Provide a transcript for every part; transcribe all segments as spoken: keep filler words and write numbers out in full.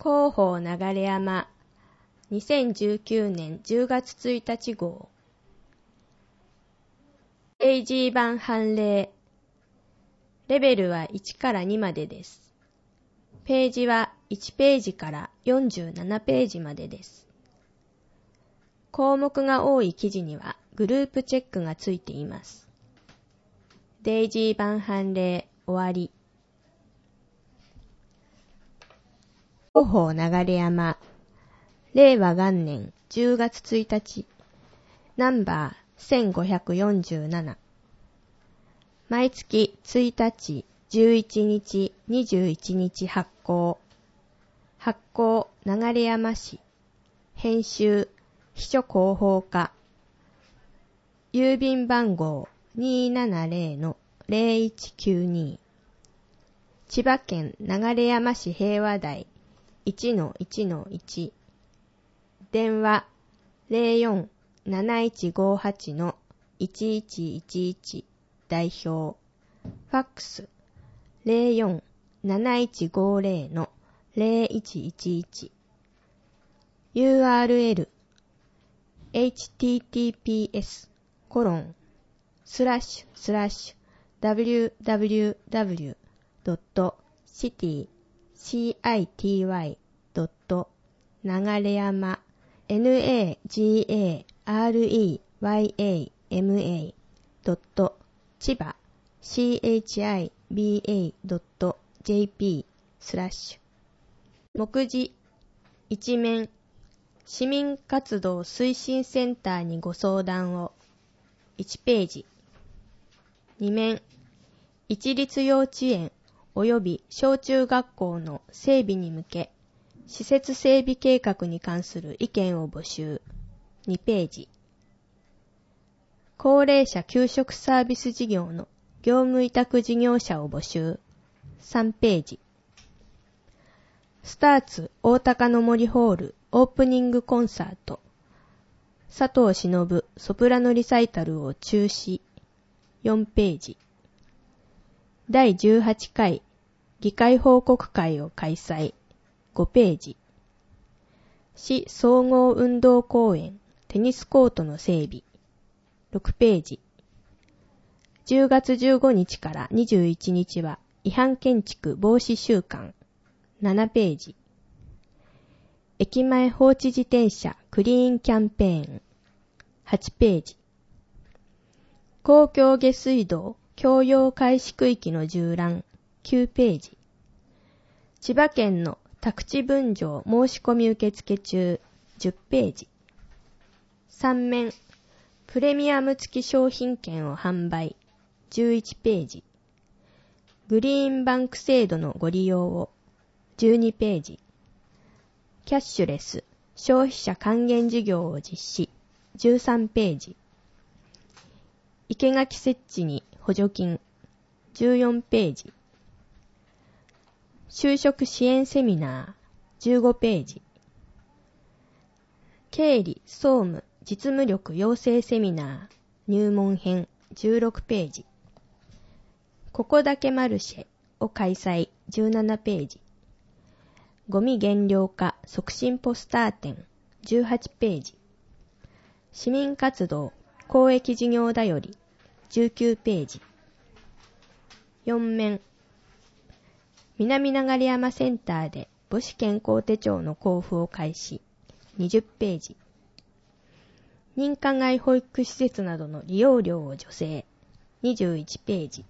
広報流山にせんじゅうきゅうねんじゅうがつついたち号ページ版判例レベルはいちからにまでです。ページはいちページからよんじゅうななページまでです。項目が多い記事にはグループチェックがついています。デイジー版判例終わり。広報流山令和元年じゅうがつついたちナンバーせんごひゃくよんじゅうなな毎月ついたち、じゅういちにち、にじゅういちにち発行発行流山市編集秘書広報課郵便番号 にーななぜろのぜろいちきゅうに 千葉県流山市平和台 いちのいちのいち 電話 ゼロよん なないちごはち のいちいちいちいち 代表ファックス ゼロよん なないちごぜろ のぜろいちいちいち ユーアールエル エイチティーティーピーエス コロンスラッシュスラッシュ ダブリューダブリューダブリュー ドット シティ シティ ドット 流山 ナガレヤマ ドット 千葉 シハバ ドット ジェーピー スラッシュ目次一面市民活動推進センターにご相談をいちページ二面一律幼稚園及び小中学校の整備に向け施設整備計画に関する意見を募集にページ高齢者給食サービス事業の業務委託事業者を募集さんページスターツ大高の森ホールオープニングコンサート佐藤忍ソプラノリサイタルを中止よんページだいじゅうはちかい議会報告会を開催ごページ市総合運動公園テニスコートの整備ろくページじゅうがつじゅうごにちからにじゅういちにちは違反建築防止週間ななページ駅前放置自転車クリーンキャンペーンはちページ公共下水道共用開始区域の縦覧きゅうページ千葉県の宅地分譲申し込み受付中じゅっページさん面プレミアム付き商品券を販売じゅういちページグリーンバンク制度のご利用をじゅうにページキャッシュレス消費者還元事業を実施じゅうさんページ生垣設置に補助金じゅうよんページ就職支援セミナーじゅうごページ経理総務実務力養成セミナー入門編じゅうろくページここだけマルシェを開催じゅうななページゴミ減量化促進ポスター展じゅうはちページ市民活動公益事業だよりじゅうきゅうページよん面南流山センターで母子健康手帳の交付を開始にじゅっページ認可外保育施設などの利用料を助成にじゅういちページ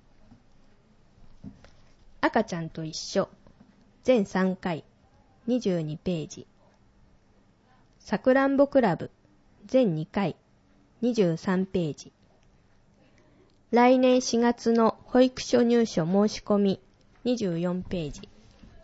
赤ちゃんと一緒全さんかいにじゅうにページさくらんぼクラブ全にかいにじゅうさんページ来年しがつの保育所入所申し込みにじゅうよんページ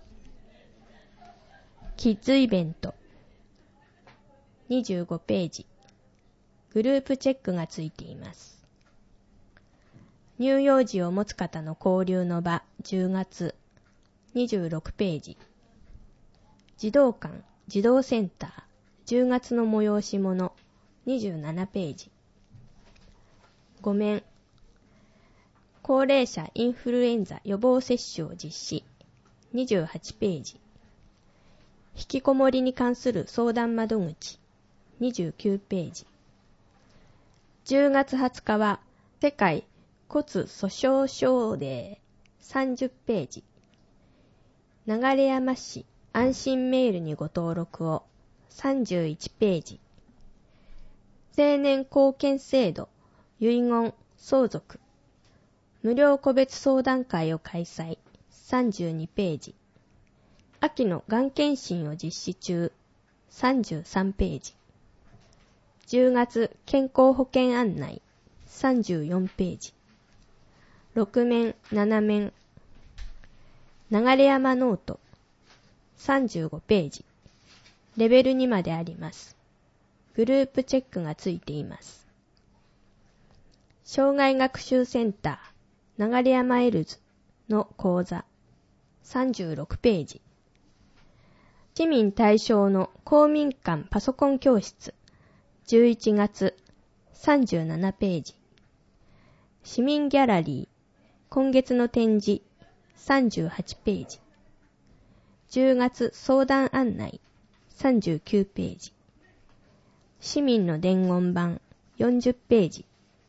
キッズイベントにじゅうごページグループチェックがついています乳幼児を持つ方の交流の場じゅうがつにじゅうろくページ児童館児童センターじゅうがつの催し物にじゅうななページご面高齢者インフルエンザ予防接種を実施にじゅうはちページ引きこもりに関する相談窓口にじゅうきゅうページ。じゅうがつはつかは世界骨粗鬆症デーさんじゅっページ。流山市安心メールにご登録をさんじゅういちページ。青年貢献制度遺言相続無料個別相談会を開催さんじゅうにページ。秋のがん検診を実施中さんじゅうさんページ。じゅうがつ健康保険案内さんじゅうよんページ。ろくめんななめん流山ノートさんじゅうごページ。レベルにまであります。グループチェックがついています。障害学習センター流山エルズの講座さんじゅうろくページ。市民対象の公民館パソコン教室じゅういちがつさんじゅうななページ。市民ギャラリー今月の展示さんじゅうはちページ。じゅうがつ相談案内さんじゅうきゅうページ。市民の伝言板よんじゅっページ。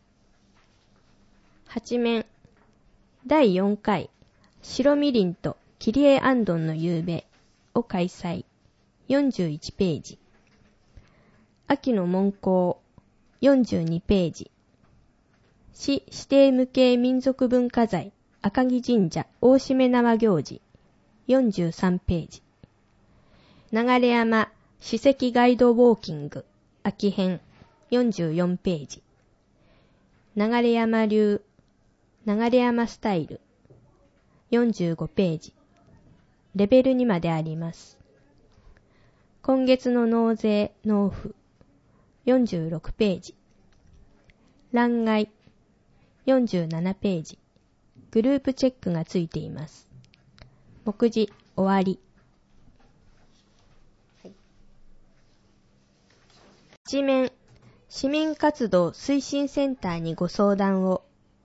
はちめんだいよんかい白みりんと切り絵あんどんの夕べを開催よんじゅういちページ。秋の門講よんじゅうにページ。市指定無形民族文化財赤城神社大しめ縄行事よんじゅうさんページ。流山史跡ガイドウォーキング秋編よんじゅうよんページ。流山流流山スタイルよんじゅうごページ。レベルにまであります。今月の納税納付よんじゅうろくページ。欄外よんじゅうななページ。グループチェックがついています。目次終わり。はい、一面市民活動推進センターにご相談を。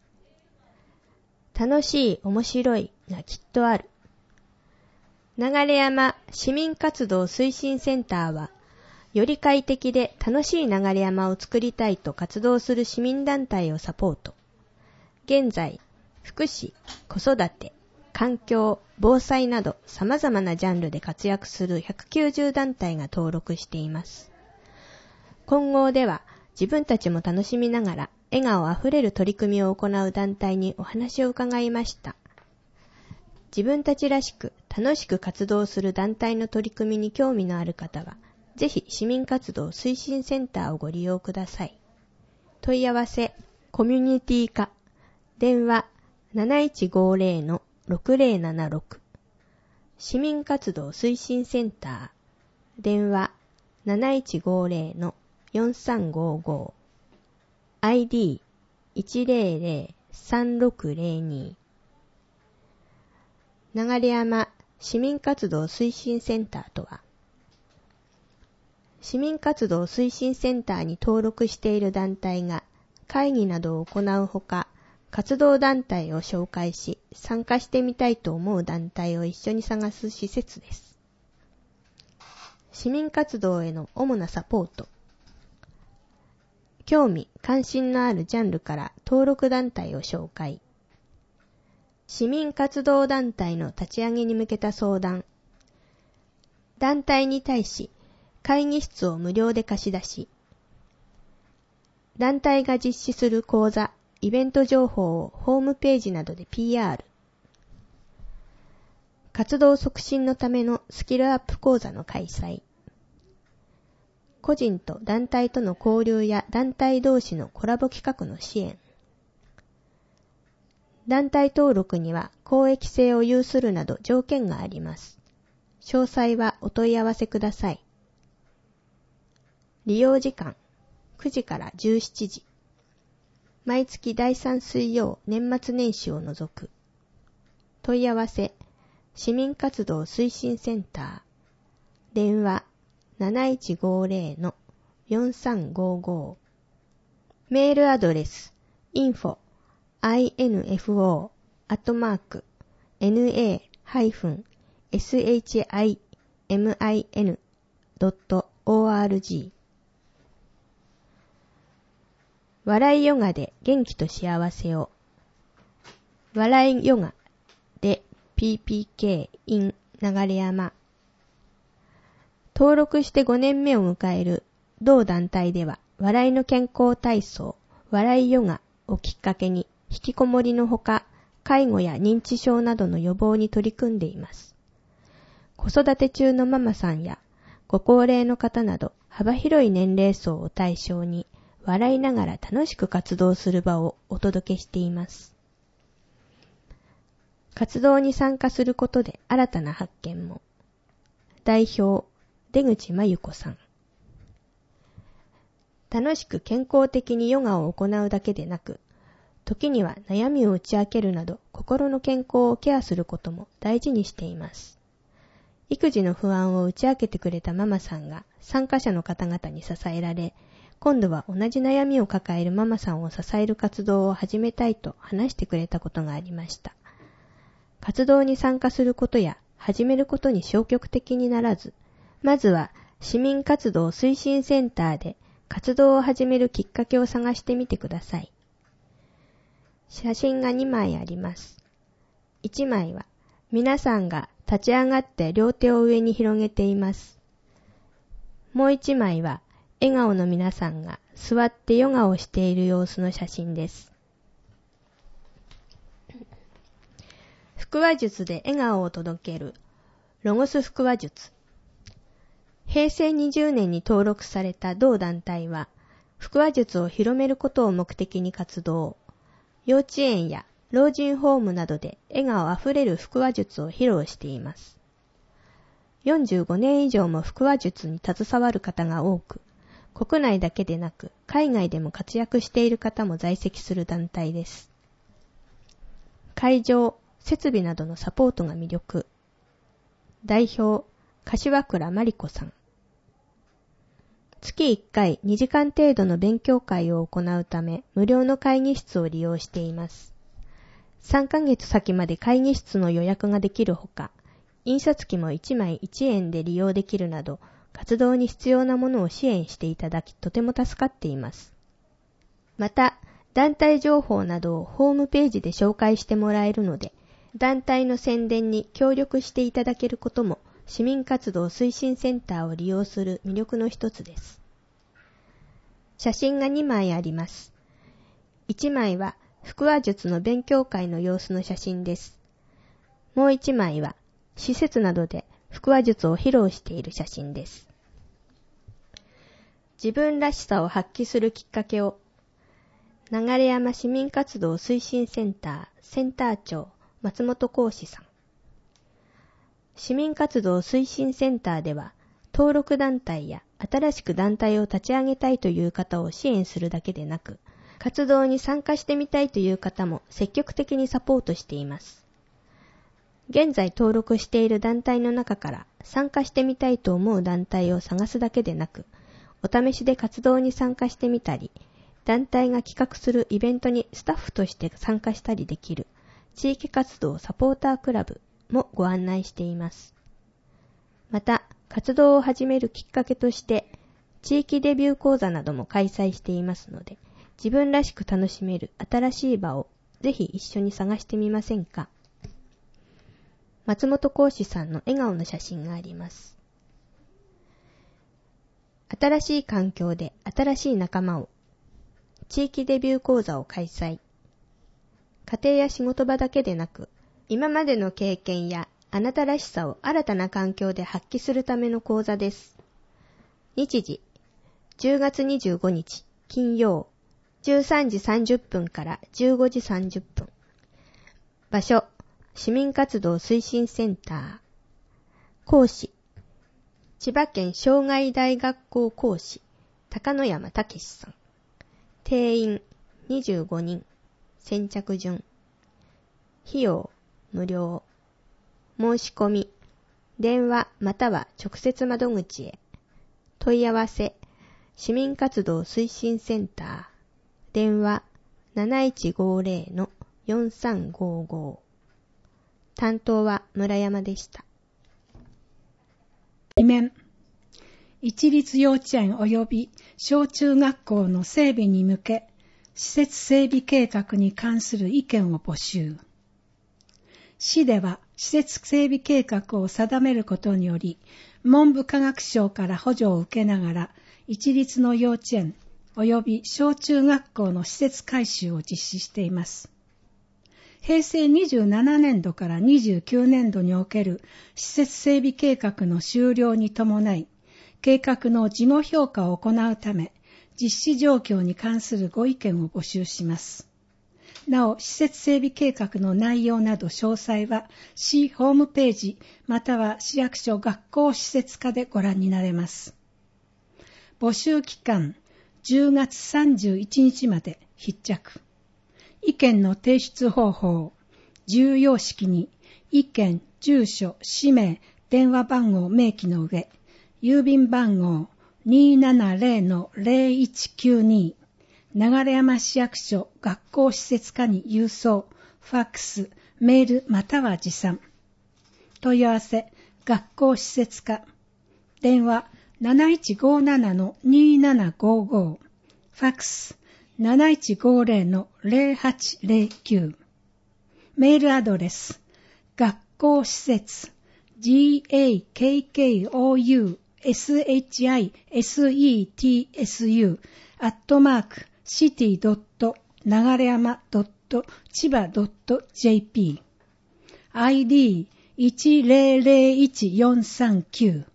楽しい面白いがきっとある。流山市民活動推進センターはより快適で楽しい流山を作りたいと活動する市民団体をサポート。現在、福祉、子育て、環境、防災など様々なジャンルで活躍するひゃくきゅうじゅう団体が登録しています。今後では自分たちも楽しみながら笑顔あふれる取り組みを行う団体にお話を伺いました。自分たちらしく楽しく活動する団体の取り組みに興味のある方は、ぜひ市民活動推進センターをご利用ください。問い合わせ、コミュニティ課、電話 なないちごぜろのろくぜろななろく、市民活動推進センター、電話 なないちごぜろのよんさんごご、アイディーいちぜろぜろさんろくぜろに。流山市民活動推進センターとは、市民活動推進センターに登録している団体が会議などを行うほか、活動団体を紹介し、参加してみたいと思う団体を一緒に探す施設です。市民活動への主なサポート。興味・関心のあるジャンルから登録団体を紹介。市民活動団体の立ち上げに向けた相談。団体に対し、会議室を無料で貸し出し。団体が実施する講座、イベント情報をホームページなどで ピーアール。活動促進のためのスキルアップ講座の開催。個人と団体との交流や団体同士のコラボ企画の支援。団体登録には公益性を有するなど条件があります。詳細はお問い合わせください。利用時間くじからじゅうしちじ。毎月だいさん水曜年末年始を除く。問い合わせ市民活動推進センター。電話 なないちごぜろのよんさんごご。メールアドレス インフォ アイエヌエフオー アットマーク エヌエー ハイフン エスエイチアイミンドットオーアールジー 笑いヨガで元気と幸せを。笑いヨガで ピーピーケー in 流山。登録してごねんめを迎える同団体では、笑いの健康体操、笑いヨガをきっかけに、引きこもりのほか、介護や認知症などの予防に取り組んでいます。子育て中のママさんや、ご高齢の方など、幅広い年齢層を対象に、笑いながら楽しく活動する場をお届けしています。活動に参加することで新たな発見も。代表、出口真由子さん。楽しく健康的にヨガを行うだけでなく、時には悩みを打ち明けるなど心の健康をケアすることも大事にしています。育児の不安を打ち明けてくれたママさんが参加者の方々に支えられ、今度は同じ悩みを抱えるママさんを支える活動を始めたいと話してくれたことがありました。活動に参加することや始めることに消極的にならず、まずは市民活動推進センターで活動を始めるきっかけを探してみてください。写真がにまいあります。いちまいは皆さんが立ち上がって両手を上に広げています。もういちまいは笑顔の皆さんが座ってヨガをしている様子の写真です。腹話術で笑顔を届けるロゴス腹話術。へいせいにじゅうねんに登録された同団体は、腹話術を広めることを目的に活動。幼稚園や老人ホームなどで笑顔あふれる腹話術を披露しています。よんじゅうごねん以上も腹話術に携わる方が多く、国内だけでなく海外でも活躍している方も在籍する団体です。会場、設備などのサポートが魅力。代表、柏倉真理子さん。月いっかいにじかん程度の勉強会を行うため無料の会議室を利用しています。さんかげつ先まで会議室の予約ができるほか、印刷機もいちまいいちえんで利用できるなど、活動に必要なものを支援していただき、とても助かっています。また、団体情報などをホームページで紹介してもらえるので、団体の宣伝に協力していただけることも、市民活動推進センターを利用する魅力の一つです。写真がにまいあります。いちまいは腹話術の勉強会の様子の写真です。もういちまいは施設などで腹話術を披露している写真です。自分らしさを発揮するきっかけを、流山市民活動推進センターセンター長松本幸志さん。市民活動推進センターでは、登録団体や新しく団体を立ち上げたいという方を支援するだけでなく、活動に参加してみたいという方も積極的にサポートしています。現在登録している団体の中から参加してみたいと思う団体を探すだけでなく、お試しで活動に参加してみたり、団体が企画するイベントにスタッフとして参加したりできる地域活動サポータークラブもご案内しています。また、活動を始めるきっかけとして、地域デビュー講座なども開催していますので、自分らしく楽しめる新しい場をぜひ一緒に探してみませんか。松本幸志さんの笑顔の写真があります。新しい環境で新しい仲間を、地域デビュー講座を開催。家庭や仕事場だけでなく、今までの経験やあなたらしさを新たな環境で発揮するための講座です。日時、じゅうがつにじゅうごにち金曜、じゅうさんじさんじゅっぷんからじゅうごじさんじゅっぷん。場所、市民活動推進センター。講師、千葉県障害大学校講師、高野山武さん。定員にじゅうごにん。先着順。費用、無料。申し込み、電話または直接窓口へ。問い合わせ、市民活動推進センター。電話 なないちごぜろのよんさんごご。担当は村山でした。 に面。一律幼稚園及び小中学校の整備に向け、施設整備計画に関する意見を募集。市では施設整備計画を定めることにより、文部科学省から補助を受けながら、一律の幼稚園及び小中学校の施設改修を実施しています。平成にじゅうななねんどからにじゅうきゅうねんどにおける施設整備計画の終了に伴い、計画の事後評価を行うため、実施状況に関するご意見を募集します。なお、施設整備計画の内容など詳細は、市ホームページまたは市役所学校施設課でご覧になれます。募集期間、じゅうがつさんじゅういちにちまで必着。意見の提出方法、重要式に意見、住所、氏名、電話番号を明記の上、郵便番号 にーななぜろのぜろいちきゅうに 流山市役所学校施設課に郵送、ファックス、メールまたは持参。問い合わせ、学校施設課。電話なないちごななのにーななごご。ファックスなないちごぜろのぜろはちぜろきゅう。メールアドレス、学校施設 ジーエーケーケーオーユーエスエイチアイエスイーティーエスユー アットマークシティドット流山ドット千葉ドットジェーピー アイディーいちぜろぜろいちよんさんきゅう。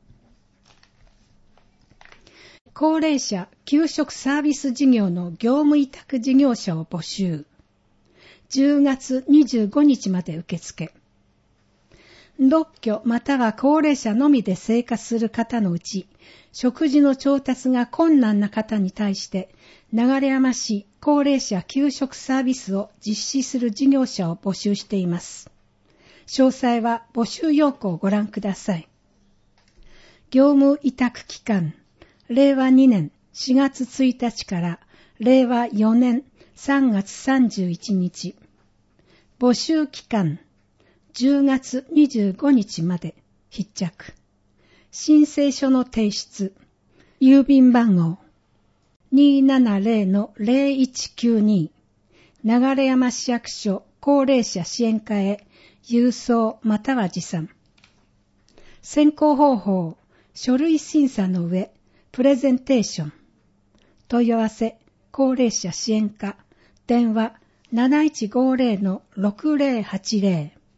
高齢者給食サービス事業の業務委託事業者を募集。じゅうがつにじゅうごにちまで受付。独居または高齢者のみで生活する方のうち、食事の調達が困難な方に対して、流山市高齢者給食サービスを実施する事業者を募集しています。詳細は募集要項をご覧ください。業務委託期間、れいわにねんしがつついたちかられいわよねんさんがつさんじゅういちにち。募集期間、じゅうがつにじゅうごにちまで必着。申請書の提出。郵便番号 にーななぜろのぜろいちきゅうに 流山市役所高齢者支援課へ郵送または持参。選考方法、書類審査の上、プレゼンテーション。問い合わせ、高齢者支援課。電話なないちごぜろのろくぜろはちぜろ。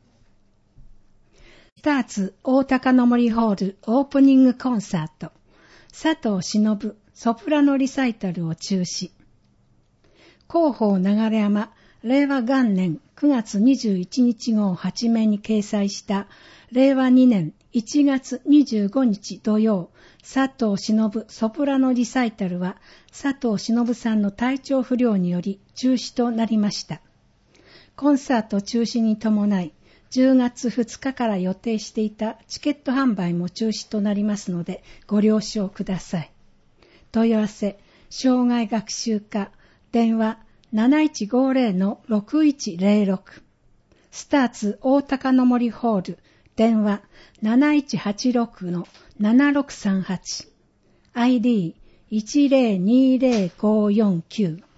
スターツ大高の森ホールオープニングコンサート。佐藤忍ソプラノリサイタルを中止。広報流山れいわがんねんくがつにじゅういちにち号はちめんに掲載したれいわにねんいちがつにじゅうごにち土曜、佐藤忍ソプラノリサイタルは佐藤忍さんの体調不良により中止となりました。コンサート中止に伴い、じゅうがつふつかから予定していたチケット販売も中止となりますのでご了承ください。問い合わせ、障害学習課、電話なないちごぜろのろくいちぜろろく。スターツ大高の森ホール、電話なないちはちろくのななろくさんはち。アイディーいちぜろにぜろごよんきゅう。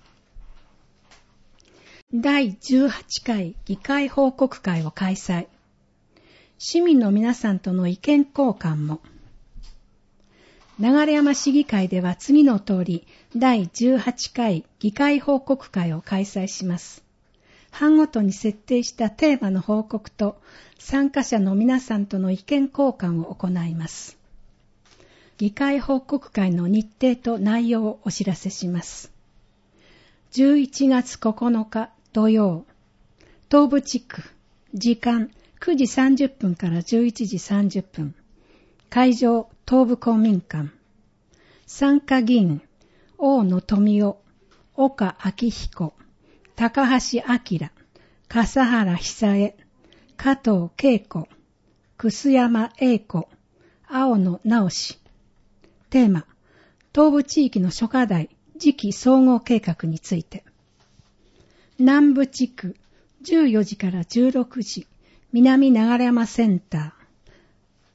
だいじゅうはちかい議会報告会を開催。市民の皆さんとの意見交換も。流山市議会では次の通りだいじゅうはちかい議会報告会を開催します。班ごとに設定したテーマの報告と参加者の皆さんとの意見交換を行います。議会報告会の日程と内容をお知らせします。じゅういちがつここのか土曜、東部地区、時間くじさんじゅっぷんからじゅういちじさんじゅっぷん、会場東部公民館、参加議員、大野富夫、岡明彦、高橋明、笠原久恵、加藤恵子、楠山英子、青野直志。テーマ、東部地域の諸課題、次期総合計画について。南部地区、じゅうよじからじゅうろくじ、南流山センター。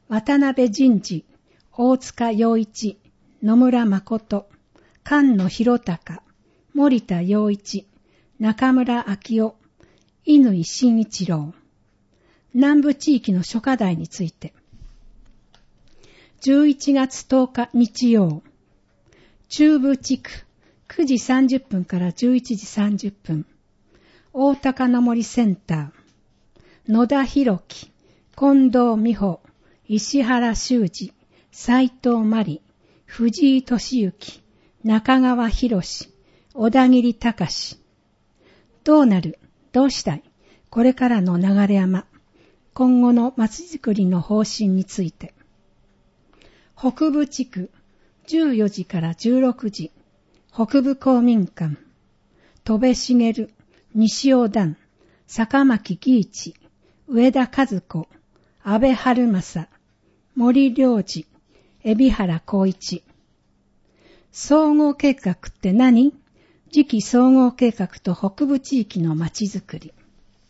渡辺人事、大塚洋一、野村誠、菅野博隆、森田洋一、中村昭夫、乾慎一郎。南部地域の諸課題について。じゅういちがつとおか日曜、中部地区くじさんじゅっぷんからじゅういちじさんじゅっぷん、大高の森センター、野田博樹、近藤美穂、石原修司、斉藤真理、藤井俊之、中川博士、小田切隆。どうなる？どうしたい？これからの流山。今後の町づくりの方針について。北部地区じゅうよじからじゅうろくじ、北部公民館、戸部茂、西尾段、坂巻義一、上田和子、安倍春正、森良二、海老原光一。総合計画って何？次期総合計画と北部地域の町づくり。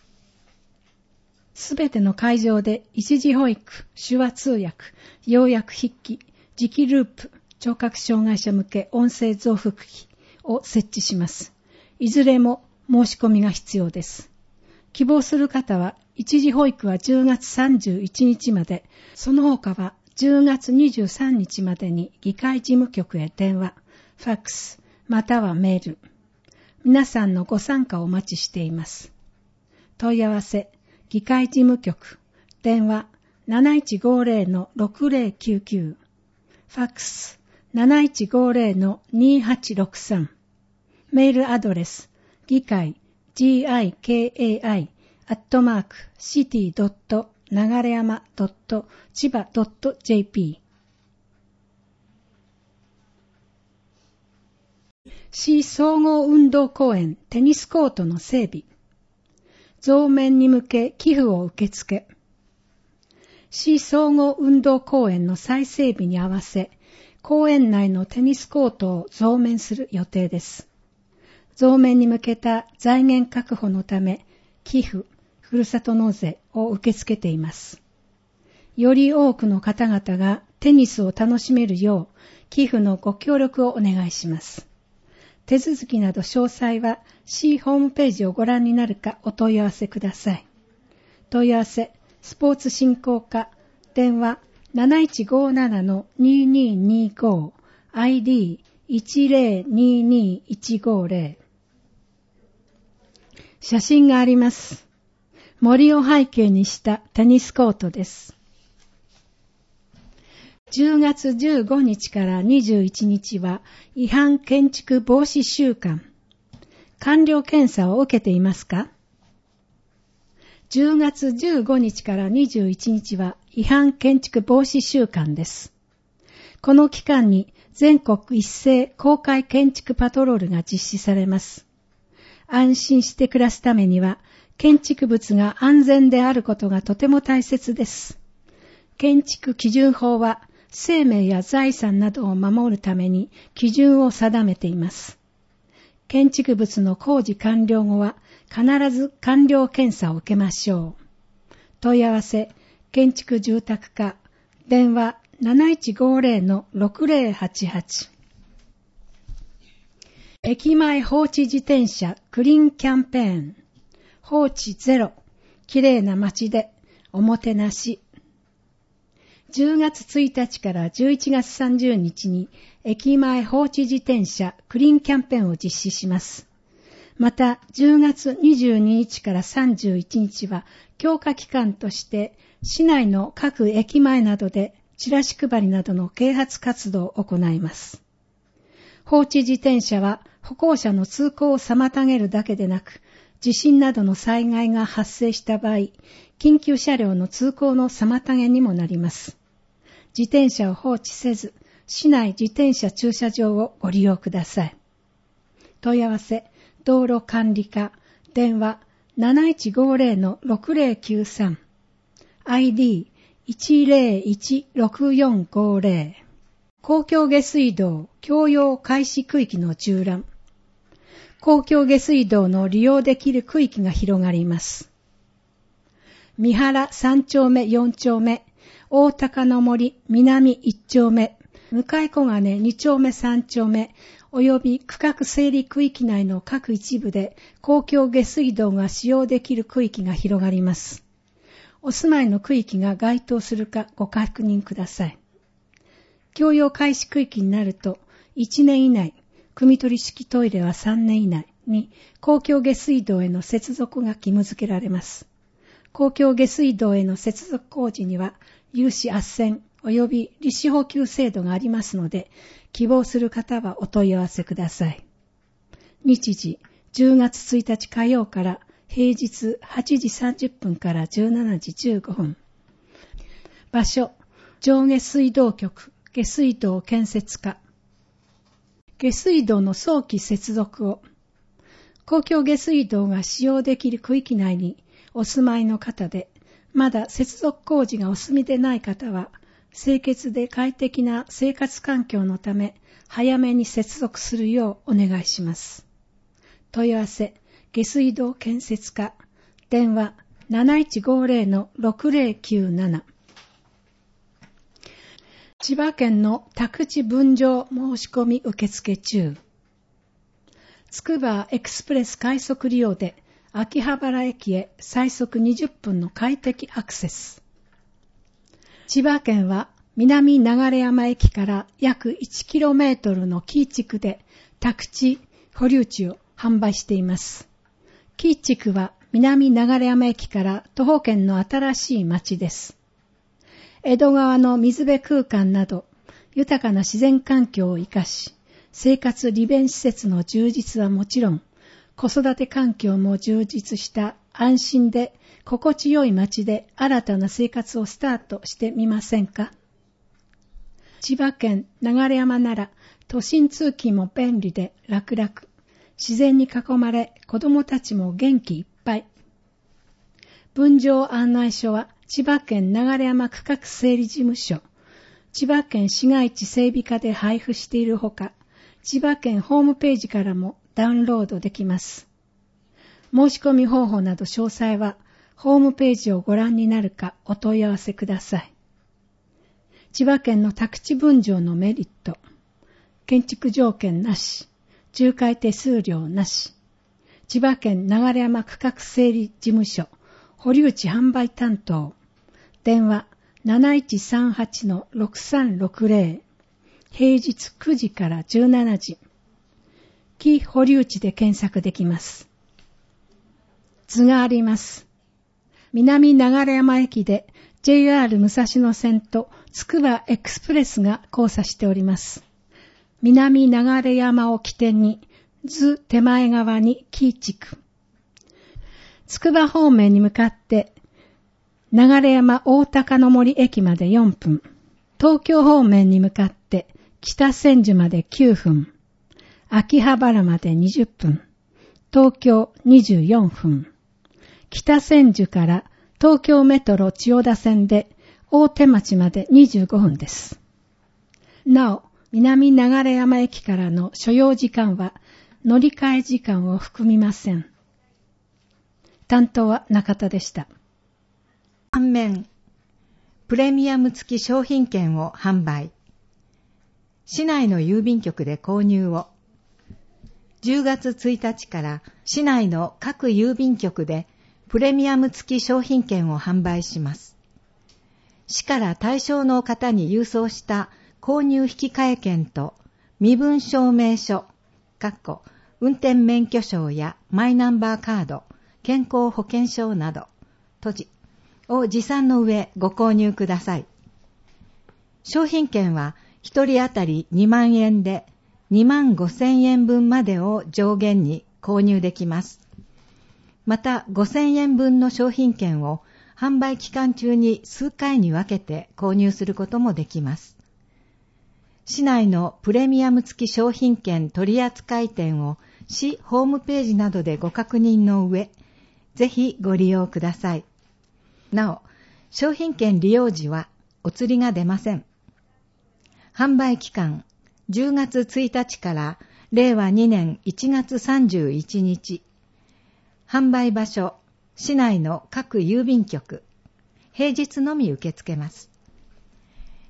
すべての会場で一時保育、手話通訳、要約筆記、磁気ループ、聴覚障害者向け音声増幅器を設置します。いずれも申し込みが必要です。希望する方は一時保育はじゅうがつさんじゅういちにちまで、その他はじゅうがつにじゅうさんにちまでに議会事務局へ電話、ファックス、またはメール。皆さんのご参加をお待ちしています。問い合わせ、議会事務局、電話 なないちごぜろのろくぜろきゅうきゅう、ファックス なないちごぜろのにはちろくさん、メールアドレス、議会 ギカイ アットマーク シティ ドット 流山 ドット 千葉 ドット ジェーピー。市総合運動公園テニスコートの整備。増面に向け寄付を受け付け。市総合運動公園の再整備に合わせ、公園内のテニスコートを増面する予定です。増面に向けた財源確保のため、寄付、ふるさと納税を受け付けています。より多くの方々がテニスを楽しめるよう、寄付のご協力をお願いします。手続きなど詳細は市ホームページをご覧になるかお問い合わせください。問い合わせ、スポーツ振興課、電話 なないちごななのにににご、アイディーいちぜろににいちごぜろ。写真があります。森を背景にしたテニスコートです。じゅうがつじゅうごにちからにじゅういちにちは違反建築防止週間。完了検査を受けていますか？じゅうがつじゅうごにちからにじゅういちにちは違反建築防止週間です。この期間に全国一斉公開建築パトロールが実施されます。安心して暮らすためには建築物が安全であることがとても大切です。建築基準法は生命や財産などを守るために基準を定めています。建築物の工事完了後は必ず完了検査を受けましょう。問い合わせ、建築住宅課、電話 なないちごぜろのろくぜろはちはち。駅前放置自転車クリーンキャンペーン。放置ゼロ。きれいな街でおもてなし。じゅうがつついたちからじゅういちがつさんじゅうにちに駅前放置自転車クリーンキャンペーンを実施します。またじゅうがつにじゅうににちからさんじゅういちにちは強化期間として市内の各駅前などでチラシ配りなどの啓発活動を行います。放置自転車は歩行者の通行を妨げるだけでなく、地震などの災害が発生した場合、緊急車両の通行の妨げにもなります。自転車を放置せず、市内自転車駐車場をご利用ください。問い合わせ、道路管理課、電話 なないちごぜろのろくぜろきゅうさん、アイディーいちぜろいちろくよんごぜろ。公共下水道共用開始区域の縦覧。公共下水道の利用できる区域が広がります。三原さんちょうめよんちょうめ、 大高の森南いち丁目、向小金に丁目さん丁目、及び区画整理区域内の各一部で公共下水道が使用できる区域が広がります。お住まいの区域が該当するかご確認ください。共用開始区域になると、いちねん以内、汲み取り式トイレはさんねん以内に公共下水道への接続が義務付けられます。公共下水道への接続工事には、有志斡旋及び利子補給制度がありますので、希望する方はお問い合わせください。日時、じゅうがつついたち火曜から平日はちじさんじゅっぷんからじゅうしちじじゅうごふん。場所、上下水道局、下水道建設課。下水道の早期接続を。公共下水道が使用できる区域内にお住まいの方で、まだ接続工事がお済みでない方は、清潔で快適な生活環境のため、早めに接続するようお願いします。問い合わせ、下水道建設課、電話 なないちごぜろのろくぜろきゅうなな。千葉県の宅地分譲申し込み受付中。つくばエクスプレス快速利用で、秋葉原駅へ最速にじゅっぷんの快適アクセス。千葉県は南流山駅から約 いちキロメートルの紀伊地区で宅地、保留地を販売しています。紀伊地区は南流山駅から徒歩圏の新しい町です。江戸川の水辺空間など豊かな自然環境を生かし、生活利便施設の充実はもちろん、子育て環境も充実した安心で心地よい街で新たな生活をスタートしてみませんか？千葉県流山なら都心通勤も便利で楽々、自然に囲まれ子どもたちも元気いっぱい。分譲案内所は千葉県流山区画整理事務所、千葉県市街地整備課で配布しているほか、千葉県ホームページからもダウンロードできます。申し込み方法など詳細はホームページをご覧になるかお問い合わせください。千葉県の宅地分譲のメリット。建築条件なし。仲介手数料なし。千葉県流山区画整理事務所。保留地販売担当。電話 なないちさんはちのろくさんろくぜろ。平日くじからじゅうしちじ。木保留地で検索できます。図があります。南流山駅で ジェイアール 武蔵野線とつくばエクスプレスが交差しております。南流山を起点に図手前側に紀伊地区。つくば方面に向かって流山大高の森駅までよんぷん。東京方面に向かって北千住まできゅうふん。秋葉原までにじゅっぷん。東京にじゅうよんふん。北千住から東京メトロ千代田線で大手町までにじゅうごふんです。なお、南流山駅からの所要時間は乗り換え時間を含みません。担当は中田でした。 反面、プレミアム付き商品券を販売。市内の郵便局で購入を。じゅうがつついたちから市内の各郵便局でプレミアム付き商品券を販売します。市から対象の方に郵送した購入引換券と身分証明書、運転免許証やマイナンバーカード、健康保険証など、閉じを持参の上ご購入ください。商品券はひとり当たりにまんえんでにまんごせんえんぶんまでを上限に購入できます。またごせんえんぶんの商品券を販売期間中に数回に分けて購入することもできます。市内のプレミアム付き商品券取扱店を市ホームページなどでご確認の上、ぜひご利用ください。なお、商品券利用時はお釣りが出ません。販売期間、じゅうがつついたちかられいわにねんいちがつさんじゅういちにち。販売場所、市内の各郵便局。平日のみ受け付けます。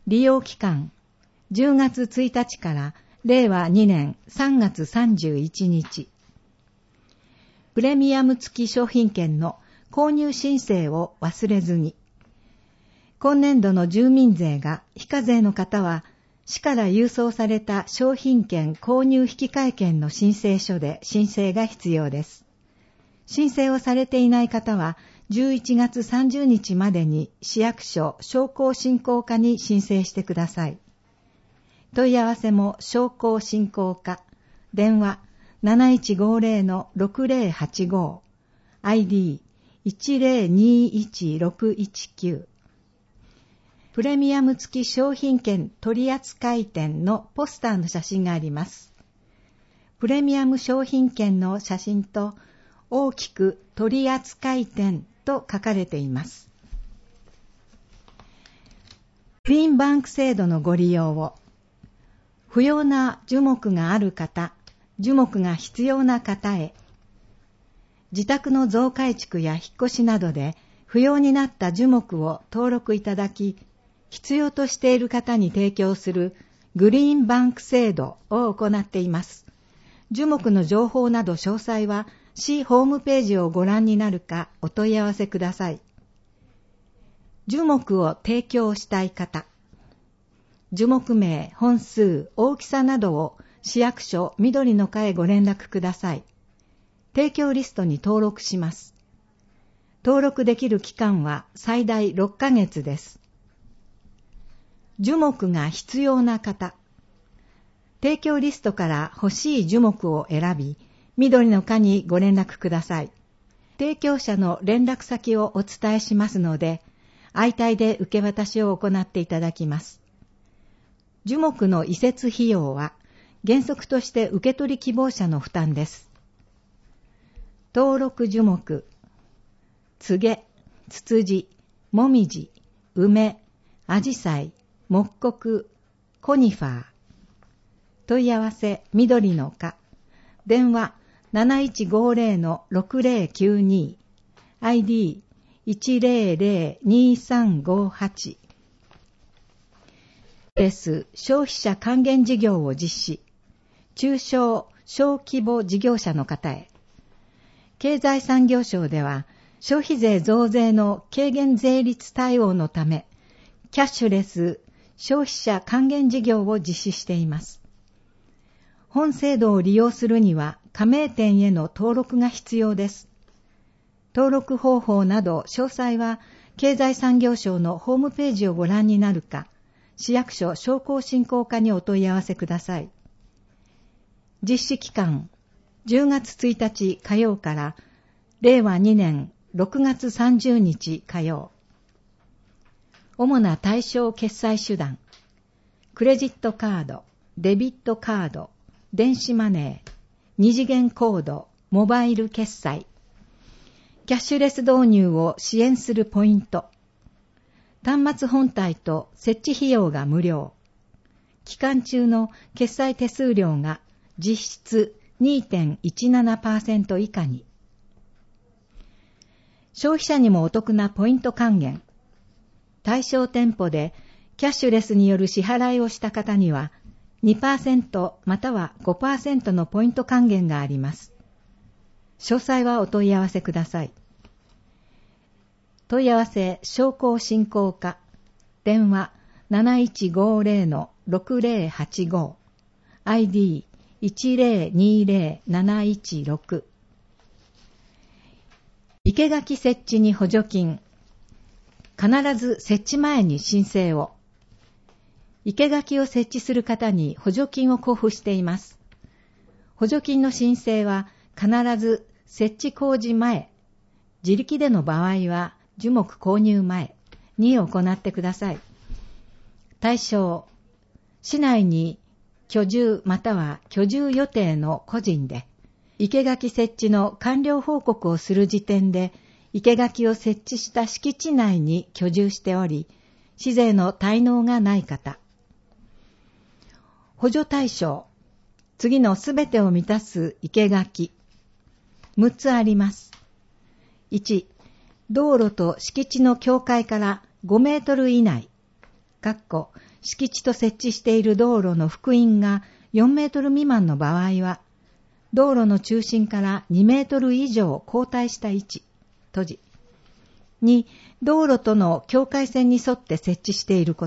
利用期間、じゅうがつついたちかられいわにねんさんがつさんじゅういちにち。プレミアム付き商品券の購入申請を忘れずに。今年度の住民税が非課税の方は、市から郵送された商品券購入引換券の申請書で申請が必要です。申請をされていない方は、じゅういちがつさんじゅうにちまでに市役所商工振興課に申請してください。問い合わせも商工振興課、電話 なないちごぜろのろくぜろはちご、アイディーいちぜろにいちろくいちきゅう。プレミアム付き商品券取扱店のポスターの写真があります。プレミアム商品券の写真と大きく取扱店と書かれています。クイーンバンク制度のご利用を。不要な樹木がある方、樹木が必要な方へ。自宅の増改築や引っ越しなどで不要になった樹木を登録いただき、必要としている方に提供するグリーンバンク制度を行っています。樹木の情報など詳細は市ホームページをご覧になるかお問い合わせください。樹木を提供したい方。樹木名、本数、大きさなどを市役所緑の課へご連絡ください。提供リストに登録します。登録できる期間は最大ろっかげつです。樹木が必要な方。提供リストから欲しい樹木を選び、緑の課にご連絡ください。提供者の連絡先をお伝えしますので、相対で受け渡しを行っていただきます。樹木の移設費用は原則として受け取り希望者の負担です。登録樹木、つげ、つつじ、もみじ、梅、あじさい、木刻、コニファー。問い合わせ、緑の課。電話、なないちごぜろのろくぜろきゅうに、アイディーいちぜろぜろにさんごはち。です。消費者還元事業を実施。中小・小規模事業者の方へ。経済産業省では、消費税増税の軽減税率対応のため、キャッシュレス消費者還元事業を実施しています。本制度を利用するには、加盟店への登録が必要です。登録方法など詳細は、経済産業省のホームページをご覧になるか、市役所商工振興課にお問い合わせください。実施期間、じゅうがつついたち火曜かられいわにねんろくがつさんじゅうにち火曜。主な対象決済手段、クレジットカード、デビットカード、電子マネー、二次元コード、モバイル決済、キャッシュレス導入を支援するポイント、端末本体と設置費用が無料。期間中の決済手数料が実質 にてんいちななパーセント 以下に。消費者にもお得なポイント還元。対象店舗でキャッシュレスによる支払いをした方には にパーセント または ごパーセント のポイント還元があります。詳細はお問い合わせください。問い合わせ商工振興課、電話 なないちごぜろのろくぜろはちご、アイディーいちぜろにぜろなないちろく。生垣設置に補助金。必ず設置前に申請を。生垣を設置する方に補助金を交付しています。補助金の申請は必ず設置工事前、自力での場合は樹木購入前に行ってください。対象、市内に居住または居住予定の個人で、生垣設置の完了報告をする時点で、生垣を設置した敷地内に居住しており、市税の滞納がない方。補助対象、次のすべてを満たす生垣。むっつあります。いち、道路と敷地の境界からごメートル以内、かっこ敷地と設置している道路の幅員がよんメートル未満の場合は、道路の中心からにメートル以上後退した位置、閉じ。に、道路との境界線に沿って設置していること。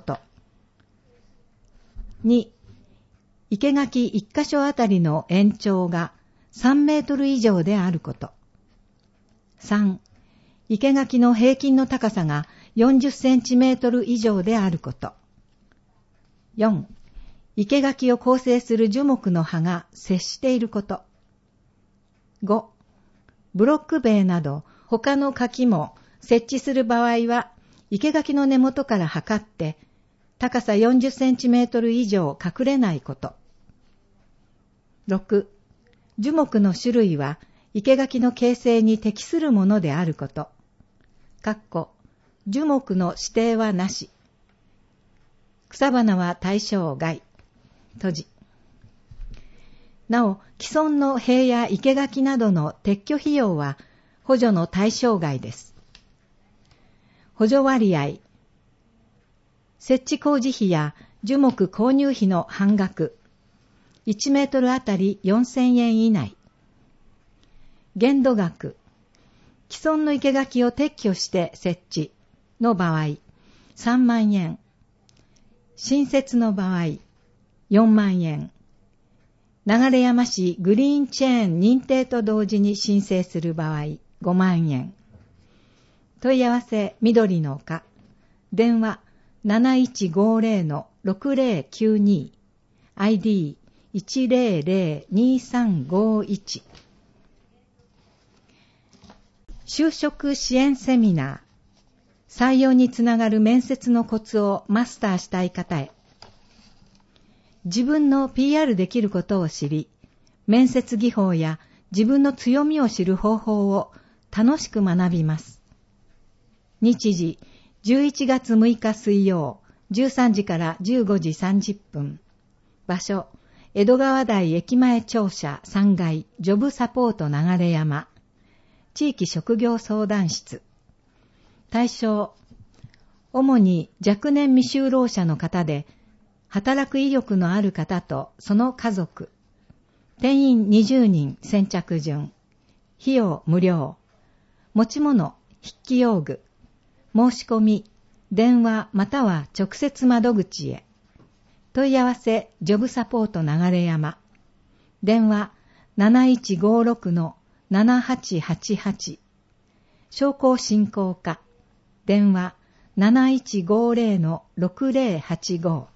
に、生垣一箇所あたりの延長がさんメートル以上であること。さん、生垣の平均の高さがよんじゅっセンチメートル以上であること。よん、生垣を構成する樹木の葉が接していること。ご、ブロック塀など他の垣も設置する場合は、生垣の根元から測って、高さよんじゅっセンチメートル以上隠れないこと。ろく、樹木の種類は生垣の形成に適するものであること。かっこ、樹木の指定はなし。草花は対象外。閉じ。なお、既存の塀や生垣などの撤去費用は補助の対象外です。補助割合。設置工事費や樹木購入費の半額。いちメートルあたりよんせんえん以内。限度額。既存の生垣を撤去して設置の場合、さんまんえん。新設の場合、よんまんえん。流山市グリーンチェーン認定と同時に申請する場合、ごまんえん。問い合わせ緑の丘。電話なないちごゼロのろくゼロきゅうに。アイディーいちゼロゼロにさんごいち。就職支援セミナー。採用につながる面接のコツをマスターしたい方へ。自分の ピーアール できることを知り、面接技法や自分の強みを知る方法を楽しく学びます。日時、じゅういちがつむいか水曜、じゅうさんじからじゅうごじさんじゅっぷん。場所、江戸川台駅前庁舎さんがい、ジョブサポート流山。地域職業相談室。対象、主に若年未就労者の方で、働く意欲のある方とその家族。定員にじゅうにん先着順。費用無料。持ち物、筆記用具。申し込み、電話または直接窓口へ。問い合わせ、ジョブサポート流山。電話なないちごろくのななはちはちはち。商工振興課。電話なないちごゼロのろくゼロはちご。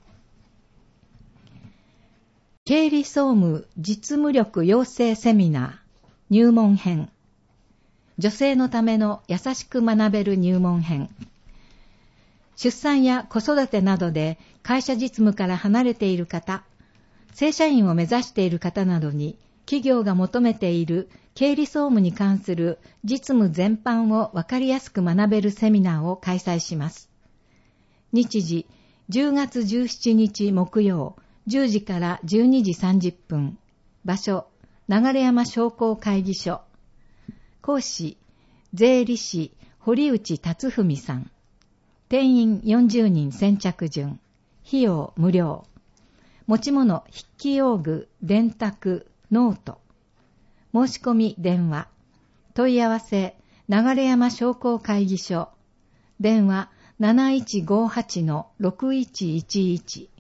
経理総務実務力養成セミナー入門編。女性のための優しく学べる入門編。出産や子育てなどで会社実務から離れている方、正社員を目指している方などに企業が求めている経理総務に関する実務全般をわかりやすく学べるセミナーを開催します。日時、じゅうがつじゅうしちにち木曜、じゅうじからじゅうにじさんじゅっぷん。場所、流山商工会議所。講師、税理士、堀内達文さん。定員よんじゅうにん先着順。費用無料。持ち物、筆記用具、電卓、ノート。申し込み電話。問い合わせ、流山商工会議所。電話なないちごはちのろくいちいちいち。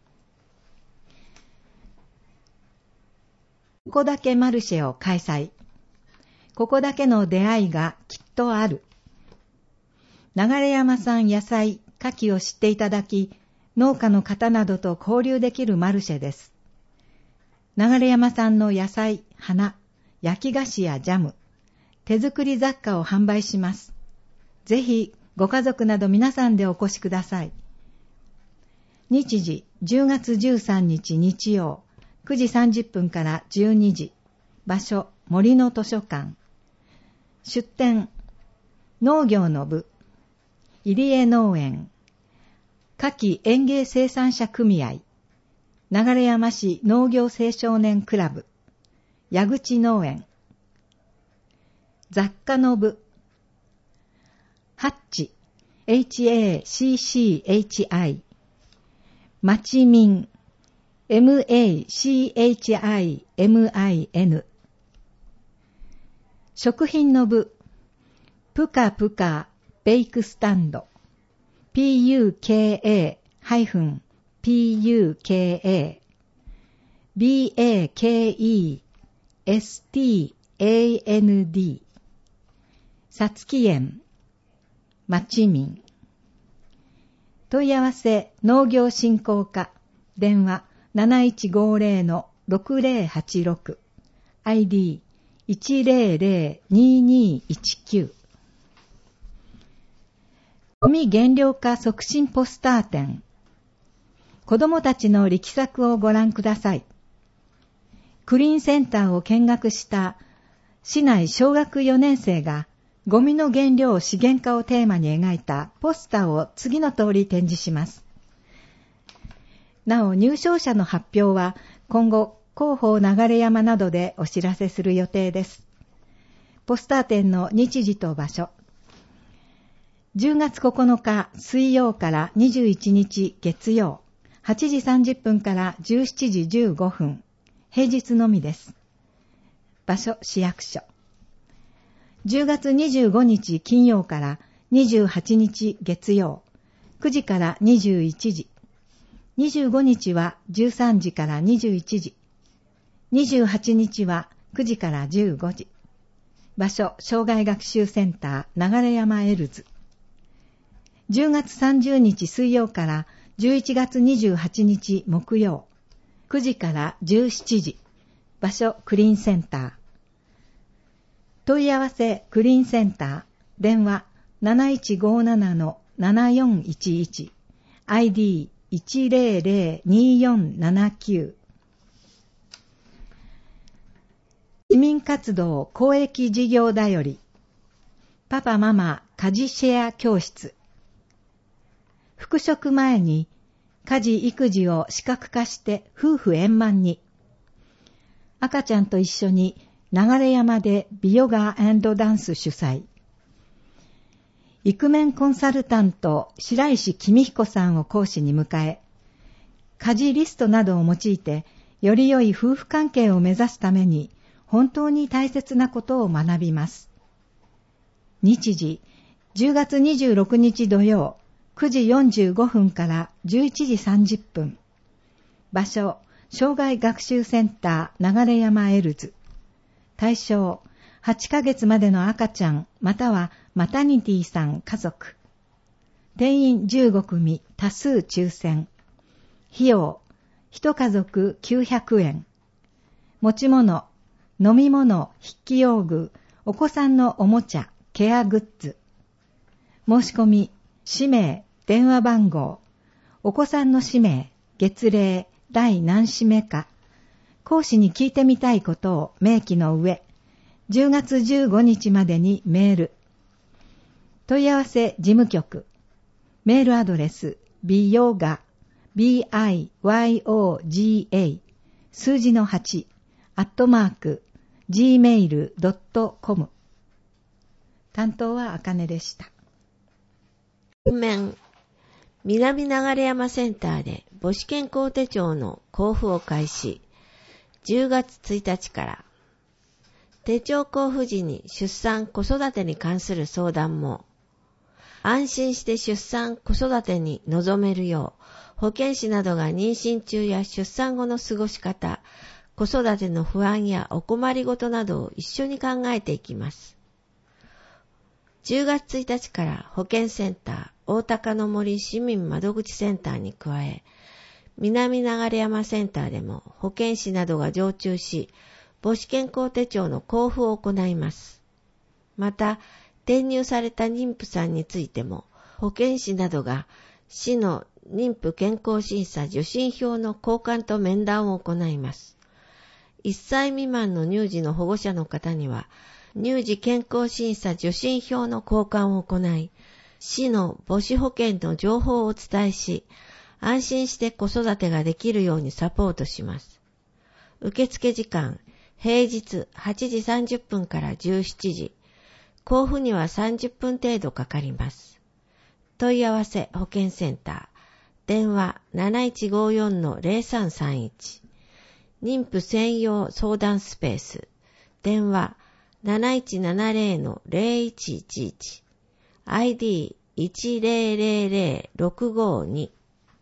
ここだけマルシェを開催。ここだけの出会いがきっとある。流山産野菜、牡蠣を知っていただき、農家の方などと交流できるマルシェです。流山産の野菜、花、焼き菓子やジャム、手作り雑貨を販売します。ぜひご家族など皆さんでお越しください。日時、じゅうがつじゅうさんにち日曜、くじさんじゅっぷんからじゅうにじ。場所、森の図書館。出店、農業の部、入江農園、夏季園芸生産者組合、流山市農業青少年クラブ、矢口農園、雑貨の部、ハッチ、エイチエーシーシーエイチアイ、 マチミン、エムエーシーエイチアイエムアイエヌ。食品の部、プカプカベイクスタンド、ピーユーケーエー ピーユーケーエー、ビーエーケーイーエスティーエーエヌディー、さつき園、まちみん。問い合わせ農業振興課、電話 なないちごゼロ のろくゼロはちろく、アイディーいちゼロゼロににいちきゅう。ゴミ減量化促進ポスター展。子どもたちの力作をご覧ください。クリーンセンターを見学した市内小学よねん生がゴミの減量資源化をテーマに描いたポスターを次の通り展示します。なお入賞者の発表は今後広報流山などでお知らせする予定です。ポスター展の日時と場所。じゅうがつここのか水曜からにじゅういちにち月曜、はちじさんじゅっぷんからじゅうしちじじゅうごふん、平日のみです。場所市役所。じゅうがつにじゅうごにち金曜からにじゅうはちにち月曜、くじからにじゅういちじ。にじゅうごにちはじゅうさんじからにじゅういちじ。にじゅうはちにちはくじからじゅうごじ。場所、障害学習センター、流山エルズ。じゅうがつさんじゅうにち水曜からじゅういちがつにじゅうはちにち木曜、くじからじゅうしちじ。場所、クリーンセンター。問い合わせ、クリーンセンター。電話、なないちごななのななよんいちいち。アイディーいちゼロゼロによんななきゅう。市民活動公益事業だより。パパママ家事シェア教室。復職前に家事育児を視覚化して夫婦円満に。赤ちゃんと一緒に流山で美ヨガ&ダンス主催。イクメンコンサルタント白石公彦さんを講師に迎え、家事リストなどを用いてより良い夫婦関係を目指すために本当に大切なことを学びます。日時、じゅうがつにじゅうろくにち土曜、くじよんじゅうごふんからじゅういちじさんじゅっぷん。場所、障害学習センター流山エルズ。対象、はちかげつまでの赤ちゃんまたはマタニティさん家族。定員じゅうごくみ、多数抽選。費用、一家族きゅうひゃくえん。持ち物、飲み物、筆記用具、お子さんのおもちゃ、ケアグッズ。申し込み、氏名、電話番号、お子さんの氏名、月齢、第何氏目か、講師に聞いてみたいことを明記の上、じゅうがつじゅうごにちまでにメール。問い合わせ事務局。メールアドレス、ビヨガ、ビーアイワイオージーエー、数字のはち、アットマーク、ジーメールドットコム。担当はあかねでした。 面、南流山センターで母子健康手帳の交付を開始。じゅうがつついたちから。手帳交付時に出産・子育てに関する相談も、安心して出産・子育てに臨めるよう、保健師などが妊娠中や出産後の過ごし方、子育ての不安やお困りごとなどを一緒に考えていきます。じゅうがつついたちから保健センター、大高の森市民窓口センターに加え、南流山センターでも保健師などが常駐し、母子健康手帳の交付を行います。また、転入された妊婦さんについても、保健師などが市の妊婦健康審査受診票の交換と面談を行います。いっさい未満の乳児の保護者の方には、乳児健康審査受診票の交換を行い、市の母子保健の情報をお伝えし、安心して子育てができるようにサポートします。受付時間、平日はちじさんじゅっぷんからじゅうしちじ、交付にはさんじゅっぷん程度かかります。問い合わせ保健センター、 電話 なないちごよんのゼロさんさんいち。妊婦専用相談スペース。電話 なないちななゼロのゼロいちいちいち。アイディーいちゼロゼロゼロろくごに。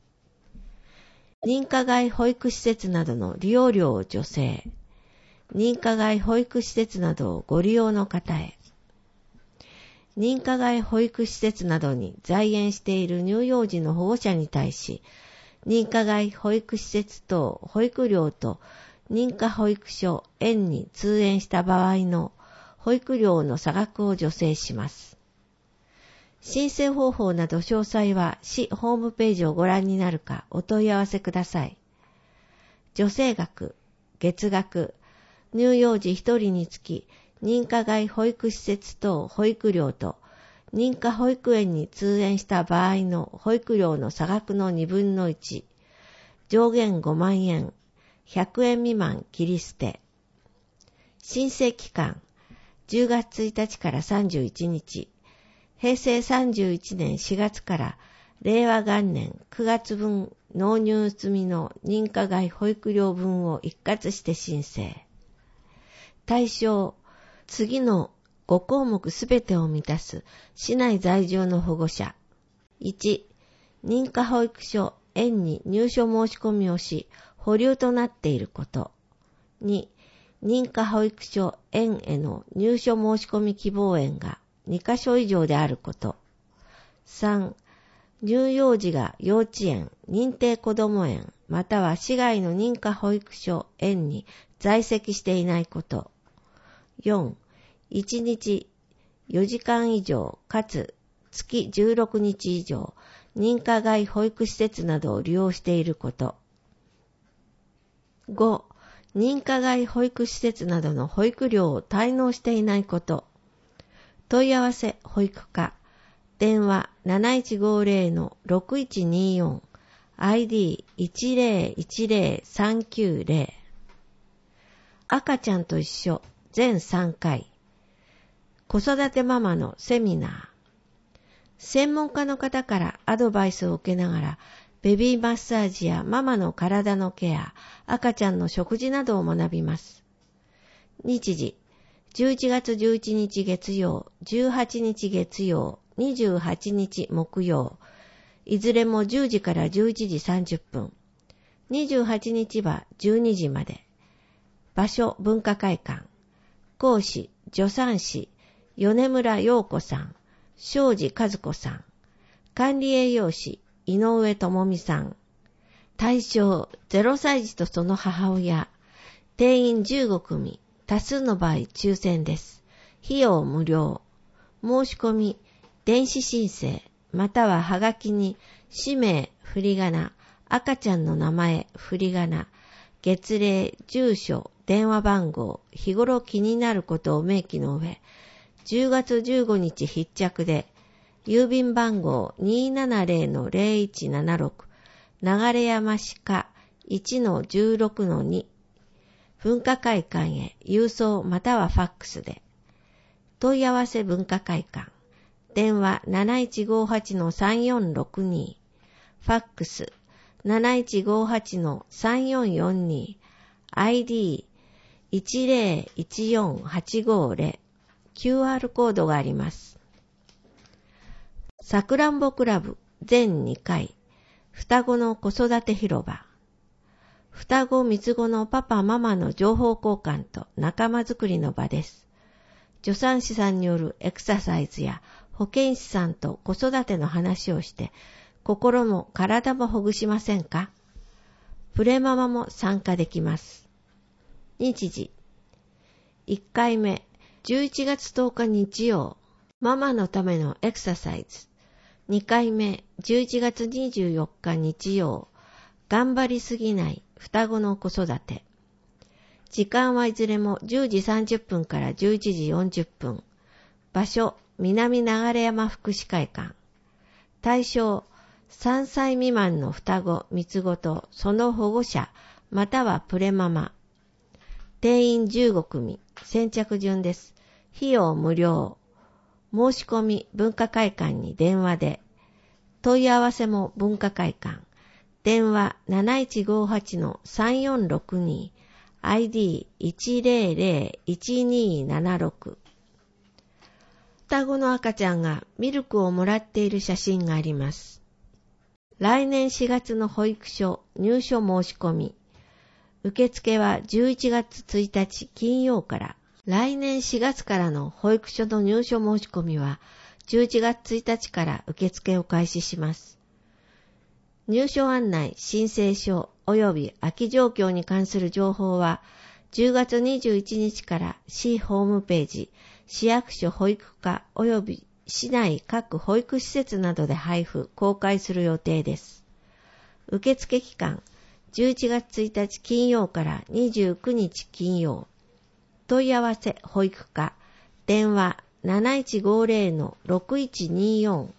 認可外保育施設などの利用料を助成。認可外保育施設などをご利用の方へ。認可外保育施設などに在園している乳幼児の保護者に対し、認可外保育施設等保育料と認可保育所園に通園した場合の保育料の差額を助成します。申請方法など詳細は市ホームページをご覧になるかお問い合わせください。助成額、月額、乳幼児ひとりにつき認可外保育施設等保育料と認可保育園に通園した場合の保育料の差額のにぶんのいち、上限ごまんえん、ひゃくえん未満切り捨て。申請期間、じゅうがつついたちからさんじゅういちにち、へいせいさんじゅういちねんしがつかられいわがんねんくがつぶん納入済みの認可外保育料分を一括して申請。対象、次のごこうもくすべてを満たす市内在住の保護者。いち、認可保育所、園に入所申し込みをし、保留となっていること。に、認可保育所、園への入所申し込み希望園がにかしょ以上であること。さん、乳幼児が幼稚園、認定こども園、または市外の認可保育所、園に在籍していないこと。よん、いちにちよじかん以上かつ月じゅうろくにち以上認可外保育施設などを利用していること。ご、認可外保育施設などの保育料を滞納していないこと。問い合わせ保育課。電話 なないちごゼロのろくいちによん、アイディーいちゼロいちゼロさんきゅうゼロ。赤ちゃんと一緒全さんかい。子育てママのセミナー。専門家の方からアドバイスを受けながら、ベビーマッサージやママの体のケア、赤ちゃんの食事などを学びます。日時、じゅういちがつじゅういちにち月曜、じゅうはちにち月曜、にじゅうはちにち木曜、いずれもじゅうじからじゅういちじさんじゅっぷん。にじゅうはちにちはじゅうにじまで。場所、文化会館。講師、助産師、米村陽子さん、庄司和子さん。管理栄養士、井上智美さん。対象、ゼロさい児とその母親。定員じゅうごくみ、多数の場合抽選です。費用無料。申し込み、電子申請、またははがきに、氏名、振り仮名、赤ちゃんの名前、振り仮名、月齢、住所、電話番号、日頃気になることを明記の上、じゅうがつじゅうごにち必着で、郵便番号 にーななゼロのゼロいちななろく、流山市課 いちのじゅうろくのに、文化会館へ郵送またはファックスで。問い合わせ文化会館。電話 なないちごはちのさんよんろくに、ファックス なないちごはちのさんよんよんに、アイディーいちゼロいちよんはちごゼロ、キューアール コードがあります。さくらんぼクラブ全にかい、双子の子育て広場。双子三つ子のパパママの情報交換と仲間づくりの場です。助産師さんによるエクササイズや保健師さんと子育ての話をして、心も体もほぐしませんか？プレママも参加できます。日時。いっかいめ、じゅういちがつとおか日曜、ママのためのエクササイズ。にかいめ、じゅういちがつにじゅうよっか日曜、頑張りすぎない双子の子育て。時間はいずれもじゅうじさんじゅっぷんからじゅういちじよんじゅっぷん。場所、南流山福祉会館。対象、さんさい未満の双子、三つ子とその保護者、またはプレママ。定員じゅうごくみ、先着順です。費用無料。申し込み文化会館に電話で。問い合わせも文化会館。 電話 なないちごはちのさんよんろくに、アイディーいちぜろぜろいちにーななろく。双子の赤ちゃんがミルクをもらっている写真があります。来年しがつの保育所入所申し込み。受付はじゅういちがつついたち金曜から。来年しがつからの保育所の入所申し込みはじゅういちがつついたちから受付を開始します。入所案内、申請書及び空き状況に関する情報はじゅうがつにじゅういちにちから市ホームページ、市役所保育課及び市内各保育施設などで配布、公開する予定です。受付期間、じゅういちがつついたち金曜からにじゅうくにち金曜。問い合わせ保育課、電話 なないちごぜろのろくいちにーよん。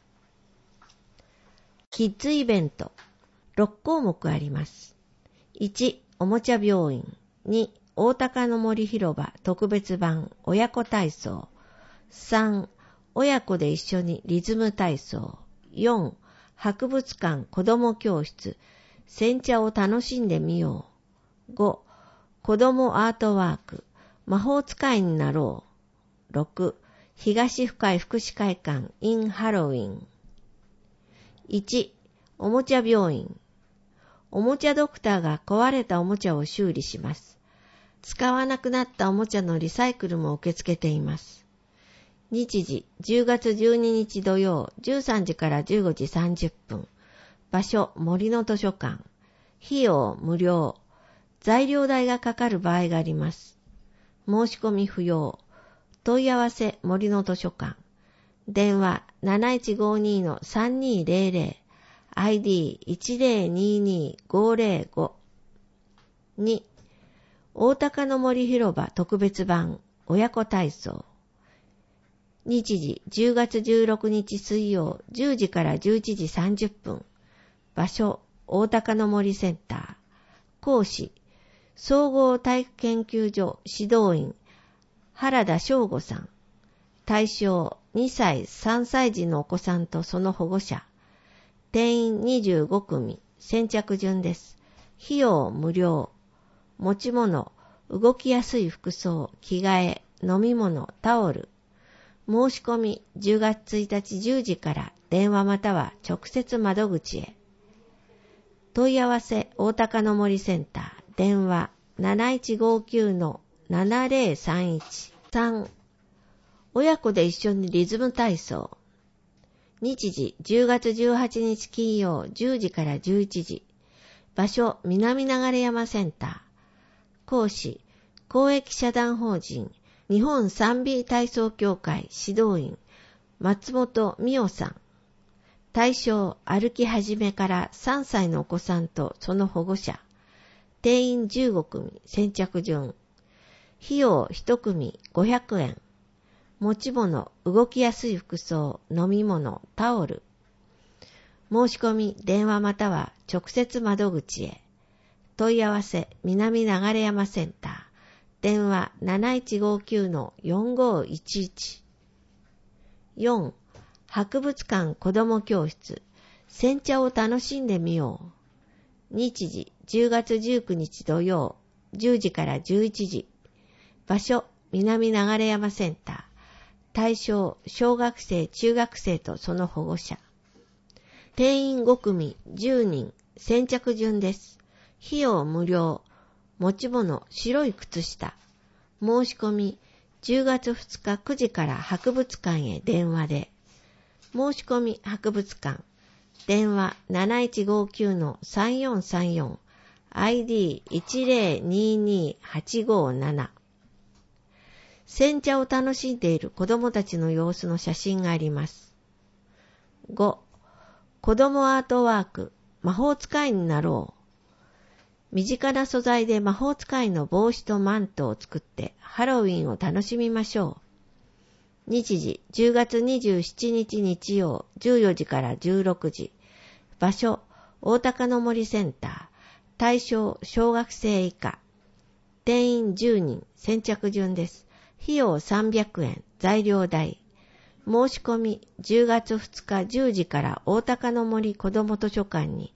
キッズイベント、ろっこうもくあります。いち、おもちゃ病院。に、大高の森広場特別版親子体操。さん、親子で一緒にリズム体操。よん、博物館子ども教室。煎茶を楽しんでみよう。ご、子どもアートワーク。魔法使いになろう。ろく、東深い福祉会館 in ハロウィン。いち、おもちゃ病院。おもちゃドクターが壊れたおもちゃを修理します。使わなくなったおもちゃのリサイクルも受け付けています。日時、じゅうがつじゅうににち土曜、じゅうさんじからじゅうごじさんじゅっぷん。場所、森の図書館。費用、無料。材料代がかかる場合があります。申し込み不要。問い合わせ、森の図書館。電話 なないちごにのさんにーぜろぜろ。アイディーいちぜろににごぜろご。に、大高の森広場特別版親子体操。日時じゅうがつじゅうろくにち水曜じゅうじからじゅういちじさんじゅっぷん。場所、大高の森センター。講師、総合体育研究所指導員、原田翔吾さん。対象、にさい、さんさい児のお子さんとその保護者。定員にじゅうごくみ、先着順です。費用無料。持ち物、動きやすい服装、着替え、飲み物、タオル。申し込みじゅうがつついたちじゅうじから電話または直接窓口へ。問い合わせ大高の森センター、電話 なないちごきゅうのななぜろさんいち。さん、親子で一緒にリズム体操。日時じゅうがつじゅうはちにち金曜じゅうじからじゅういちじ。場所、南流山センター。講師、公益社団法人日本賛美体操協会指導員松本美代さん。対象、歩き始めからさんさいのお子さんとその保護者。定員じゅうごくみ、先着順。費用いちくみごひゃくえん。持ち物、動きやすい服装、飲み物、タオル。申し込み、電話または直接窓口へ。問い合わせ、南流山センター。電話 なないちごきゅうのよんごいちいち。よん、博物館子ども教室。煎茶を楽しんでみよう。日時、じゅうがつじゅうくにち土曜、じゅうじからじゅういちじ。場所、南流山センター。対象、小学生、中学生とその保護者。定員ごくみ、じゅうにん、先着順です。費用無料。持ち物、白い靴下。申し込み、じゅうがつふつかくじから博物館へ電話で。申し込み、博物館。電話 なないちごきゅうのさんよんさんよん。アイディーいちぜろににはちごなな。煎茶を楽しんでいる子どもたちの様子の写真があります。ご、子どもアートワーク、魔法使いになろう。身近な素材で魔法使いの帽子とマントを作ってハロウィンを楽しみましょう。日時じゅうがつにじゅうしちにち日曜じゅうよじからじゅうろくじ。場所、大高の森センター。対象、小学生以下。定員じゅうにん、先着順です。費用さんびゃくえん、材料代。申し込みじゅうがつふつかじゅうじから大高の森子ども図書館に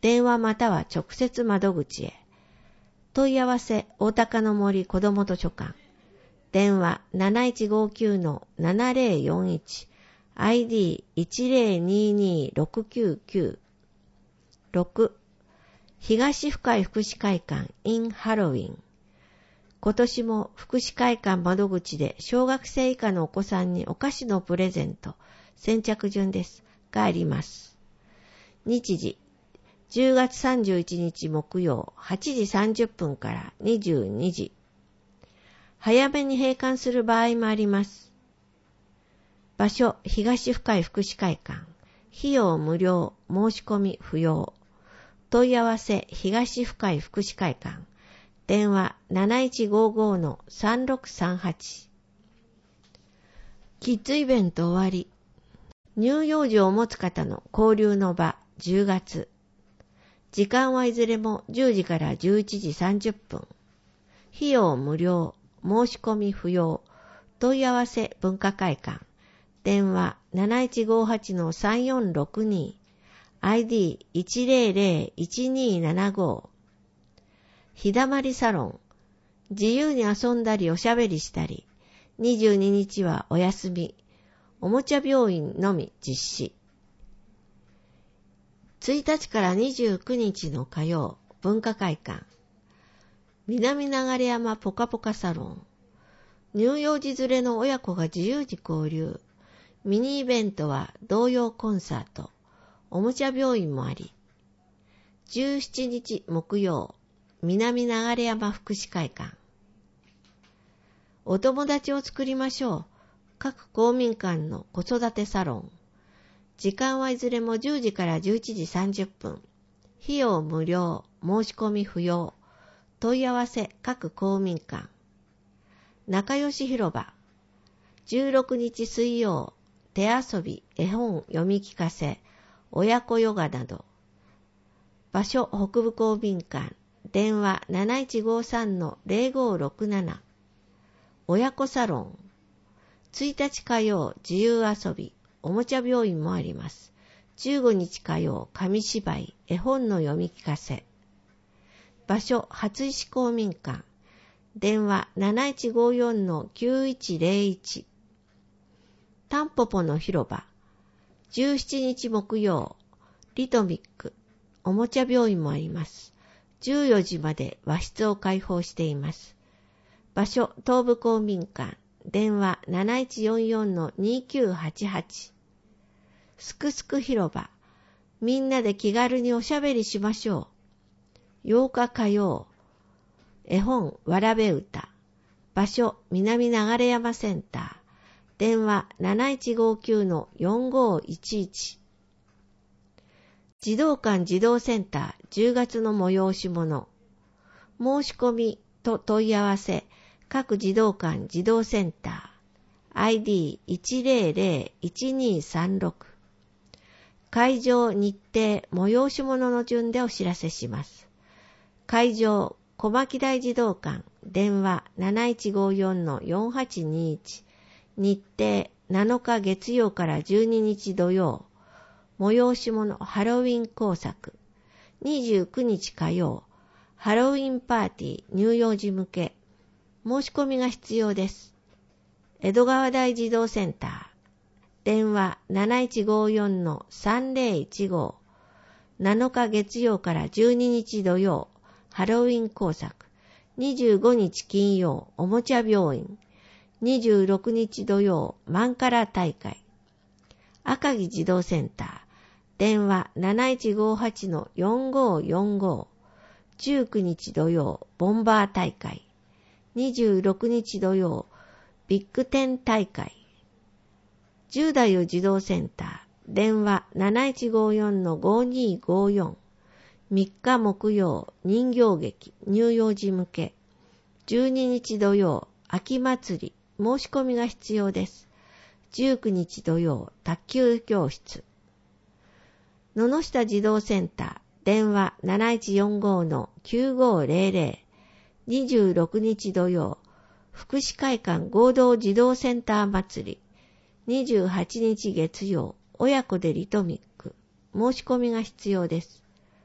電話または直接窓口へ。問い合わせ、大高の森子ども図書館。電話 なないちごきゅうのななぜろよんいち、アイディーいちぜろににろくきゅうきゅう。ろく、東深井福祉会館 in ハロウィン。今年も福祉会館窓口で小学生以下のお子さんにお菓子のプレゼント、先着順です。があります。日時、じゅうがつさんじゅういちにち木曜はちじさんじゅっぷんからにじゅうにじ。早めに閉館する場合もあります。場所、東深井福祉会館。費用無料、申し込み不要。問い合わせ、東深井福祉会館。電話 なないちごごのさんろくさんはち。キッズイベント終わり。乳幼児を持つ方の交流の場、じゅうがつ。時間はいずれもじゅうじからじゅういちじさんじゅっぷん。費用無料、申し込み不要。問い合わせ文化会館。電話 なないちごはちのさんよんろくに。アイディーいちぜろぜろいちにーななご。ひだまりサロン。自由に遊んだりおしゃべりしたり。にじゅうににちはお休み。おもちゃ病院のみ実施。ついたちからにじゅうくにちの火曜、文化会館。南流山ポカポカサロン。乳幼児連れの親子が自由に交流。ミニイベントは童謡コンサート。おもちゃ病院もあり。じゅうしちにち木曜、南流山福祉会館。お友達を作りましょう。各公民館の子育てサロン。時間はいずれもじゅうじからじゅういちじさんじゅっぷん。費用無料、申し込み不要。問い合わせ各公民館。仲良し広場。じゅうろくにち水曜、手遊び、絵本読み聞かせ、親子ヨガなど。場所北部公民館。電話 なないちごさんのぜろごろくなな。親子サロン。ついたち火曜、自由遊び、おもちゃ病院もあります。じゅうごにち火曜、紙芝居、絵本の読み聞かせ。場所、初石公民館。電話 なないちごよんのきゅういちぜろいち。タンポポの広場。じゅうしちにち木曜、リトミック、おもちゃ病院もあります。じゅうよじまで和室を開放しています。場所、東部公民館。電話 なないちよんよんのにきゅうはちはち。すくすく広場。みんなで気軽におしゃべりしましょう。ようか火曜。絵本わらべ歌。場所、南流山センター。電話 なないちごきゅうのよんごいちいち。児童館児童センターじゅうがつの催し物。申し込みと問い合わせ、各児童館児童センター。アイディーいちぜろぜろいちにーさんろく。会場日程催し物の順でお知らせします。会場小牧台児童館。電話 なないちごよんのよんはちにいち。日程なのか月曜からじゅうににち土曜。催し物ハロウィン工作。にじゅうくにち火曜。ハロウィンパーティー乳幼児向け。申し込みが必要です。江戸川台児童センター。電話 なないちごよんのさんぜろいちご。なのか月曜からじゅうににち土曜。ハロウィン工作。にじゅうごにち金曜。おもちゃ病院。にじゅうろくにち土曜。マンカラ大会。赤城児童センター。電話 なないちごはちのよんごよんご。じゅうくにち土曜。ボンバー大会。にじゅうろくにち土曜。ビッグテン大会。じゅう代児童センター。電話 なないちごよんのごにごよん。みっか木曜。人形劇乳幼児向け。じゅうににち土曜。秋祭り。申し込みが必要です。じゅうくにち土曜。卓球教室。野々下児童センター。電話 なないちよんごのきゅうごぜろぜろ。にじゅうろくにち土曜。福祉会館合同児童センター祭り。にじゅうはちにち月曜。親子でリトミック。申し込みが必要です。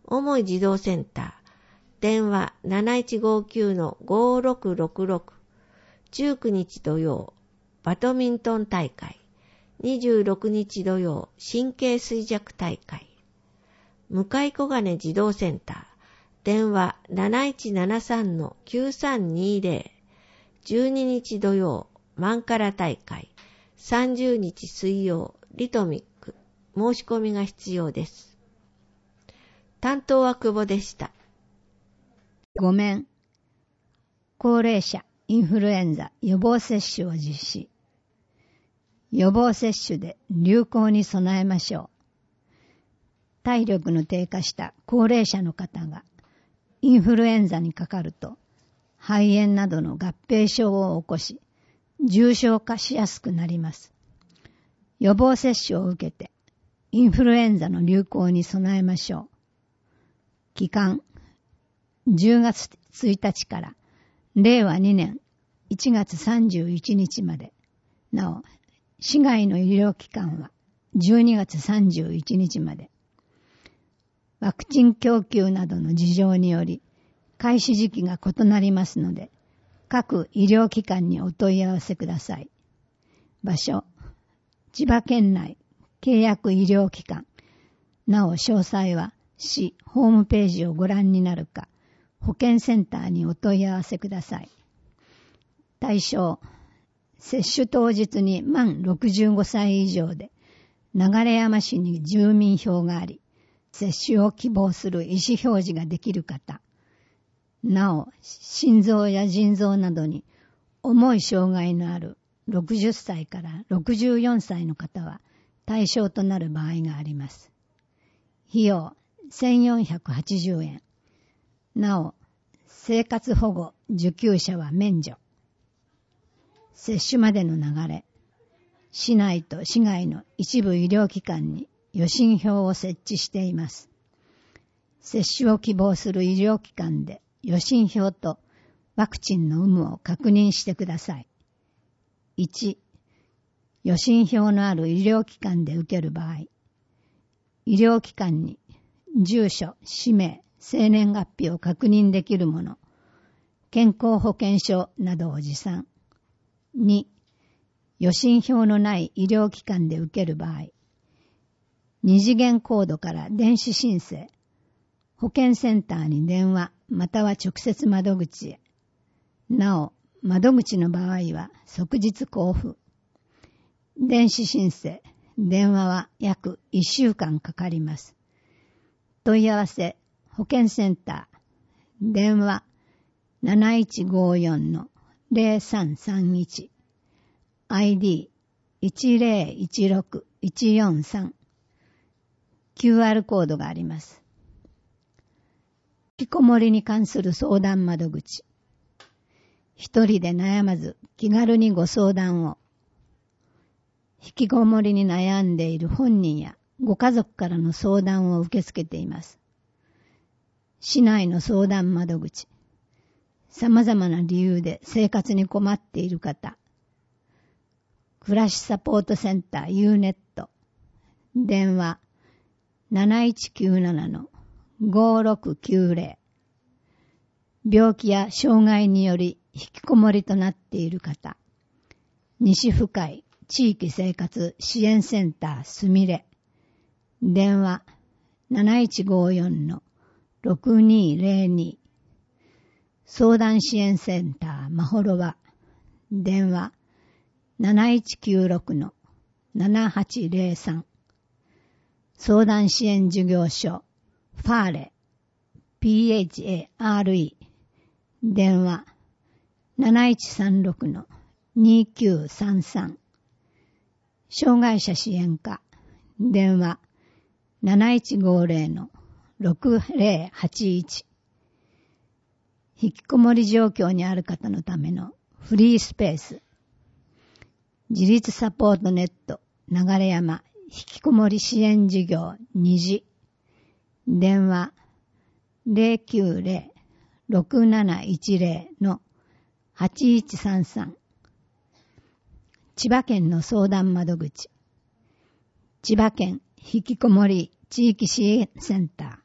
重い児童センター、電話 なないちごきゅうのごろくろくろく、じゅうくにち土曜、バドミントン大会、にじゅうろくにち土曜、神経衰弱大会、向小金児童センター、電話 なないちななさんのきゅうさんにぜろ、じゅうににち土曜、マンカラ大会、さんじゅうにち水曜、リトミック、申し込みが必要です。担当は久保でした。 ごめん。高齢者インフルエンザ予防接種を実施。予防接種で流行に備えましょう。体力の低下した高齢者の方がインフルエンザにかかると肺炎などの合併症を起こし重症化しやすくなります。予防接種を受けてインフルエンザの流行に備えましょう。期間じゅうがつついたちかられいわにねんいちがつさんじゅういちにちまで。なお、市外の医療機関はじゅうにがつさんじゅういちにちまで。ワクチン供給などの事情により開始時期が異なりますので、各医療機関にお問い合わせください。場所、千葉県内契約医療機関。なお詳細は市ホームページをご覧になるか、保健センターにお問い合わせください。対象、接種当日に満ろくじゅうごさい以上で、流山市に住民票があり、接種を希望する意思表示ができる方。なお、心臓や腎臓などに重い障害のあるろくじゅっさいからろくじゅうよんさいの方は対象となる場合があります。費用せんよんひゃくはちじゅうえん。なお、生活保護受給者は免除。接種までの流れ。市内と市外の一部医療機関に予診票を設置しています。接種を希望する医療機関で予診票とワクチンの有無を確認してください。いち. 予診票のある医療機関で受ける場合、医療機関に住所、氏名、生年月日を確認できるもの、健康保険証などを持参。に. 予診票のない医療機関で受ける場合、二次元コードから電子申請、保健センターに電話または直接窓口へ。なお、窓口の場合は即日交付。電子申請、電話は約いっしゅうかんかかります。問い合わせ、保健センター、電話 なないちごよんのぜろさんさんいち、アイディーいちぜろいちろくいちよんさん、キューアール コードがあります。引きこもりに関する相談窓口。一人で悩まず気軽にご相談を。引きこもりに悩んでいる本人やご家族からの相談を受け付けています。市内の相談窓口。様々な理由で生活に困っている方。暮らしサポートセンター ユーネット。電話 なないちきゅうななのごろくきゅうぜろ。病気や障害により引きこもりとなっている方。西深井地域生活支援センターすみれ。電話 なないちごよんのろくにぜろに。相談支援センターまほろば。電話 なないちきゅうろくのななはちぜろさん。相談支援事業所ファーレ ピーエイチエーアールイー。電話 なないちさんろくのにきゅうさんさん。障害者支援課。電話 なないちごぜろのろくぜろはちいち。引きこもり状況にある方のためのフリースペース。自立サポートネット流山引きこもり支援事業にじ。電話ぜろきゅうぜろろくなないちぜろのはちいちさんさん。千葉県の相談窓口。千葉県引きこもり地域支援センター。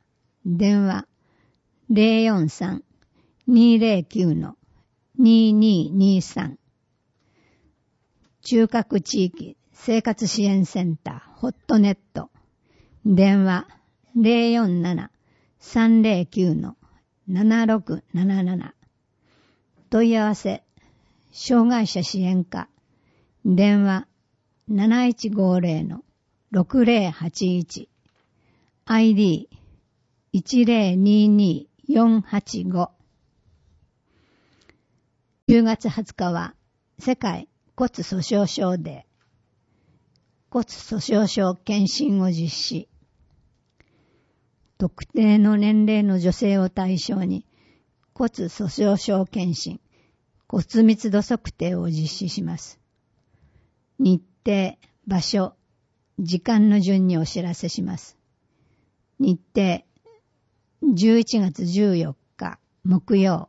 電話 ゼロよんさん にゼロきゅう にににさん。中核地域生活支援センターホットネット電話 ゼロよんなな さんゼロきゅう ななろくなななな。問い合わせ障害者支援課電話 なないちごゼロ ろくゼロはちいち アイディーいちゼロにによんはちご。じゅうがつはつかは世界骨粗鬆症デー。骨粗鬆症検診を実施。特定の年齢の女性を対象に骨粗鬆症検診、骨密度測定を実施します。日程、場所、時間の順にお知らせします。日程、じゅういちがつじゅうよっか木曜。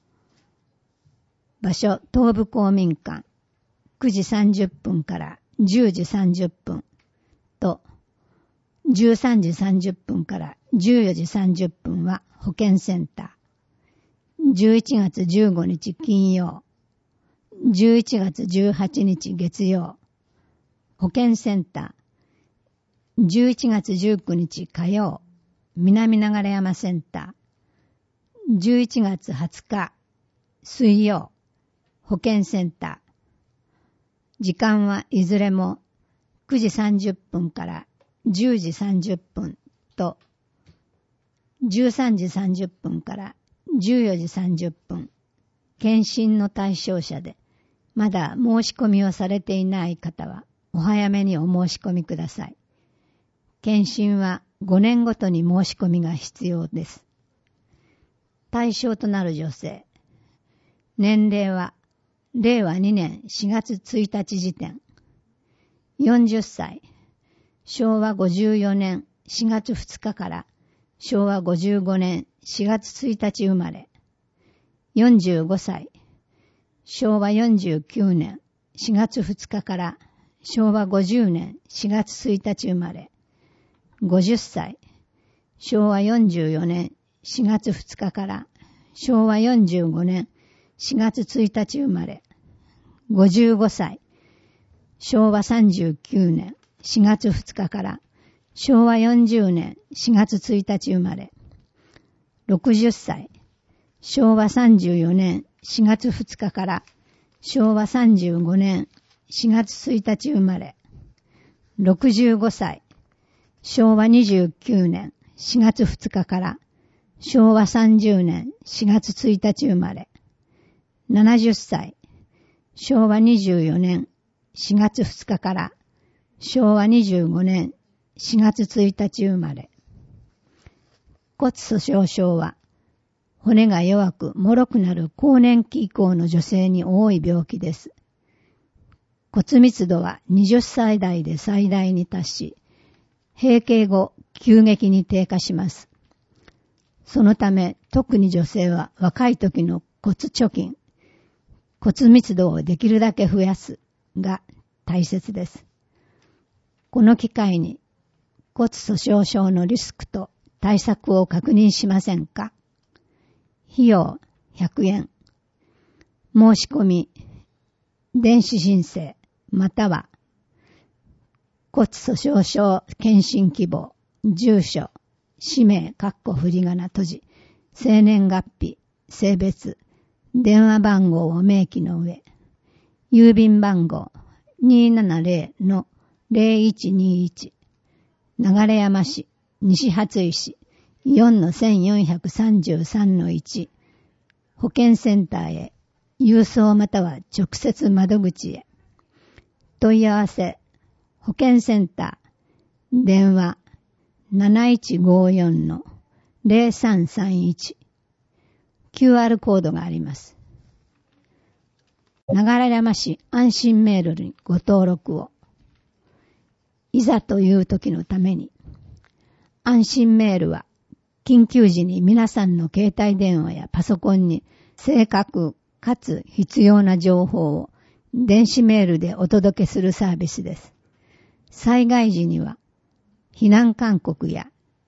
場所、東部公民館、くじさんじゅっぷんからじゅうじさんじゅっぷんと、じゅうさんじさんじゅっぷんからじゅうよじさんじゅっぷんは保健センター。じゅういちがつじゅうごにち金曜、じゅういちがつじゅうはちにち月曜、保健センター。じゅういちがつじゅうくにち火曜、南流山センター。じゅういちがつはつか水曜、保健センター。時間はいずれもくじさんじゅっぷんからじゅうじさんじゅっぷんとじゅうさんじさんじゅっぷんからじゅうよじさんじゅっぷん。検診の対象者でまだ申し込みをされていない方はお早めにお申し込みください。検診はごねんごとに申し込みが必要です。対象となる女性。年齢はれいわにねんしがつついたち時点。よんじゅっさい。しょうわごじゅうよねんしがつふつかからしょうわごじゅうごねんしがつついたち生まれ。よんじゅうごさい。しょうわよんじゅうきゅうねんしがつふつかからしょうわごじゅうねんしがつついたち生まれ。ごじゅっさい。しょうわよんじゅうよねんしがつふつかからしょうわよんじゅうごねんしがつついたち生まれ。ごじゅうごさい。しょうわさんじゅうきゅうねんしがつふつかからしょうわよんじゅうねんしがつついたち生まれ。ろくじゅっさい。しょうわさんじゅうよねんしがつふつかからしょうわさんじゅうごねんしがつついたち生まれ。ろくじゅうごさい。しょうわにじゅうきゅうねんしがつふつかからしょうわさんじゅうねんしがつついたち生まれ。ななじゅっさい。しょうわにじゅうよねんしがつふつかからしょうわにじゅうごねんしがつついたち生まれ。骨粗鬆症は骨が弱く脆くなる更年期以降の女性に多い病気です。骨密度ははたち代で最大に達し、閉経後急激に低下します。そのため特に女性は若い時の骨貯金、骨密度をできるだけ増やすが大切です。この機会に骨粗鬆症のリスクと対策を確認しませんか？費用ひゃくえん。申し込み、電子申請または骨粗鬆症検診希望、住所、氏名、かっこ振り仮名閉じ、生年月日、性別、電話番号を明記の上、郵便番号 にーななぜろのぜろいちにいち、流山市、西初井市 よんのせんよんひゃくさんじゅうさんのいち、保健センターへ、郵送または直接窓口へ。問い合わせ、保健センター、電話 なないちごよんのぜろさんさんいち、キューアール コードがあります。流山市安心メールにご登録を。いざという時のために。安心メールは緊急時に皆さんの携帯電話やパソコンに正確かつ必要な情報を電子メールでお届けするサービスです。災害時には避難勧告や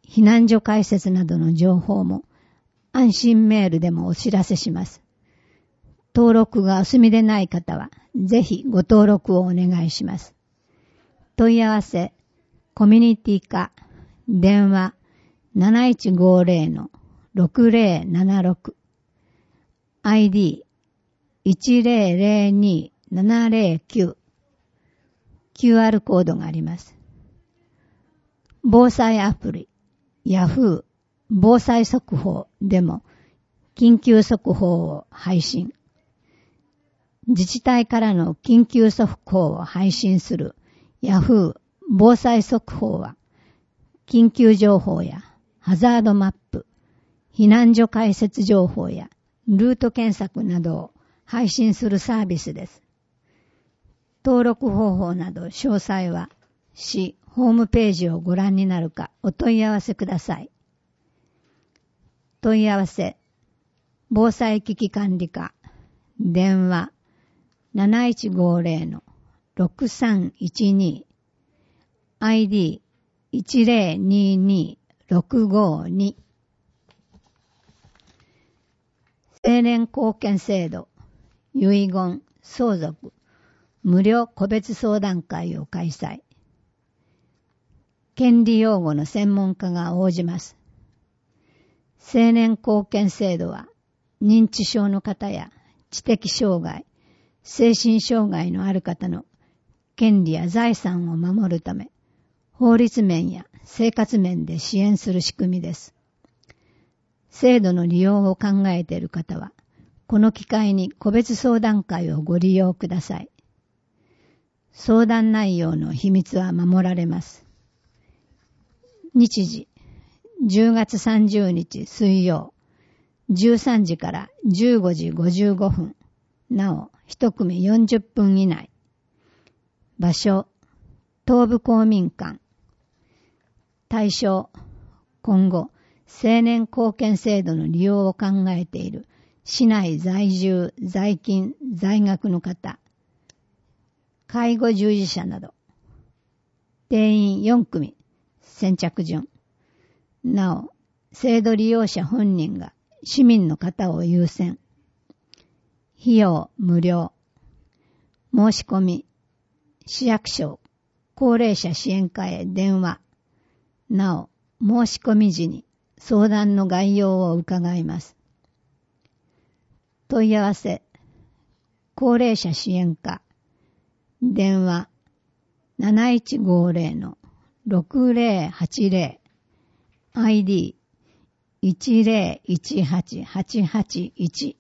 避難所開設などの情報も安心メールでもお知らせします。登録がお済みでない方は、ぜひご登録をお願いします。問い合わせ、コミュニティ課、電話 なないちごぜろのろくぜろななろく、アイディーいちぜろぜろにななぜろきゅう、キューアール コードがあります。防災アプリ、ヤフー、防災速報でも緊急速報を配信。自治体からの緊急速報を配信するヤフー防災速報は、緊急情報やハザードマップ、避難所開設情報やルート検索などを配信するサービスです。登録方法など詳細は市ホームページをご覧になるかお問い合わせください。問い合わせ、防災危機管理課、電話 なないちごぜろのろくさんいちに、アイディーいちぜろににろくごに。青年貢献制度、遺言、相続、無料個別相談会を開催。権利用語の専門家が応じます。青年貢献制度は、認知症の方や知的障害、精神障害のある方の権利や財産を守るため、法律面や生活面で支援する仕組みです。制度の利用を考えている方は、この機会に個別相談会をご利用ください。相談内容の秘密は守られます。日時、じゅうがつさんじゅうにち水曜、じゅうさんじからじゅうごじごじゅうごふん、なお一組よんじゅっぷん以内。場所、東部公民館。対象、今後、青年貢献制度の利用を考えている市内在住、在勤、在学の方、介護従事者など、定員よんくみ、先着順。なお、制度利用者本人が市民の方を優先。費用無料。申し込み、市役所、高齢者支援課へ電話。なお、申し込み時に相談の概要を伺います。問い合わせ、高齢者支援課、電話 なないちごぜろのろくぜろはちぜろ、アイディーいちぜろいちはちはちはちいち。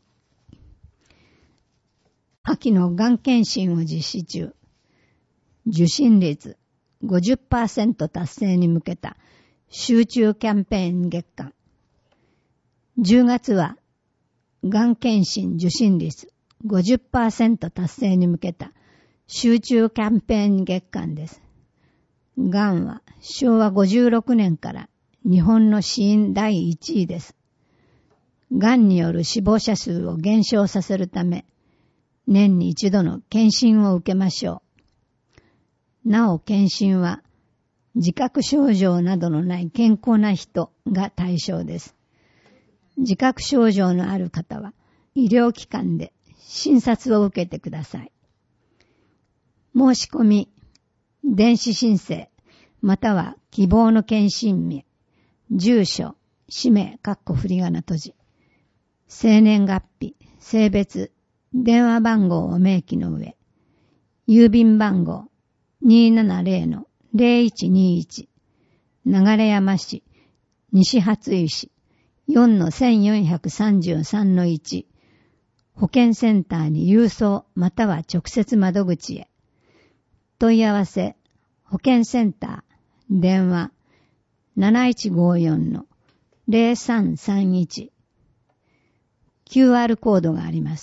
秋のがん検診を実施中。受診率 ごじゅっパーセント 達成に向けた集中キャンペーン月間。じゅうがつはがん検診受診率 ごじゅっパーセント 達成に向けた集中キャンペーン月間です。がんはしょうわごじゅうろくねんから日本の死因だいいちいです。がんによる死亡者数を減少させるため、年に一度の検診を受けましょう。なお検診は、自覚症状などのない健康な人が対象です。自覚症状のある方は、医療機関で診察を受けてください。申し込み、電子申請、または希望の検診名、住所、氏名、括弧振り仮名閉じ、生年月日、性別、電話番号を明記の上、郵便番号 にーななぜろのぜろいちにいち、流山市、西初井市、よんのせんよんひゃくさんじゅうさんのいち、保健センターに郵送または直接窓口へ。問い合わせ、保健センター、電話、なないちごよんのぜろさんさんいち。キューアール コードがあります。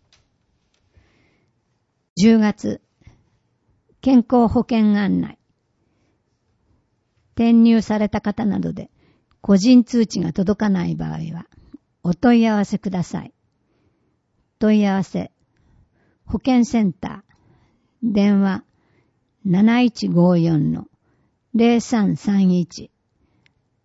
じゅうがつ、健康保険案内。転入された方などで個人通知が届かない場合は、お問い合わせください。問い合わせ、保健センター、電話、なないちごよんのぜろさんさんいち。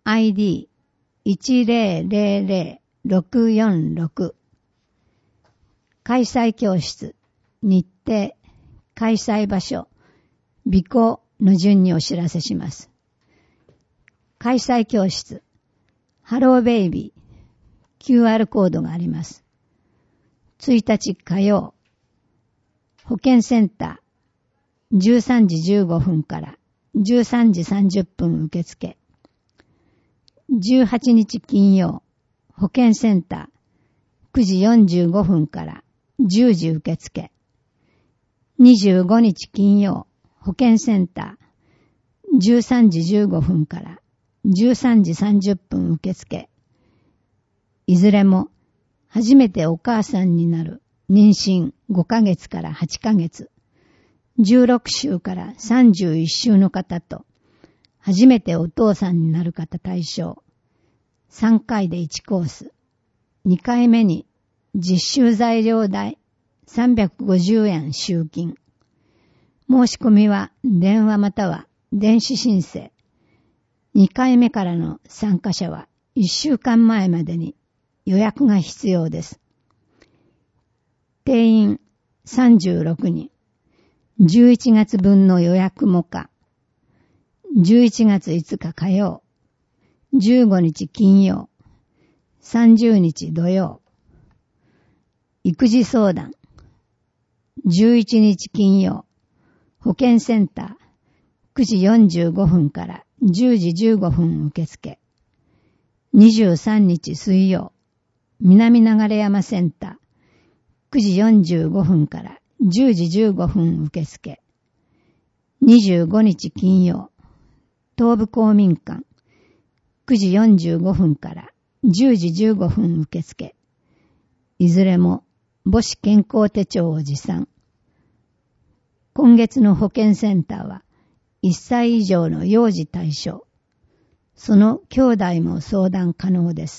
アイディーいちゼロゼロゼロろくよんろく 開催教室、日程、開催場所、備考の順にお知らせします。開催教室、ハローベイビー、キューアール コードがあります。いちにち火曜、保健センター、じゅうさんじじゅうごふんからじゅうさんじさんじゅっぷん受付。じゅうはちにち金曜、保健センター、くじよんじゅうごふんからじゅうじ受付。にじゅうごにち金曜、保健センター、じゅうさんじじゅうごふんからじゅうさんじさんじゅっぷん受付。いずれも初めてお母さんになる妊娠ごかげつからはちかげつ、じゅうろくしゅうからさんじゅういっしゅうの方と、初めてお父さんになる方対象、さんかいでいちコース、にかいめに実習材料代さんびゃくごじゅうえん集金。申し込みは電話または電子申請。にかいめからの参加者はいっしゅうかんまえまでに予約が必要です。定員さんじゅうろくにん。じゅういちがつぶんの予約も可。じゅういちがついつか火曜、じゅうごにち金曜、さんじゅうにち土曜。育児相談、じゅういちにち金曜、保健センター、くじよんじゅうごふんからじゅうじじゅうごふん受付。にじゅうさんにち水曜、南流山センター、くじよんじゅうごふんからじゅうじじゅうごふん受付。にじゅうごにち金曜、東部公民館、くじよんじゅうごふんからじゅうじじゅうごふん受付。いずれも母子健康手帳を持参。今月の保健センターはいっさい以上の幼児対象。その兄弟も相談可能です。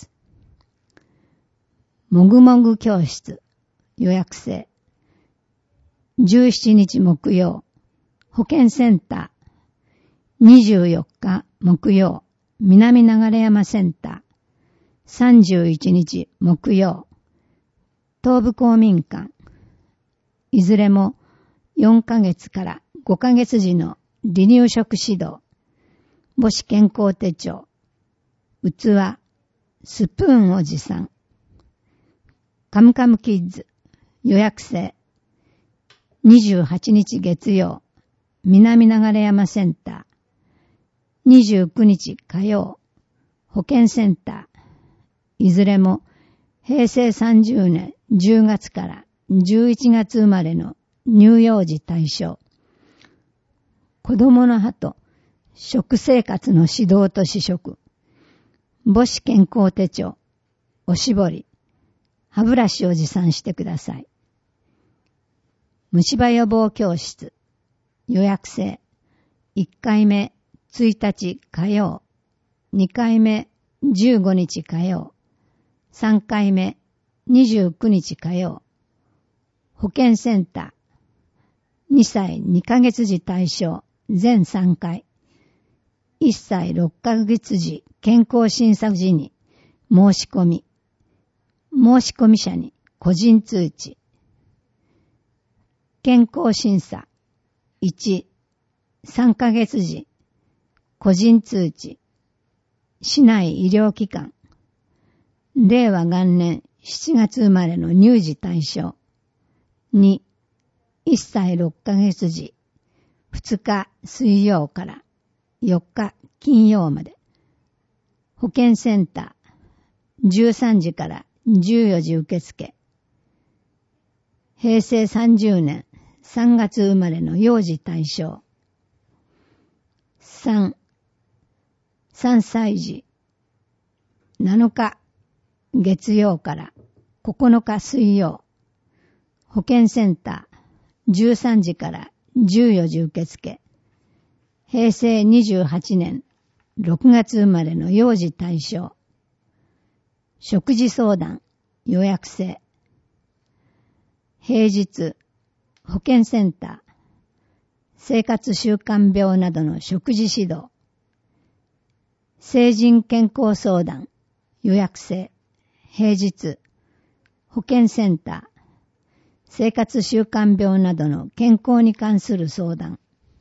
もぐもぐ教室、予約制。じゅうしちにち木曜、保健センター。にじゅうよっか木曜、南流山センター。さんじゅういちにち木曜、東部公民館。いずれもよんかげつからごかげつ時の離乳食指導。母子健康手帳。器、スプーンを持参。カムカムキッズ、予約制。にじゅうはちにち月曜、南流山センター。にじゅうくにち火曜、保健センター。いずれもへいせいさんじゅうねんじゅうがつからじゅういちがつ生まれの乳幼児対象。子供の歯と食生活の指導と試食。母子健康手帳、おしぼり、歯ブラシを持参してください。虫歯予防教室、予約制。いっかいめついたち火曜、にかいめじゅうごにち火曜、さんかいめにじゅうくにち火曜。保健センター。にさいにかげつ時対象、全さんかい。いっさいろっかげつ時健康診査時に申し込み。申し込み者に個人通知。健康審査。いち、さんかげつ時個人通知。市内医療機関。れいわがんねんしちがつ生まれの乳児対象。に、いっさいろっかげつ時ふつか水曜からよっか金曜まで。保健センター。じゅうさんじからじゅうよじ受付。へいせいさんじゅうねんさんがつ生まれの幼児対象。さん、さんさい児。なのか月曜からここのか水曜。保健センター。じゅうさんじからじゅうよじ受付。へいせいにじゅうはちねんろくがつ生まれの幼児対象。食事相談、予約制。平日、保健センター。生活習慣病などの食事指導。 成人健康相談、予約制、平日、保健センター、生活習慣病などの健康に関する相談、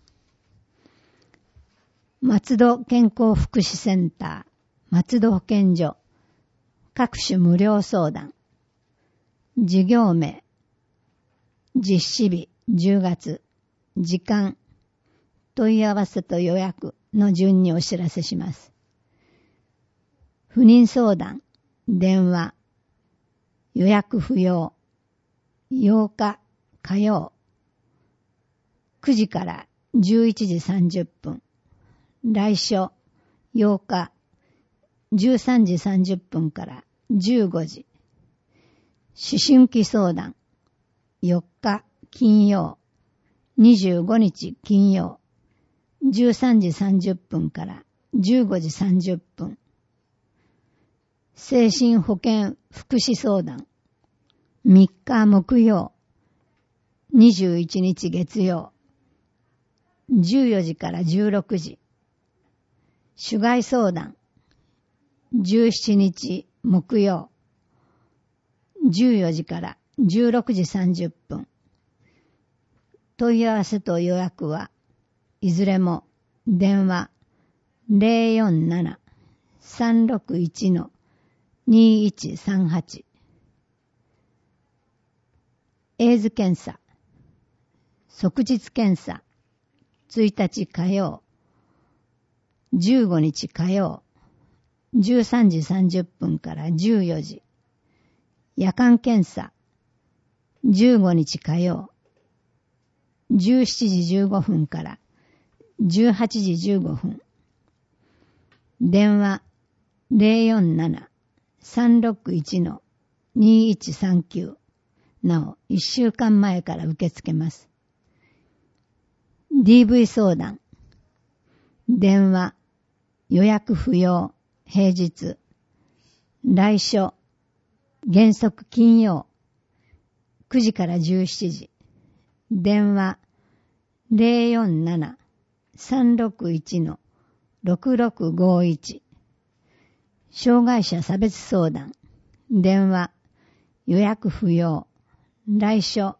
松戸健康福祉センター、松戸保健所、各種無料相談、事業名、実施日じゅうがつ、時間、問い合わせと予約の順にお知らせします。不妊相談、電話、予約不要、ようか火曜、くじからじゅういちじさんじゅっぷん、来初ようか、じゅうさんじさんじゅっぷんからじゅうごじ、思春期相談、よっか金曜、にじゅうごにち金曜、じゅうさんじさんじゅっぷんからじゅうごじさんじゅっぷん、精神保健福祉相談、みっか木曜、にじゅういちにち月曜、じゅうよじからじゅうろくじ、主害相談、じゅうしちにち木曜、じゅうよじからじゅうろくじさんじゅっぷん、問い合わせと予約はいずれも電話 ゼロよんなな さんろくいち にいちさんはち、エイズ検査、即日検査、いちにち火曜、じゅうごにち火曜、じゅうさんじさんじゅっぷんからじゅうよじ、夜間検査、じゅうごにち火曜、じゅうしちじじゅうごふんからじゅうはちじじゅうごふん、電話 ゼロよんなな さんろくいち にいちさんきゅう、なおいっしゅうかんまえから受け付けます。ディーブイ 相談、電話、予約不要、平日、来初、原則金曜、くじからじゅうしちじ、電話、ゼロよんなな さんろくいち ろくろくごいち、障害者差別相談、電話、予約不要、来初、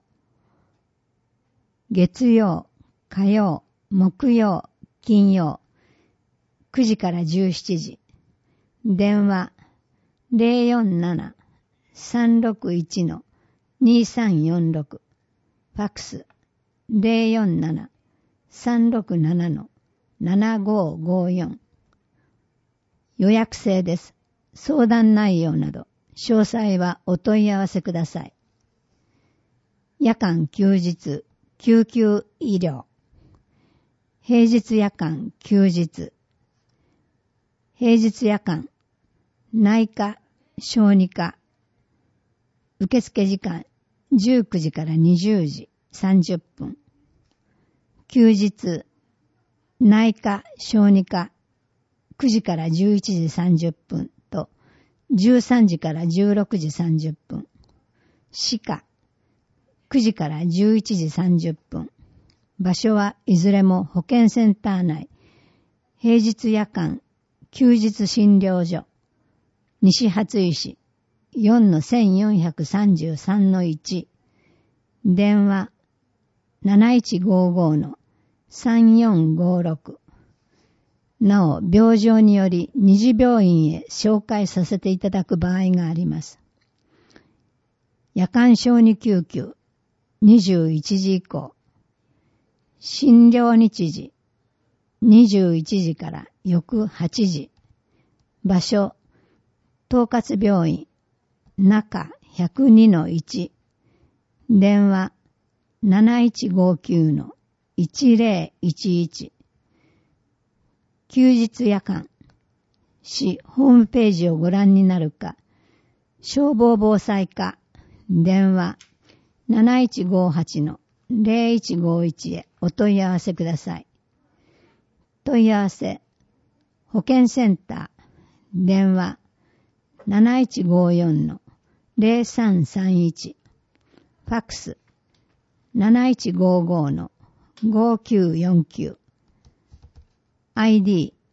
月曜、火曜、木曜、金曜、くじからじゅうしちじ、電話、ゼロよんなな さんろくいち にさんよんろく、ファックス、ゼロよんなな さんろくなな ななごごよん、予約制です。相談内容など、詳細はお問い合わせください。夜間休日、救急医療、平日夜間休日、平日夜間、内科、小児科、受付時間じゅうくじからにじゅうじさんじゅっぷん、休日、内科、小児科、くじからじゅういちじさんじゅっぷんとじゅうさんじからじゅうろくじさんじゅっぷん、歯科、くじからじゅういちじさんじゅっぷん、場所はいずれも保健センター内、平日夜間、休日診療所、西初井市 よんのせんよんひゃくさんじゅうさんのいち、電話 なないちごごのさんよんごろく、なお病状により二次病院へ紹介させていただく場合があります。夜間小児救急にじゅういちじ以降、診療日時にじゅういちじから翌はちじ、場所統括病院中 ひゃくにのいち、電話 なないちごきゅうのいちぜろいちいち、休日夜間、市ホームページをご覧になるか、消防防災課、電話 なないちごはちのゼロいちごいち へお問い合わせください。問い合わせ、保健センター、電話 なないちごよんのゼロさんさんいち、ファックス なないちごごのごきゅうよんきゅう、アイディー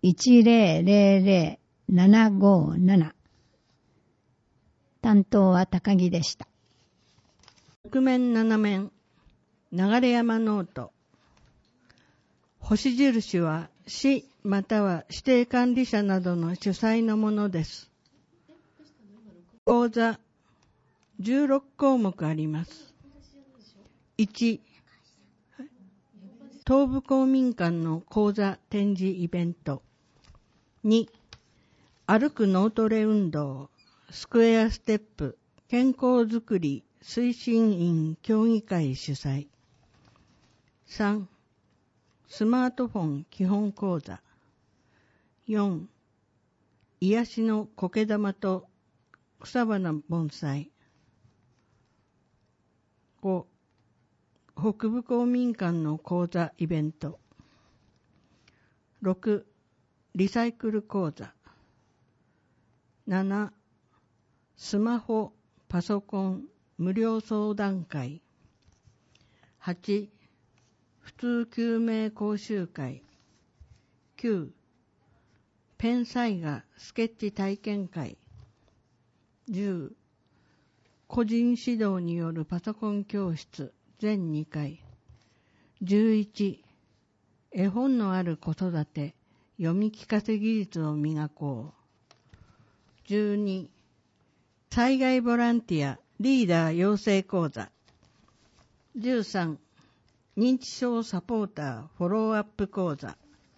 いちぜろぜろぜろななごなな。担当は高木でした。 ろく面なな面、流山ノート。星印は市または指定管理者などの主催のものです。講座じゅうろくこうもくあります。いち、東部公民館の講座展示イベント。に、歩く脳トレ運動、スクエアステップ、健康づくり推進員協議会主催。さん、スマートフォン基本講座。よん、癒しの苔玉と草花盆栽。ご、北部公民館の講座イベント。ろく、リサイクル講座。なな、スマホ、パソコン、無料相談会。はち、普通救命講習会。きゅう、ペンサイガスケッチ体験会。じゅう、個人指導によるパソコン教室全にかい。じゅういち、絵本のある子育て読み聞かせ技術を磨こう。じゅうに、災害ボランティアリーダー養成講座。じゅうさん、認知症サポーターフォローアップ講座。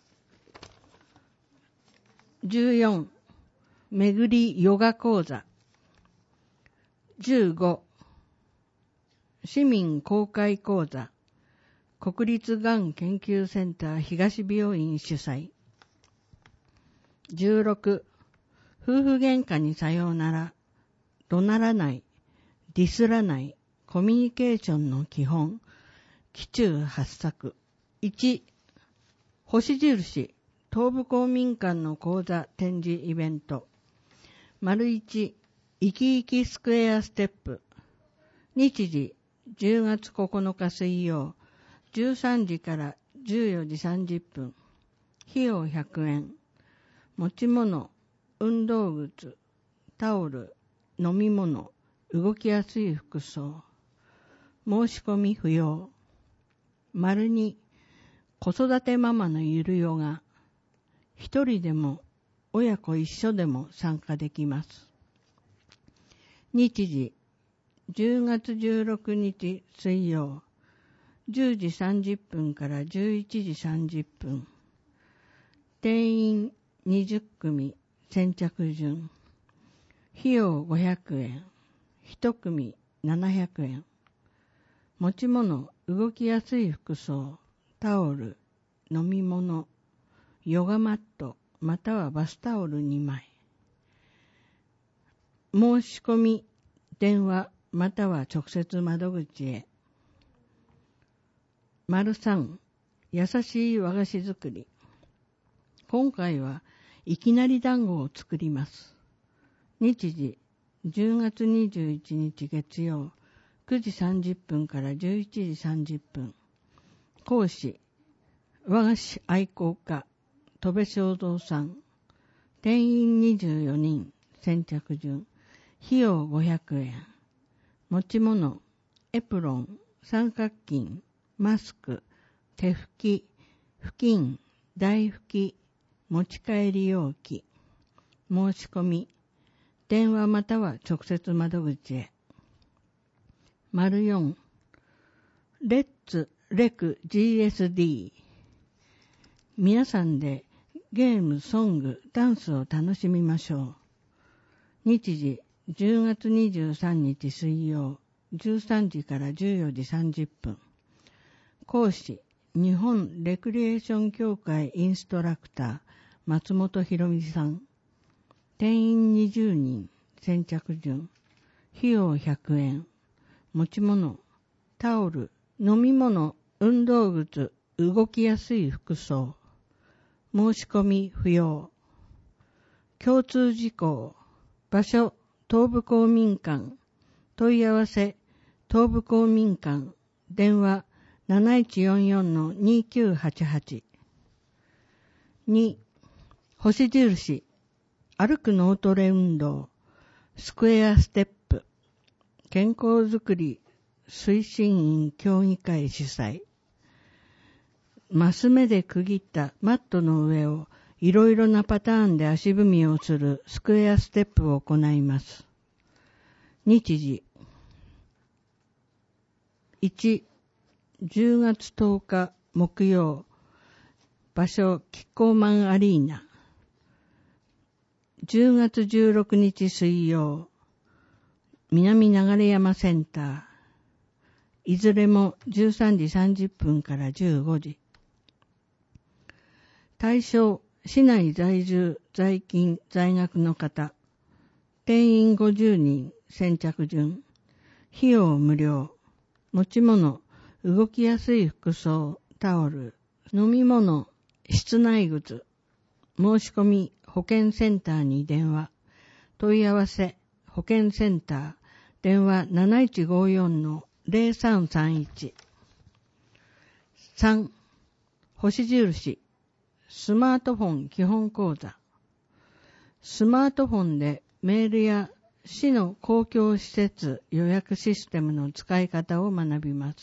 じゅうよん、巡りヨガ講座。じゅうご、市民公開講座。国立がん研究センター東病院主催。じゅうろく、夫婦喧嘩にさようなら。怒鳴らない、ディスらない、コミュニケーションの基本。紀中八作。いち、星印、東部公民館の講座展示イベント。丸いち、生き生きスクエアステップ。日時、じゅうがつここのか水曜、じゅうさんじからじゅうよじさんじゅっぷん。費用ひゃくえん。持ち物、運動靴、タオル、飲み物、動きやすい服装。申し込み不要。丸に、子育てママのゆるヨガ。一人でも親子一緒でも参加できます。日時、じゅうがつじゅうろくにち水曜、じゅうじさんじゅっぷんからじゅういちじさんじゅっぷん。定員にじゅっくみ、先着順。費用ごひゃくえん。一組ななひゃくえん。持ち物、動きやすい服装、タオル、飲み物、ヨガマット、またはバスタオルにまい。申し込み、電話、または直接窓口へ。丸さん、優しい和菓子作り。今回はいきなり団子を作ります。日時、じゅうがつにじゅういちにち月曜、くじさんじゅっぷんからじゅういちじさんじゅっぷん。講師、和菓子愛好家、戸部正蔵さん。定員にじゅうよにん、先着順。費用ごひゃくえん。持ち物、エプロン、三角巾、マスク、手拭き、布巾、台拭き、持ち帰り容器。申し込み、電話または直接窓口へ。丸よん、レッツレク ジーエスディー。皆さんでゲーム、ソング、ダンスを楽しみましょう。日時、じゅうがつにじゅうさんにち水曜、じゅうさんじからじゅうよじさんじゅっぷん。講師、日本レクリエーション協会インストラクター、松本博美さん。定員にじゅうにん、先着順。費用ひゃくえん。持ち物、タオル、飲み物、運動靴、動きやすい服装。申し込み不要。共通事項。場所、東部公民館。問い合わせ、東部公民館。電話、なないちよんよんのにきゅうはちはち。に、 星印、歩く脳トレ運動、スクエアステップ、健康づくり推進員協議会主催。マス目で区切ったマットの上をいろいろなパターンで足踏みをするスクエアステップを行います。日時いち、じゅうがつとおか木曜、場所キッコーマンアリーナ。じゅうがつじゅうろくにち水曜、南流山センター。いずれもじゅうさんじさんじゅっぷんからじゅうごじ。対象、市内在住、在勤、在学の方。定員ごじゅうにん、先着順。費用無料。持ち物、動きやすい服装、タオル、飲み物、室内靴。申し込み、保健センターに電話。問い合わせ、保健センター、電話 なないちごよんのゼロさんさんいち。さん、星印、スマートフォン基本講座。スマートフォンでメールや市の公共施設予約システムの使い方を学びます。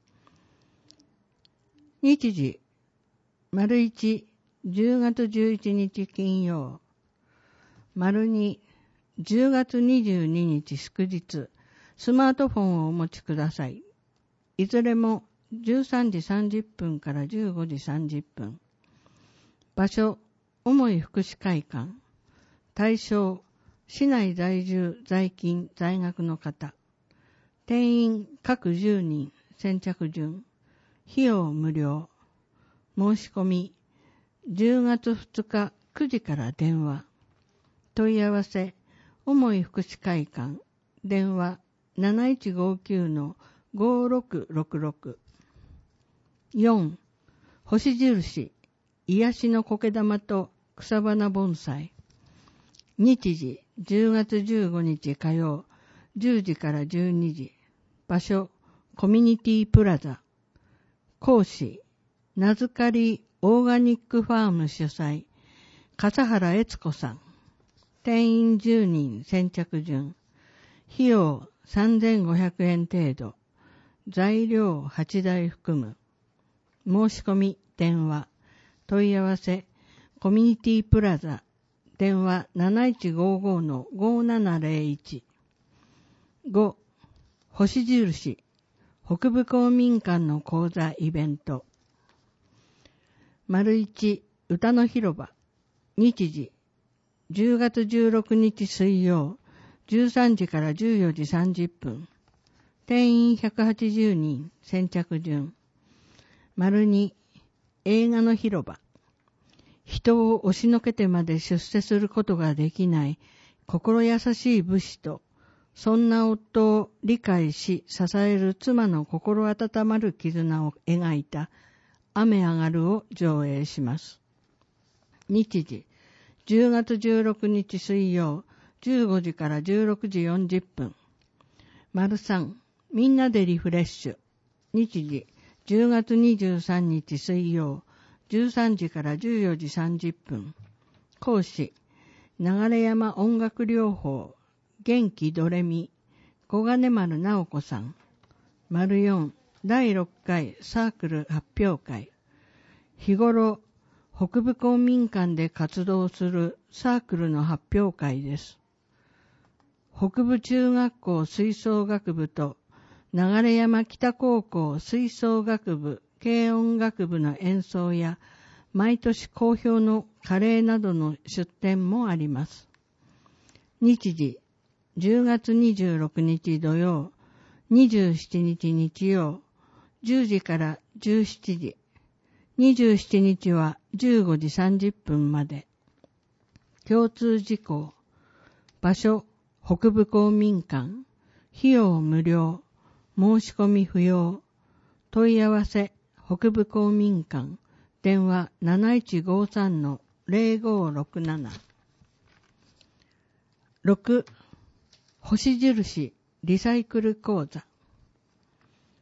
日時、丸いち、じゅうがつじゅういちにち金曜。丸に、じゅうがつにじゅうににち祝日。スマートフォンをお持ちください。いずれもじゅうさんじさんじゅっぷんからじゅうごじさんじゅっぷん。場所、主い福祉会館。対象、市内在住、在勤、在学の方。定員各じゅうにん、先着順。費用無料。申し込み、じゅうがつふつかくじから電話。問い合わせ、主い福祉会館。電話 なないちごきゅうのごろくろくろく。よん、星印、癒しの苔玉と草花盆栽。日時、じゅうがつじゅうごにち火曜、じゅうじからじゅうにじ。場所、コミュニティプラザ。講師、名づかりオーガニックファーム主催、笠原悦子さん。定員じゅうにん、先着順。費用さんぜんごひゃくえん程度。材料はちだい含む。申し込み、電話。問い合わせ、コミュニティプラザ。電話 なないちごごのごななゼロいち。ご、星印、北部公民館の講座イベント。丸いち、歌の広場。日時、じゅうがつじゅうろくにち水曜、じゅうさんじからじゅうよじさんじゅっぷん。定員ひゃくはちじゅうにん、先着順。丸に、映画の広場。人を押しのけてまで出世することができない心優しい武士と、そんな夫を理解し支える妻の心温まる絆を描いた雨上がるを上映します。日時、じゅうがつじゅうろくにち水曜、じゅうごじからじゅうろくじよんじゅっぷん。丸さん、みんなでリフレッシュ。日時、じゅうがつにじゅうさんにち水曜、じゅうさんじからじゅうよじさんじゅっぷん。講師、流山音楽療法、元気ドレミ、小金丸直子さん。丸よん、だいろっかいサークル発表会。日頃、北部公民館で活動するサークルの発表会です。北部中学校吹奏楽部と流山北高校吹奏楽部軽音楽部の演奏や毎年好評のカレーなどの出展もあります。日時、じゅうがつにじゅうろくにち土曜、にじゅうしちにち日曜、じゅうじからじゅうしちじ、にじゅうしちにちはじゅうごじさんじゅっぷんまで。共通事項、場所、北部公民館、費用無料、申し込み不要、問い合わせ、北部公民館、電話 なないちごさんのゼロごろくなな。ろく、星印、リサイクル講座。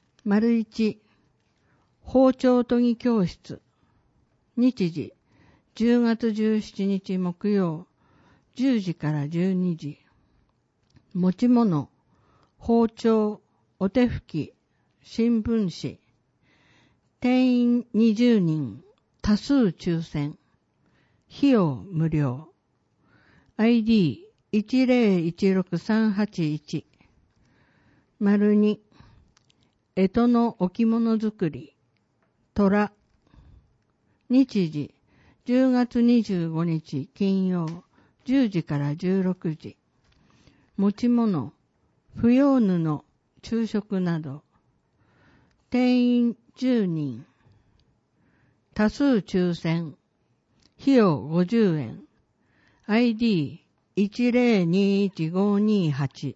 丸いち、包丁研ぎ教室。日時、 じゅうがつじゅうしちにち木曜、じゅうじからじゅうにじ。持ち物、包丁、お手拭き、新聞紙。定員にじゅうにん、多数抽選。費用無料。アイディーいちゼロいちろくさんはちいち。丸に、干支の置物作り。虎。日時、じゅうがつにじゅうごにち金曜、じゅうじからじゅうろくじ。持ち物、不要布、昼食など。定員じゅうにん。多数抽選。費用ごじゅうえん。アイディーいちゼロにいちごにはち。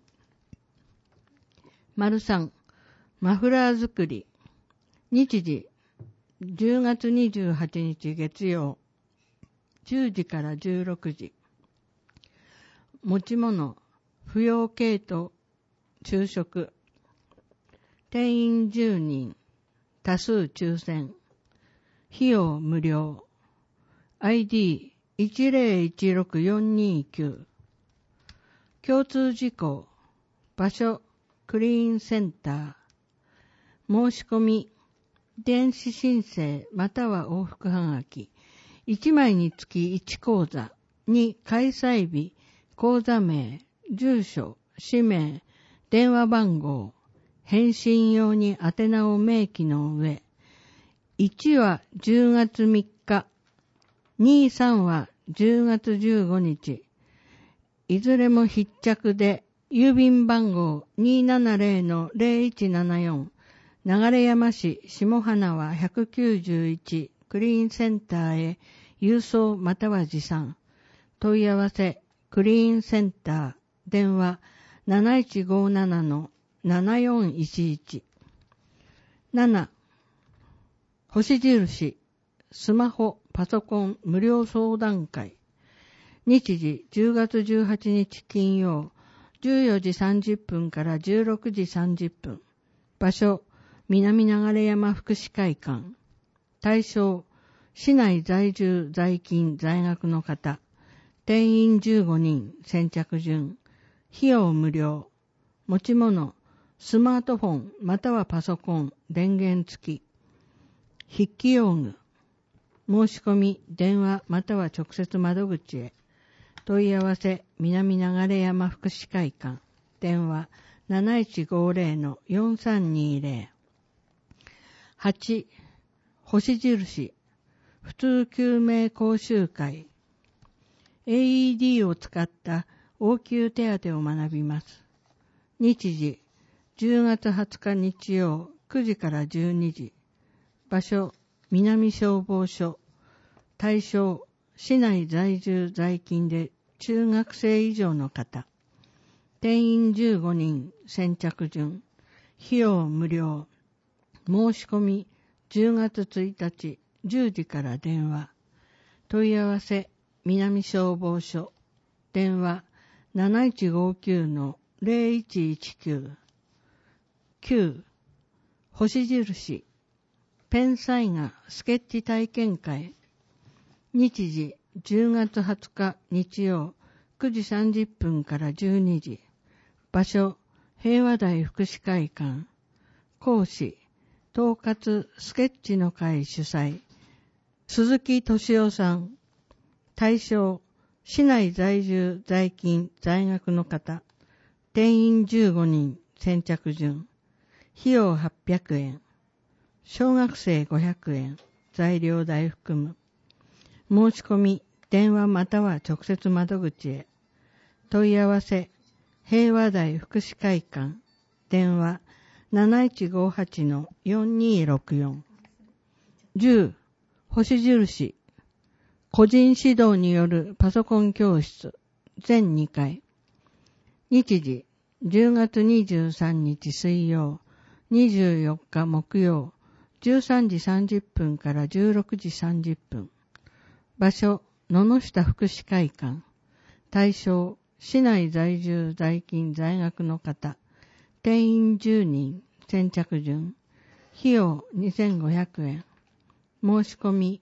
丸さん、マフラー作り。日時、じゅうがつにじゅうはちにち月曜、じゅうじからじゅうろくじ。持ち物、不要系統、昼食。定員じゅうにん、多数抽選。費用無料。アイディーいちゼロいちろくよんにきゅう。共通事項。場所、クリーンセンター。申し込み、電子申請または往復はがき。いちまいにつきいち講座。に開催日、講座名、住所、氏名、電話番号。返信用に宛名を明記の上。いちはじゅうがつみっか。に、さんはじゅうがつじゅうごにち。いずれも必着で、郵便番号 にーななゼロのゼロいちななよん。流山市下花輪ひゃくきゅうじゅういちクリーンセンターへ郵送または持参。問い合わせクリーンセンター電話 なないちごななのななよんいちいち。なな. 星印スマホパソコン無料相談会。日時じゅうがつじゅうはちにち金曜じゅうよじさんじゅっぷんからじゅうろくじさんじゅっぷん。場所南流山福祉会館。対象、市内在住、在勤、在学の方。定員じゅうごにん、先着順。費用無料。持ち物、スマートフォンまたはパソコン、電源付き。筆記用具。申し込み、電話または直接窓口へ。問い合わせ、南流山福祉会館。電話、なないちごゼロのよんさんにゼロ。はち. 星印普通救命講習会。 エーイーディー を使った応急手当を学びます。日時じゅうがつはつか日曜くじからじゅうにじ。場所南消防署。対象市内在住在勤で中学生以上の方。定員じゅうごにん、先着順。費用無料。申し込みじゅうがつついたちじゅうじから電話。問い合わせ南消防署。電話 なないちごきゅうのゼロいちいちきゅう。きゅう. 星印ペン彩画スケッチ体験会。日時じゅうがつはつか日曜くじさんじゅっぷんからじゅうにじ。場所平和台福祉会館。講師統括スケッチの会主催鈴木敏夫さん。対象市内在住在勤在学の方。定員じゅうごにん、先着順。費用はっぴゃくえん。小学生ごひゃくえん。材料代含む。申し込み電話または直接窓口へ。問い合わせ平和台福祉会館。電話なないちごはちのよんにーろくよん。じゅう. 星印個人指導によるパソコン教室全にかい。日時じゅうがつにじゅうさんにち水曜にじゅうよっか木曜じゅうさんじさんじゅっぷんからじゅうろくじさんじゅっぷん。場所野々下福祉会館。対象市内在住在勤在学の方。定員じゅうにん、先着順。費用にせんごひゃくえん。申し込み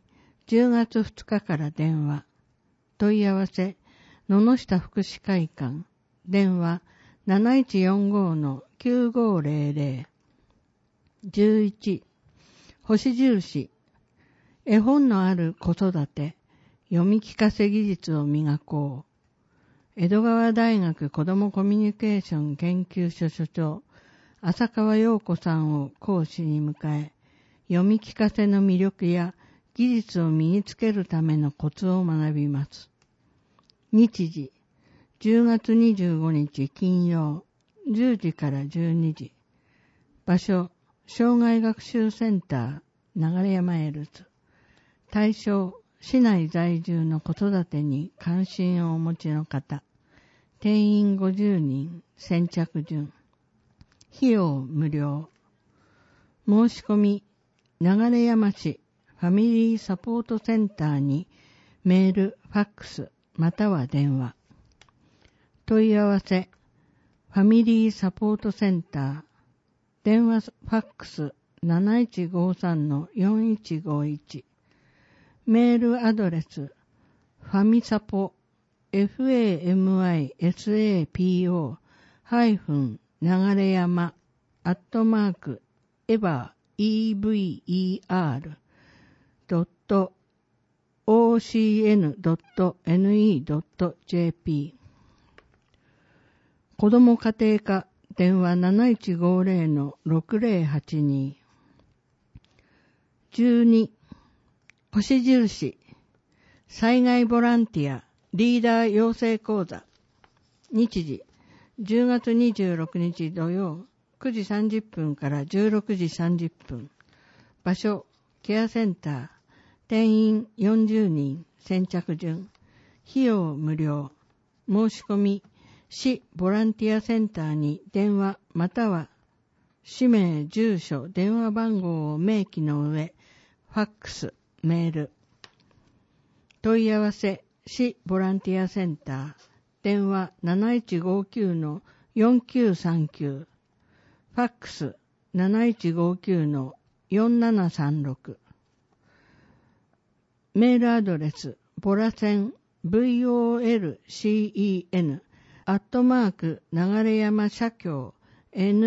じゅうがつふつかから電話。問い合わせ、野々下福祉会館。電話 なないちよんご きゅうごぜろぜろ。じゅういち、星印。絵本のある子育て、読み聞かせ技術を磨こう。江戸川大学子どもコミュニケーション研究所所長、浅川陽子さんを講師に迎え、読み聞かせの魅力や技術を身につけるためのコツを学びます。日時、じゅうがつにじゅうごにち金曜、じゅうじからじゅうにじ。場所、障害学習センター、流山エルズ。対象、市内在住の子育てに関心をお持ちの方。定員ごじゅうにん、先着順。費用無料。申し込み、流山市ファミリーサポートセンターにメール、ファックス、または電話。問い合わせ、ファミリーサポートセンター、電話ファックス なないちごさんのよんいちごいち。メールアドレス、ファミサポ、ファミサポ、ハイフン、流山、アットマーク、エバー、エブイアール、ドット、オーシーエヌドットエヌイードットジェーピー。子ども家庭科、電話 なないちごぜろ のろくぜろはちに。じゅうに、星印、災害ボランティア、リーダー養成講座。日時、じゅうがつにじゅうろくにち土曜、くじさんじゅっぷんからじゅうろくじさんじゅっぷん。場所、ケアセンター。定員よんじゅうにん、先着順。費用無料。申し込み、市ボランティアセンターに電話または氏名、住所、電話番号を明記の上、ファックス、メール。問い合わせ、市ボランティアセンター。電話 なないちごきゅうのよんきゅうさんきゅう。ファックス なないちごきゅうのよんななさんろく。メールアドレス、ボラセン、ブイオーエルシーイーエヌ、アットマーク、流山社協、ナガ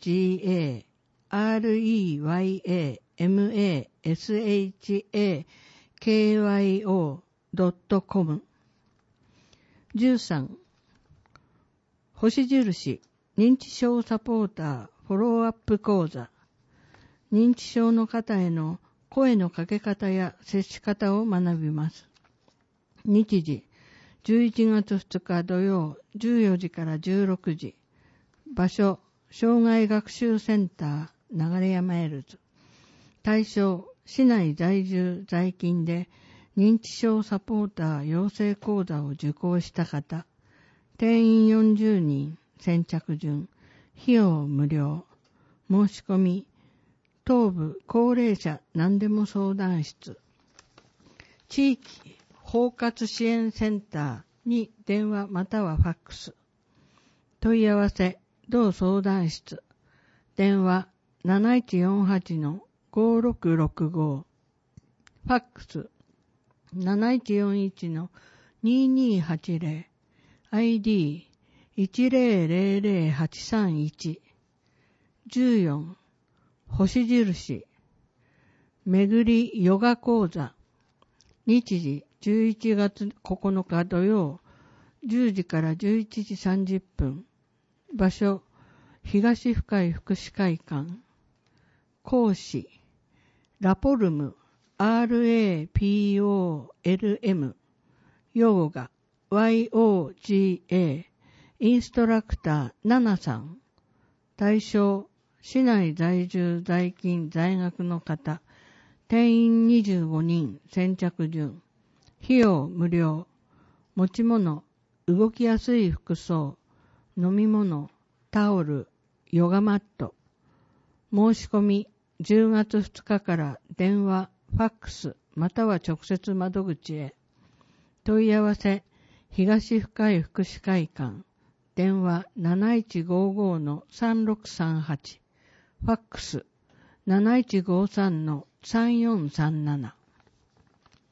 レヤマドットコム。じゅうさん、星印、認知症サポーター、フォローアップ講座。認知症の方への声のかけ方や接し方を学びます。日時、じゅういちがつふつか土曜、じゅうよじからじゅうろくじ。場所、障害学習センター、流山エルズ。対象、市内在住在勤で認知症サポーター養成講座を受講した方。定員よんじゅうにん、先着順。費用無料。申し込み、東部高齢者何でも相談室。地域包括支援センターに電話またはファックス。問い合わせ、同相談室。電話 なないちよんはちのごろくろくご。ファックス なないちよんいちのににはちぜろ。アイディーいちぜろぜろぜろはちさんいち。じゅうよん、星印、めぐりヨガ講座。日時、じゅういちがつここのか土曜、じゅうじからじゅういちじさんじゅっぷん。場所、東深井福祉会館。講師、ラポルム、アールエーピーオーエルエム、ヨーガ、ワイオージーエー、インストラクター、ナナさん。対象、市内在住在勤在学の方。定員にじゅうごにん、先着順。費用無料。持ち物、動きやすい服装、飲み物、タオル、ヨガマット。申し込み、じゅうがつふつかから電話、ファックス、または直接窓口へ。問い合わせ、東深井福祉会館。電話 なないちごごのさんろくさんはち。ファックス なないちごさんのさんよんさんなな。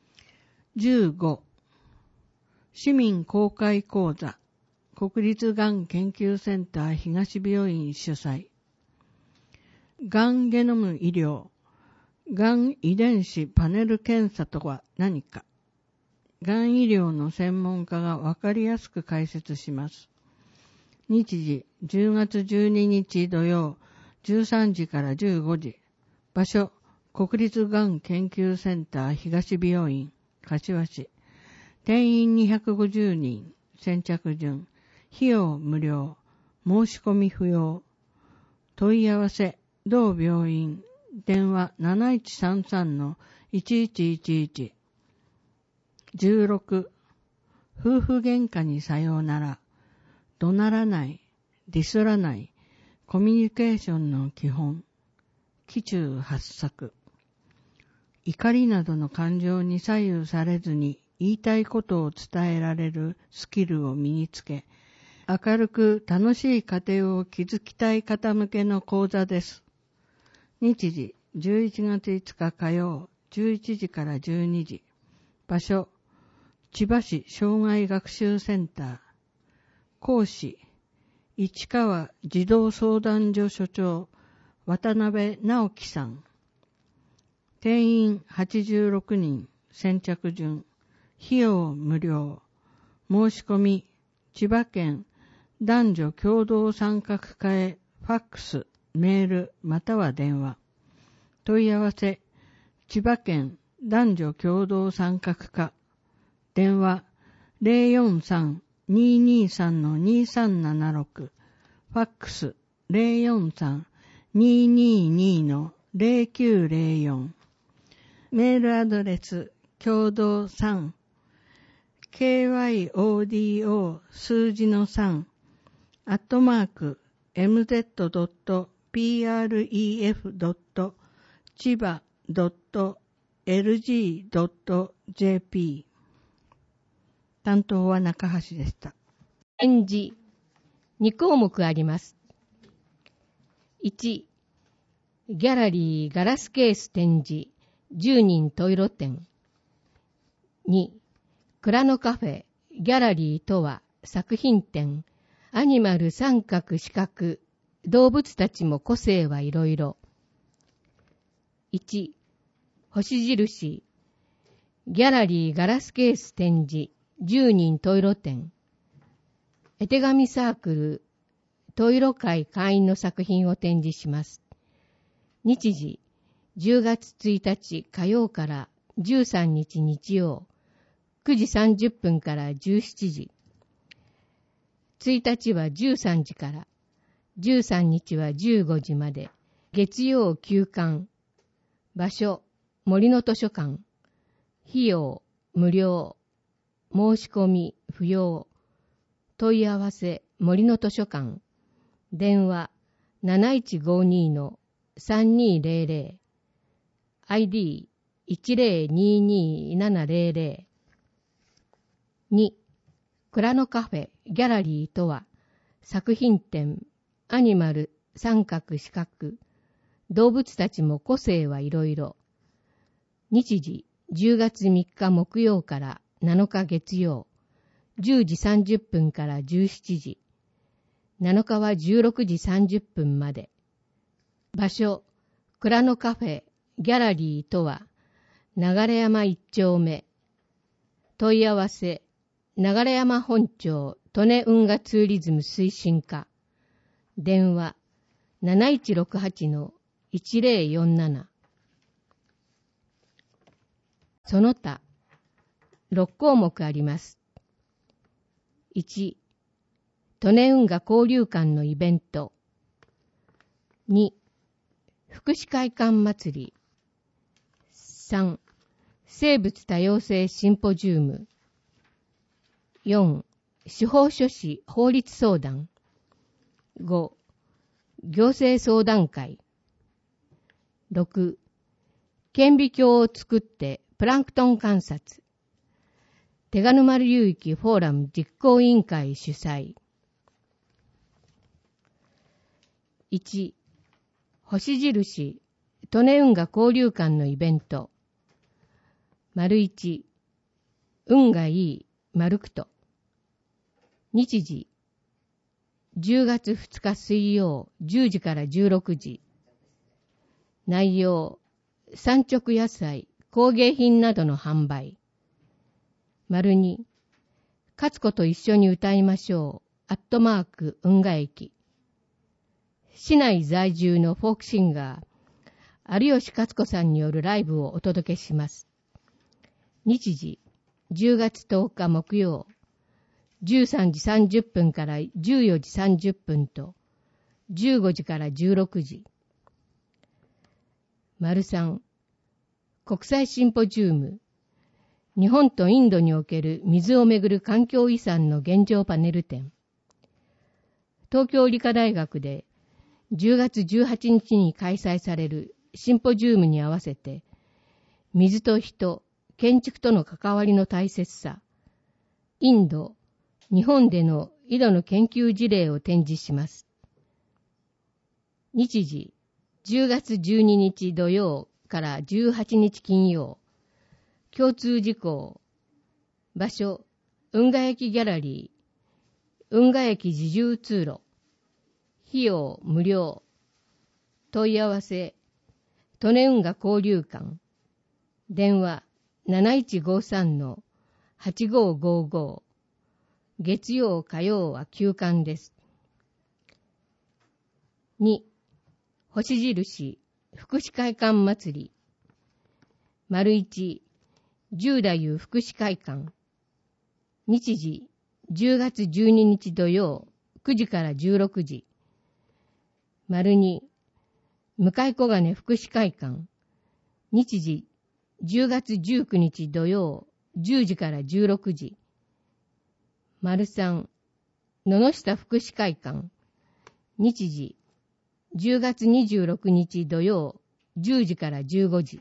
じゅうご、市民公開講座、国立がん研究センター東病院主催。がんゲノム医療、がん遺伝子パネル検査とは何か。がん医療の専門家がわかりやすく解説します。日時じゅうがつじゅうににち土曜じゅうさんじからじゅうごじ。場所国立がん研究センター東病院柏市。定員にひゃくごじゅうにん。先着順。費用無料。申し込み不要。問い合わせ同病院。電話 なないちさんさんのいちいちいちいち。じゅうろく、夫婦喧嘩にさようなら。怒鳴らない、ディスらない、コミュニケーションの基本。期中発作。怒りなどの感情に左右されずに言いたいことを伝えられるスキルを身につけ、明るく楽しい家庭を築きたい方向けの講座です。日時じゅういちがついつか火曜じゅういちじからじゅうにじ。場所千葉市障害学習センター。講師市川児童相談所所長渡辺直樹さん。定員はちじゅうろくにん。先着順。費用無料。申し込み千葉県男女共同参画課へファックス、メールまたは電話。問い合わせ千葉県男女共同参画課。電話 ゼロよんさん にーにーさん のにーさんななろく。ファックス ゼロよんさん にーにーにー のゼロきゅうゼロよん。メールアドレス共同さん ケーワイオーディーオー 数字のさんアットマーク エムゼットドットピーアールイーエフドット千葉ドットエルジードットジェーピー。担当は中橋でした。 展示に項目あります。いち、ギャラリーガラスケース展示じゅうにんトイロ展。に、蔵のカフェギャラリーとは作品展アニマル三角四角動物たちも個性はいろいろ。いち、星印ギャラリーガラスケース展示じゅうにんトイロ展。絵手紙サークルトイロ会会員の作品を展示します。日時じゅうがつついたち火曜からじゅうさんにち日曜くじさんじゅっぷんからじゅうしちじ。ついたちはじゅうさんじからじゅうさんにちはじゅうごじまで月曜休館。場所森の図書館。費用無料。申し込み不要。問い合わせ森の図書館。電話 なないちごに のさんにーゼロゼロ。アイディーいちゼロにーにーななゼロゼロ。に、蔵のカフェギャラリーとは作品展アニマル三角四角動物たちも個性はいろいろ。日時じゅうがつみっか木曜からなのか月曜じゅうじさんじゅっぷんからじゅうしちじ。なのかはじゅうろくじさんじゅっぷんまで。場所蔵のカフェギャラリーとは流山一丁目。問い合わせ流山本町利根運河ツーリズム推進課。電話 なないちろくはち のいちゼロよんなな。その他ろっ項目あります。いち、利根運河交流館のイベント。に、福祉会館祭り。さん、生物多様性シンポジウム。よん、司法書士法律相談。ご、行政相談会。ろく、顕微鏡を作ってプランクトン観察。手賀沼流域フォーラム実行委員会主催。いち、星印利根運河交流館のイベント。丸いち、 運がいいマルクト。日時、じゅうがつふつか水曜じゅうじからじゅうろくじ。内容、産直野菜、工芸品などの販売。丸に、勝子と一緒に歌いましょう。アットマーク運河駅。市内在住のフォークシンガー、有吉勝子さんによるライブをお届けします。日時、じゅうがつとおか木曜、じゅうさんじさんじゅっぷんからじゅうよじさんじゅっぷんと、じゅうごじからじゅうろくじ。丸さん、国際シンポジウム、日本とインドにおける水をめぐる環境遺産の現状パネル展。東京理科大学でじゅうがつじゅうはちにちに開催されるシンポジウムに合わせて、水と人、建築との関わりの大切さ、インド、日本での井戸の研究事例を展示します。日時、じゅうがつじゅうににち土曜からじゅうはちにち金曜。共通事項。場所、運河駅ギャラリー。運河駅自重通路。費用無料。問い合わせ、利根運河交流館。電話なないちごさんのはちごごご。月曜火曜は休館です。に、星印、福祉会館祭り。丸一、十太夫福祉会館。日時、じゅうがつじゅうににち土曜、くじからじゅうろくじ。丸二、向小金福祉会館。日時、じゅうがつじゅうくにち土曜、じゅうじからじゅうろくじ。丸三、野々下福祉会館。日時、じゅうがつにじゅうろくにち土曜、じゅうじからじゅうごじ。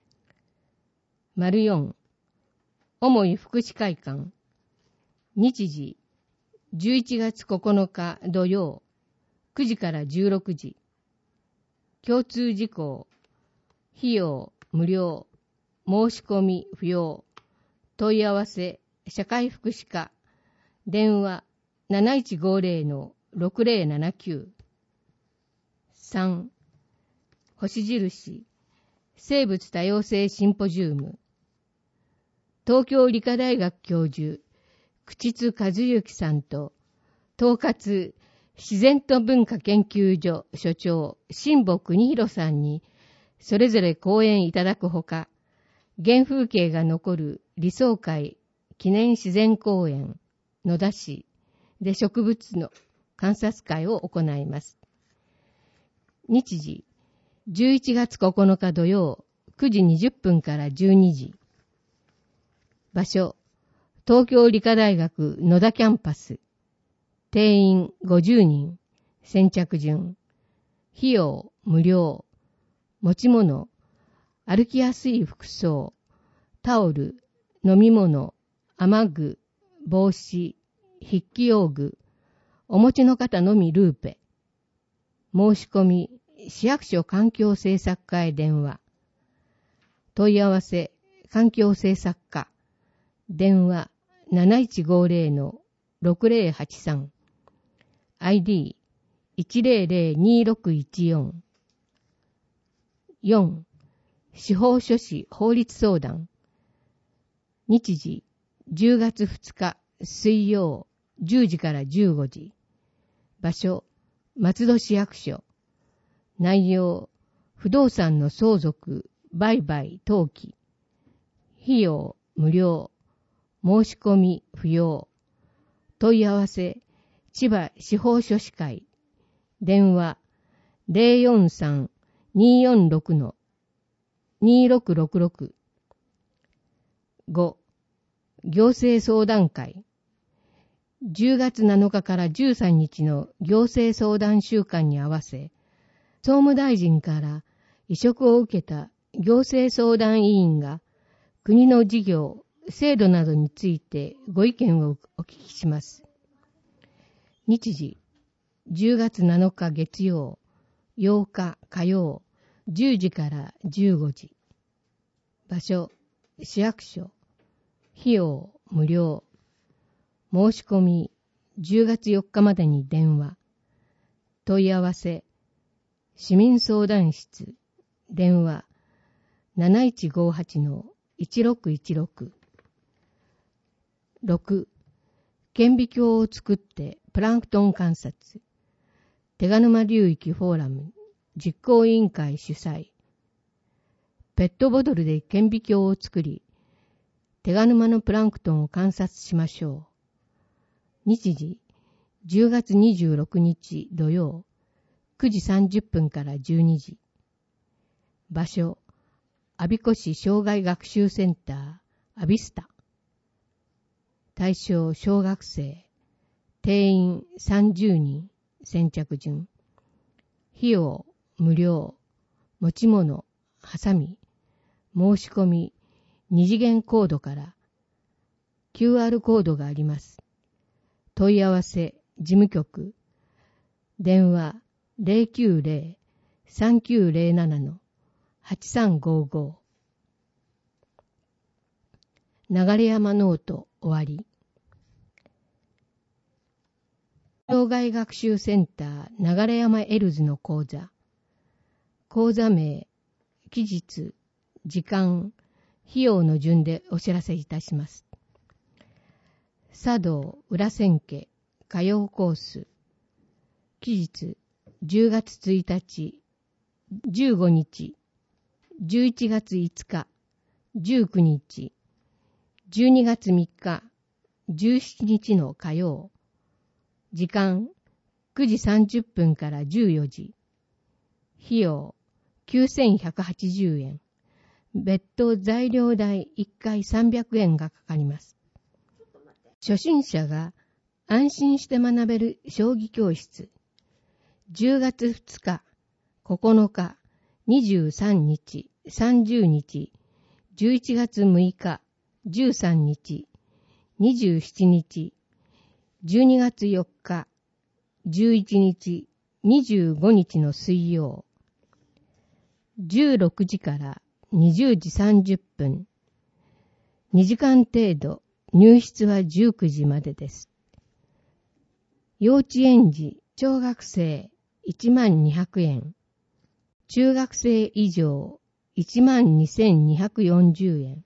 丸四、重い福祉会館。日時、じゅういちがつここのか土曜、くじからじゅうろくじ。共通事項。費用無料。申し込み不要。問い合わせ、社会福祉課。電話なないちごぜろのろくぜろななきゅう。さん、星印、生物多様性シンポジウム。東京理科大学教授、朽津和幸さんと、統括自然と文化研究所所長、新保邦弘さんに、それぞれ講演いただくほか、原風景が残る理想会記念自然公園、野田市で植物の観察会を行います。日時、じゅういちがつここのか土曜、くじにじゅっぷんからじゅうにじ。場所、東京理科大学野田キャンパス。定員ごじゅうにん。先着順。費用無料。持ち物、歩きやすい服装、タオル、飲み物、雨具、帽子、筆記用具、お持ちの方のみルーペ。申し込み、市役所環境政策課へ電話。問い合わせ、環境政策課。電話なないちごぜろのろくぜろはちさん。アイディーいちぜろぜろにろくいちよん。よん、司法書士法律相談。日時、じゅうがつふつか水曜、じゅうじからじゅうごじ。場所、松戸市役所。内容、不動産の相続、売買、登記。費用、無料。申し込み、不要。問い合わせ、千葉司法書士会。電話、ぜろよんさん にーよんろく のにーろくろくろく。ご、行政相談会。じゅうがつなのかからじゅうさんにちの行政相談週間に合わせ、総務大臣から委嘱を受けた行政相談委員が国の事業、制度などについてご意見をお聞きします。日時、じゅうがつなのか月曜、ようか火曜、じゅうじからじゅうごじ。場所、市役所。 費用無料。申し込みじゅうがつよっかまでに電話。問い合わせ市民相談室電話 なないちごはちのいちろくいちろく。ろく. 顕微鏡を作ってプランクトン観察。手賀沼流域フォーラム実行委員会主催。ペットボトルで顕微鏡を作り、手賀沼のプランクトンを観察しましょう。日時、じゅうがつにじゅうろくにち土曜、くじさんじゅっぷんからじゅうにじ。場所、我孫子市障害学習センター、アビスタ。対象、小学生。定員さんじゅうにん、先着順。費用、無料。持ち物、はさみ。申し込み、二次元コードから。キューアール コードがあります。問い合わせ、事務局。電話、ゼロきゅうゼロ さんきゅうゼロなな はちさんごご。流山ノート終わり。障害学習センター流山エルズの講座。講座名、期日、時間、費用の順でお知らせいたします。茶道裏千家歌謡コース。期日、じゅうがつついたち、じゅうごにち、じゅういちがついつか、じゅうくにち、じゅうにがつみっか、じゅうしちにちの火曜。時間、くじさんじゅっぷんからじゅうよじ。費用、きゅうせんひゃくはちじゅうえん。別途材料代いっかいさんびゃくえんがかかります。初心者が安心して学べる将棋教室。じゅうがつふつか、ここのか、にじゅうさんにち、さんじゅうにち、じゅういちがつむいか、じゅうさんにち、にじゅうしちにち、じゅうにがつよっか、じゅういちにち、にじゅうごにちの水曜。じゅうろくじからにじゅうじさんじゅっぷん。にじかん程度、入室はじゅうくじまでです。幼稚園児、小学生いちまんにひゃくえん。中学生以上いちまんにせんにひゃくよんじゅうえん。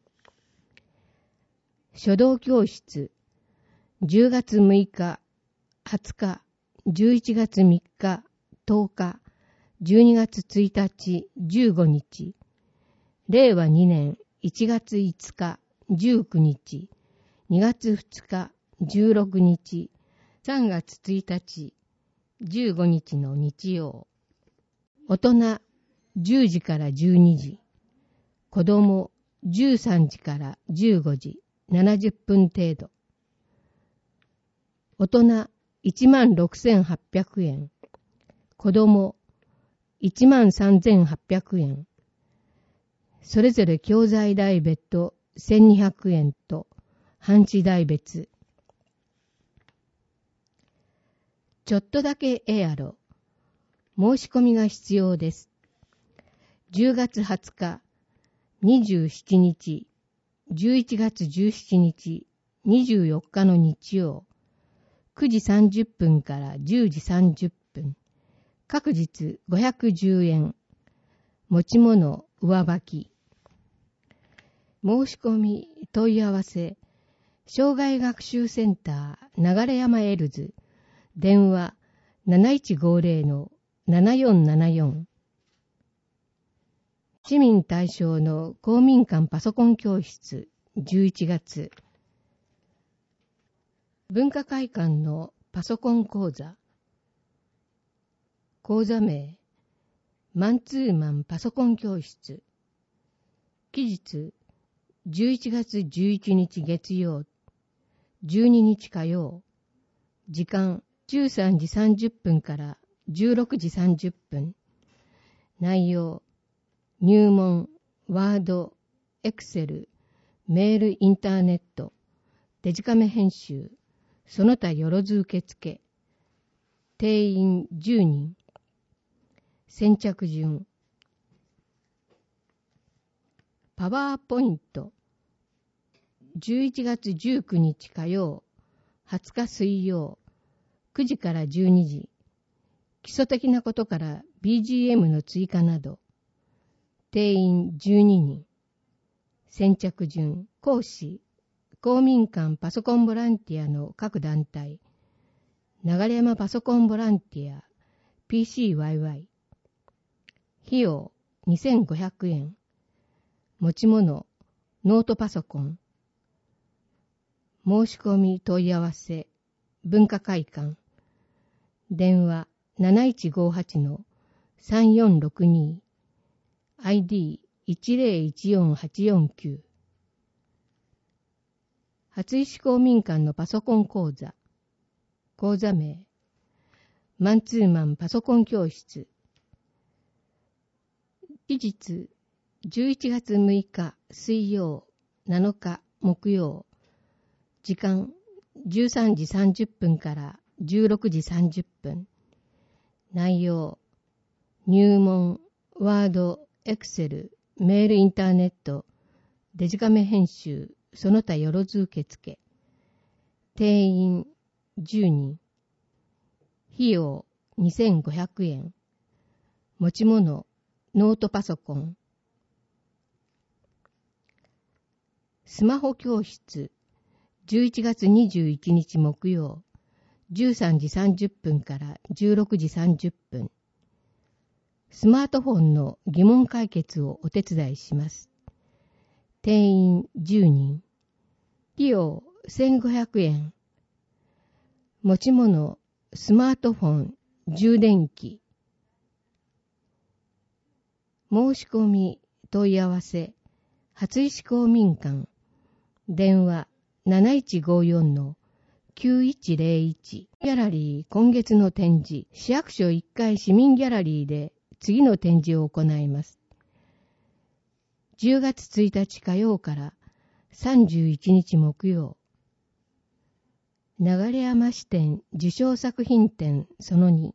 書道教室、じゅうがつむいか、はつか、じゅういちがつみっか、とおか、じゅうにがつついたち、じゅうごにち。れいわにねんいちがついつか、じゅうくにち。にがつふつか、じゅうろくにち。さんがつついたち、じゅうごにちの日曜。大人じゅうじからじゅうにじ。子供じゅうさんじからじゅうごじ。ななじゅっぷん程度。大人いちまんろくせんはっぴゃくえん。子供いちまんさんぜんはっぴゃくえん。それぞれ教材代別途せんにひゃくえんと半紙代別。ちょっとだけエアロ。申し込みが必要です。じゅうがつはつか、にじゅうしちにち、じゅういちがつじゅうしちにち、にじゅうよっかの日曜。くじさんじゅっぷんからじゅうじさんじゅっぷん。各日ごひゃくじゅうえん。持ち物上履き。申し込み問い合わせ。障害学習センター流山エルズ。電話なないちごゼロのななよんななよん。市民対象の公民館パソコン教室じゅういちがつ。文化会館のパソコン講座。講座名、マンツーマンパソコン教室。期日、じゅういちがつじゅういちにち月曜、じゅうににち火曜。時間、じゅうさんじさんじゅっぷんからじゅうろくじさんじゅっぷん。内容、入門、ワード、エクセル、メールインターネット、デジカメ編集、その他よろず受付。定員じゅうにん。先着順。パワーポイント。 じゅういちがつじゅうくにち火曜、はつか水曜、くじからじゅうにじ、基礎的なことから ビージーエム の追加など、定員じゅうににん、先着順、講師、公民館パソコンボランティアの各団体、流山パソコンボランティア、ピーシーワイワイ、費用にせんごひゃくえん、持ち物、ノートパソコン、申し込み問い合わせ、文化会館、電話 なないちごはちのさんよんろくに、アイディーいちぜろいちよんはちよんきゅう、初石公民館のパソコン講座、講座名、マンツーマンパソコン教室、期日、じゅういちがつむいか水曜、なのか木曜、時間じゅうさんじさんじゅっぷんからじゅうろくじさんじゅっぷん、内容、入門、ワード、エクセル、メールインターネット、デジカメ編集、その他よろず受付、定員じゅうにん、費用にせんごひゃくえん、持ち物、ノートパソコン、スマホ教室、じゅういちがつにじゅういちにち木曜、じゅうさんじさんじゅっぷんからじゅうろくじさんじゅっぷん、スマートフォンの疑問解決をお手伝いします。定員じゅうにん、費用せんごひゃくえん、持ち物、スマートフォン、充電器、申し込み、問い合わせ、初石公民館、電話 なないちごよんのきゅういちぜろいち、ギャラリー今月の展示、市役所いっかい市民ギャラリーで次の展示を行います。じゅうがつついたち火曜からさんじゅういちにち木曜、流山支店受賞作品展そのに、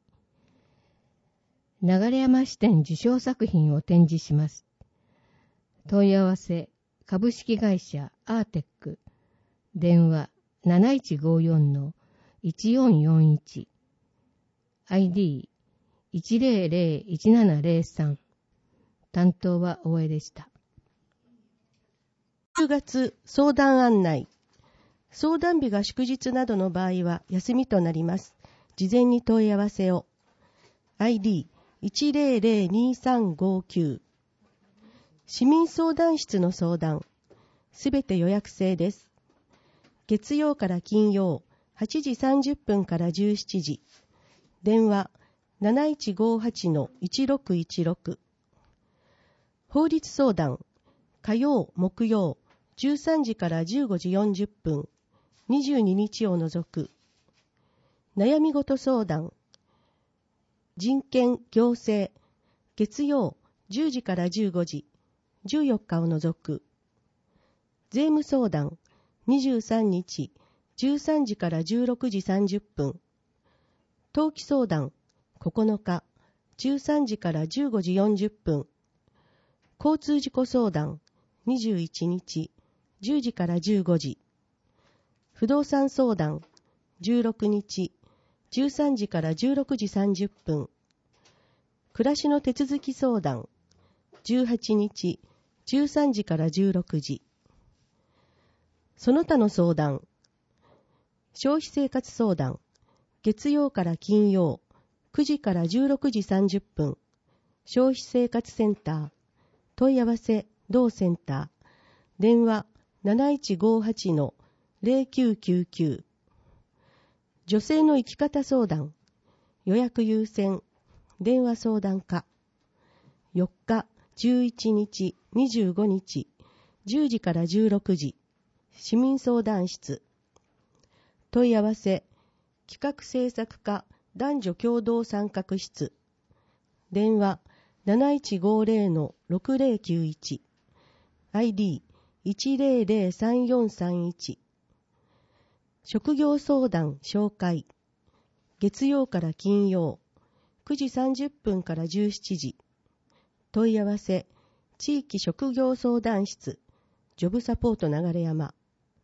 流山支店受賞作品を展示します。問い合わせ、株式会社アーテック、電話 なないちごよんのいちよんよんいち、アイディーいちぜろぜろいちななぜろさん、担当は大江でした。 じゅうがつ相談案内。相談日が祝日などの場合は休みとなります。事前に問い合わせを。アイディーいちぜろぜろにさんごきゅう。市民相談室の相談。すべて予約制です。月曜から金曜、はちじさんじゅっぷんからじゅうしちじ。電話 なないちごはちのいちろくいちろく。法律相談。火曜、木曜、じゅうさんじからじゅうごじよんじゅっぷん、にじゅうににちを除く。悩み事相談。人権、行政、月曜、じゅうじからじゅうごじ、じゅうよっかを除く。税務相談。にじゅうさんにち、じゅうさんじからじゅうろくじさんじゅっぷん。登記相談。ここのか、じゅうさんじからじゅうごじよんじゅっぷん。交通事故相談。にじゅういちにち、じゅうじからじゅうごじ。不動産相談。じゅうろくにち、じゅうさんじからじゅうろくじさんじゅっぷん。暮らしの手続き相談。じゅうはちにち、じゅうさんじからじゅうろくじ。その他の相談。消費生活相談。月曜から金曜、くじからじゅうろくじさんじゅっぷん。消費生活センター。問い合わせ、同センター。電話 なないちごはちのぜろきゅうきゅうきゅう。女性の生き方相談。予約優先。電話相談課。よっか、じゅういちにち、にじゅうごにち、じゅうじからじゅうろくじ。市民相談室。問い合わせ、企画制作課男女共同参画室。電話 なないちごぜろのろくぜろきゅういち。アイディーいちぜろぜろさんよんさんいち。職業相談紹介。月曜から金曜、くじさんじゅっぷんからじゅうしちじ。問い合わせ、地域職業相談室、ジョブサポート流山。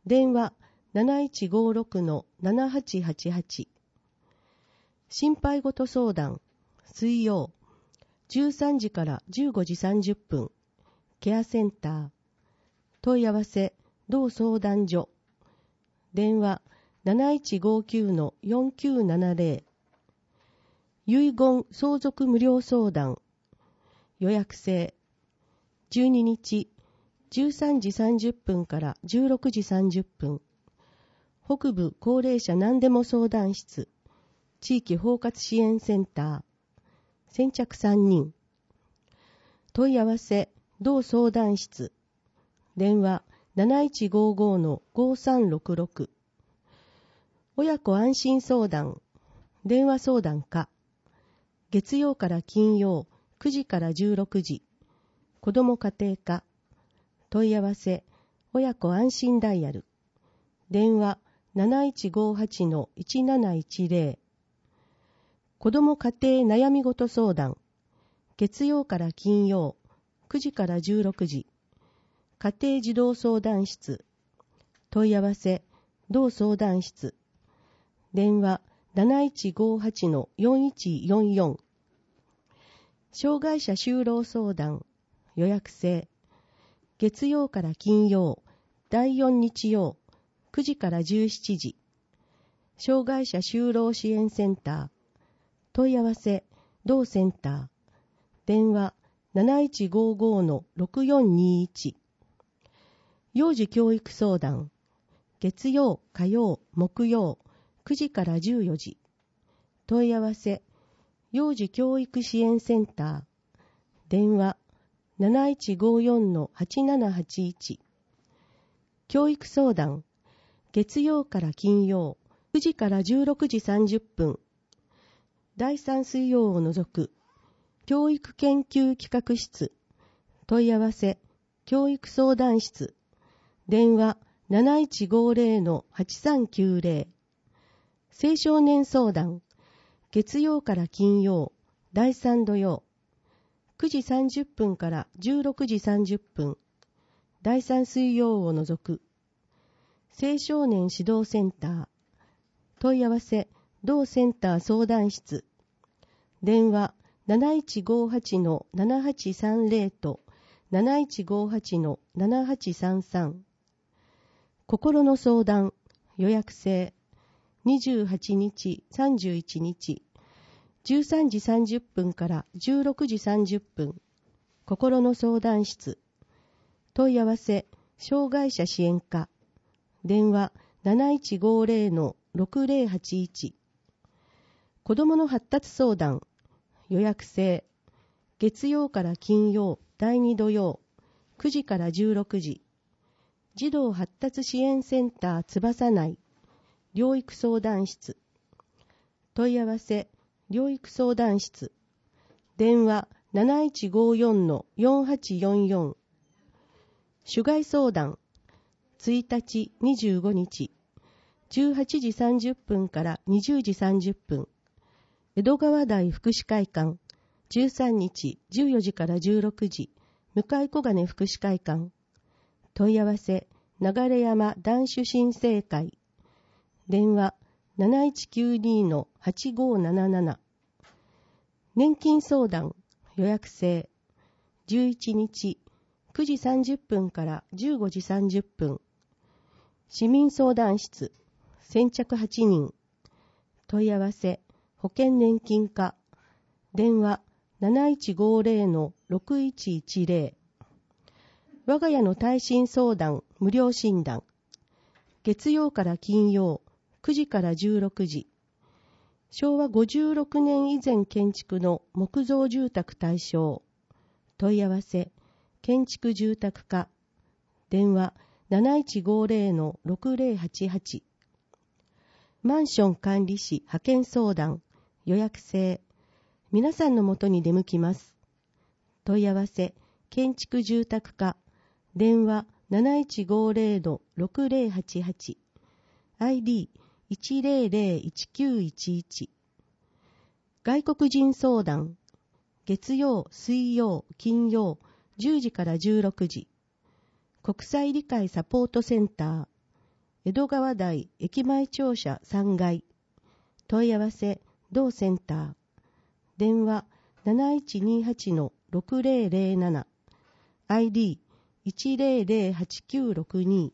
電話 なないちごろくのななはちはちはち。心配事相談、水曜、じゅうさんじからじゅうごじさんじゅっぷん、ケアセンター、問い合わせ、同相談所、電話 なないちごきゅうのよんきゅうななぜろ、遺言相続無料相談、予約制、じゅうににち、じゅうさんじさんじゅっぷんからじゅうろくじさんじゅっぷん、北部高齢者何でも相談室、地域包括支援センター、先着さんにん、問い合わせ、同相談室、電話 なないちごごのごさんろくろく、親子安心相談、電話相談課、月曜から金曜くじからじゅうろくじ、子ども家庭課、問い合わせ、親子安心ダイヤル、電話 なないちごはちのいちなないちぜろ、子ども家庭悩み事相談、月曜から金曜くじからじゅうろくじ、家庭児童相談室、問い合わせ、同相談室、電話 なないちごはちのよんいちよんよん、障害者就労相談、予約制、月曜から金曜、だいよん日曜、くじからじゅうしちじ、障害者就労支援センター、問い合わせ、同センター、電話 なないちごごのろくよんにいち、幼児教育相談、月曜、火曜、木曜、くじからじゅうよじ、問い合わせ、幼児教育支援センター、電話 なないちごよんのはちななはちいち、教育相談、月曜から金曜、くじからじゅうろくじさんじゅっぷん、だいさん水曜を除く、教育研究企画室、問い合わせ、教育相談室、電話 なないちごぜろのはちさんきゅうぜろ、青少年相談、月曜から金曜、だいさん土曜、くじさんじゅっぷんからじゅうろくじさんじゅっぷん、だいさん水曜を除く、青少年指導センター、問い合わせ、同センター相談室、電話 なないちごはちのななはちさんぜろ と なないちごはちのななはちさんさん、心の相談、予約制、にじゅうはちにち、さんじゅういちにち、じゅうさんじさんじゅっぷんからじゅうろくじさんじゅっぷん、心の相談室、問い合わせ、障害者支援課、電話 なないちごぜろのろくぜろはちいち、子どもの発達相談、予約制、月曜から金曜、だいに土曜、くじからじゅうろくじ、児童発達支援センター翼内、療育相談室、問い合わせ、療育相談室、電話 なないちごよんのよんはちよんよん、種害相談、いちにちにじゅうごにち、じゅうはちじさんじゅっぷんからにじゅうじさんじゅっぷん、江戸川台福祉会館、じゅうさんにちじゅうよじからじゅうろくじ、向小金福祉会館、問い合わせ、流山男子新生会、電話 なないちきゅうにのはちごなななな、年金相談、予約制、じゅういちにちくじさんじゅっぷんからじゅうごじさんじゅっぷん、市民相談室、先着はちにん、問い合わせ、保険年金課、電話 なないちごぜろのろくいちいちぜろ、我が家の耐震相談無料診断、月曜から金曜、くじからじゅうろくじ、しょうわごじゅうろくねん以前建築の木造住宅対象、問い合わせ、建築住宅課、電話 なないちごぜろのろくぜろはちはち、マンション管理士派遣相談、予約制、皆さんのもとに出向きます。問い合わせ、建築住宅課、電話 なないちごぜろのろくぜろはちはち、アイディーいちぜろぜろいちきゅういちいち、外国人相談、月曜、水曜、金曜、じゅうじからじゅうろくじ、国際理解サポートセンター、 江戸川台駅前庁舎さんがい。問い合わせ、同センター。電話 なないちにはちのろくぜろぜろなな。アイディーいちぜろぜろはちきゅうろくに。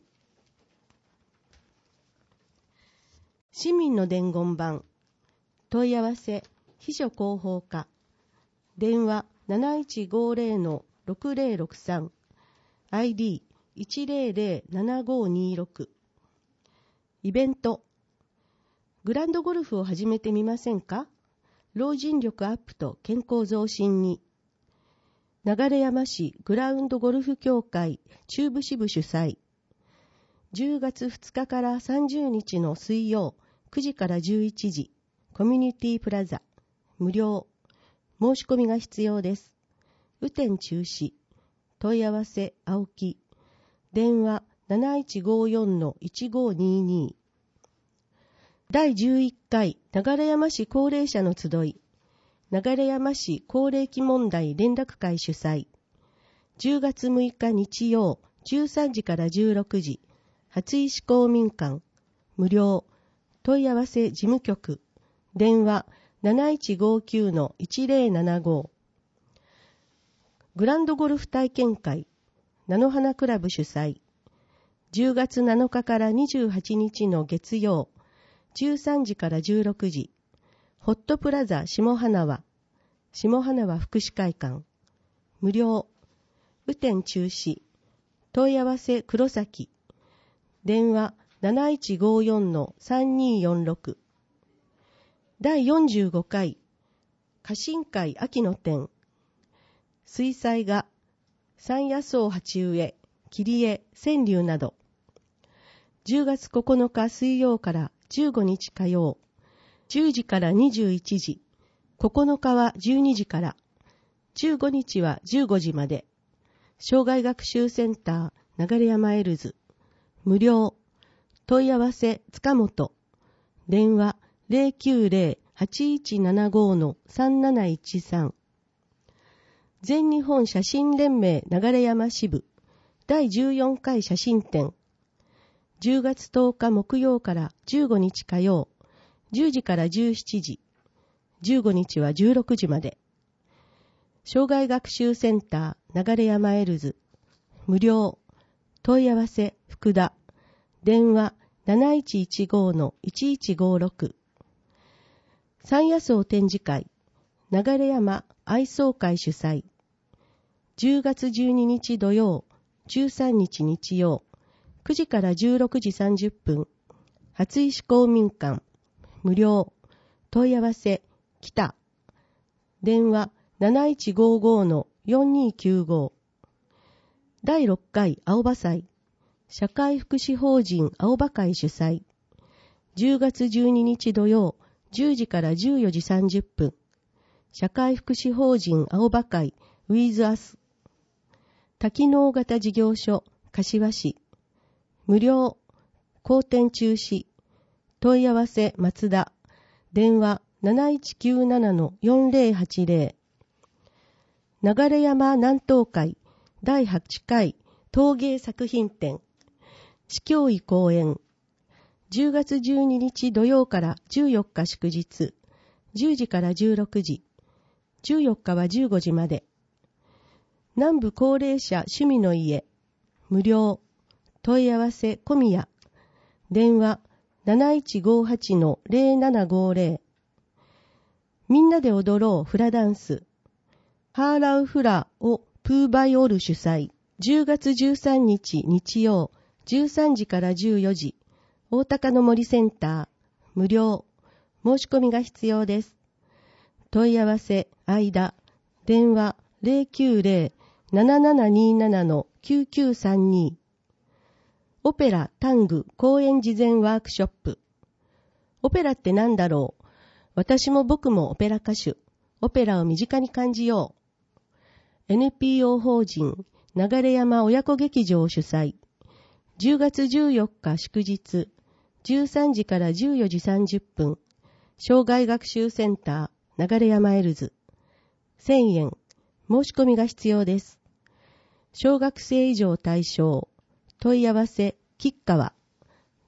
市民の伝言板。問い合わせ、秘書広報課。電話 なないちごぜろのろくぜろろくさん。アイディーいちぜろぜろななごにろく。イベント。グランドゴルフを始めてみませんか？老人力アップと健康増進に。流山市グラウンドゴルフ協会中部支部主催。じゅうがつふつかからさんじゅうにちの水曜くじからじゅういちじ、コミュニティプラザ、無料。申し込みが必要です。雨天中止。問い合わせ、青木。電話 なないちごよんのいちごにに。だいじゅういっかい流山市高齢者の集い。流山市高齢期問題連絡会主催。じゅうがつむいか日曜じゅうさんじからじゅうろくじ、初石公民館、無料。問い合わせ事務局。電話 なないちごきゅうのいちぜろななご。グランドゴルフ体験会、菜の花クラブ主催。じゅうがつなのかからにじゅうはちにちの月曜、じゅうさんじからじゅうろくじ、ホットプラザ下花輪、下花輪福祉会館、無料。雨天中止。問い合わせ黒崎。電話 なないちごよんのさんによんろく。だいよんじゅうごかい家臣会秋の展。水彩画、山野草鉢植え、切り絵、川柳など。じゅうがつここのか水曜からじゅうごにち火曜、じゅうじからにじゅういちじ、ここのかはじゅうにじから、じゅうごにちはじゅうごじまで。障害学習センター流山エルズ、無料。問い合わせ塚本。電話 ゼロきゅうゼロ はちいちななごのさんなないちさん。全日本写真連盟流山支部だいじゅうよんかい写真展。じゅうがつとおか木曜からじゅうごにち火曜、じゅうじからじゅうしちじ、じゅうごにちはじゅうろくじまで。障害学習センター流山エルズ、無料。問い合わせ福田。電話 なないちいちごのいちいちごろく。山野草展示会、流山愛草会主催。じゅうがつじゅうににち土曜、じゅうさんにち日曜、くじからじゅうろくじさんじゅっぷん、初石公民館、無料。問い合わせ、北。電話 なないちごごのよんにきゅうご。だいろっかい青葉祭、社会福祉法人青葉会主催。じゅうがつじゅうににち土曜、じゅうじからじゅうよじさんじゅっぷん、社会福祉法人青葉会ウィズアス。多機能型事業所柏市、無料。公展中止。問い合わせ松田。電話 なないちきゅうななのよんぜろはちぜろ。流山南東会だいはちかい陶芸作品展。市教委公演。じゅうがつじゅうににち土曜からじゅうよっか祝日、じゅうじからじゅうろくじ、じゅうよっかはじゅうごじまで。南部高齢者趣味の家、無料。問い合わせ小宮。電話 なないちごはちのぜろななごぜろ。みんなで踊ろうフラダンス。ハーラウフラをプーバイオル主催。じゅうがつじゅうさんにち日曜、じゅうさんじからじゅうよじ、大高の森センター、無料。申し込みが必要です。問い合わせ、間。電話 ゼロきゅうゼロ ななななにななのきゅうきゅうさんに。オペラタング公演事前ワークショップ。オペラって何だろう？私も僕もオペラ歌手。オペラを身近に感じよう。エヌピーオー 法人流山親子劇場主催。じゅうがつじゅうよっか祝日、じゅうさんじからじゅうよじさんじゅっぷん、障害学習センター流山エルズ。せんえん。申し込みが必要です。小学生以上対象。問い合わせ、吉川。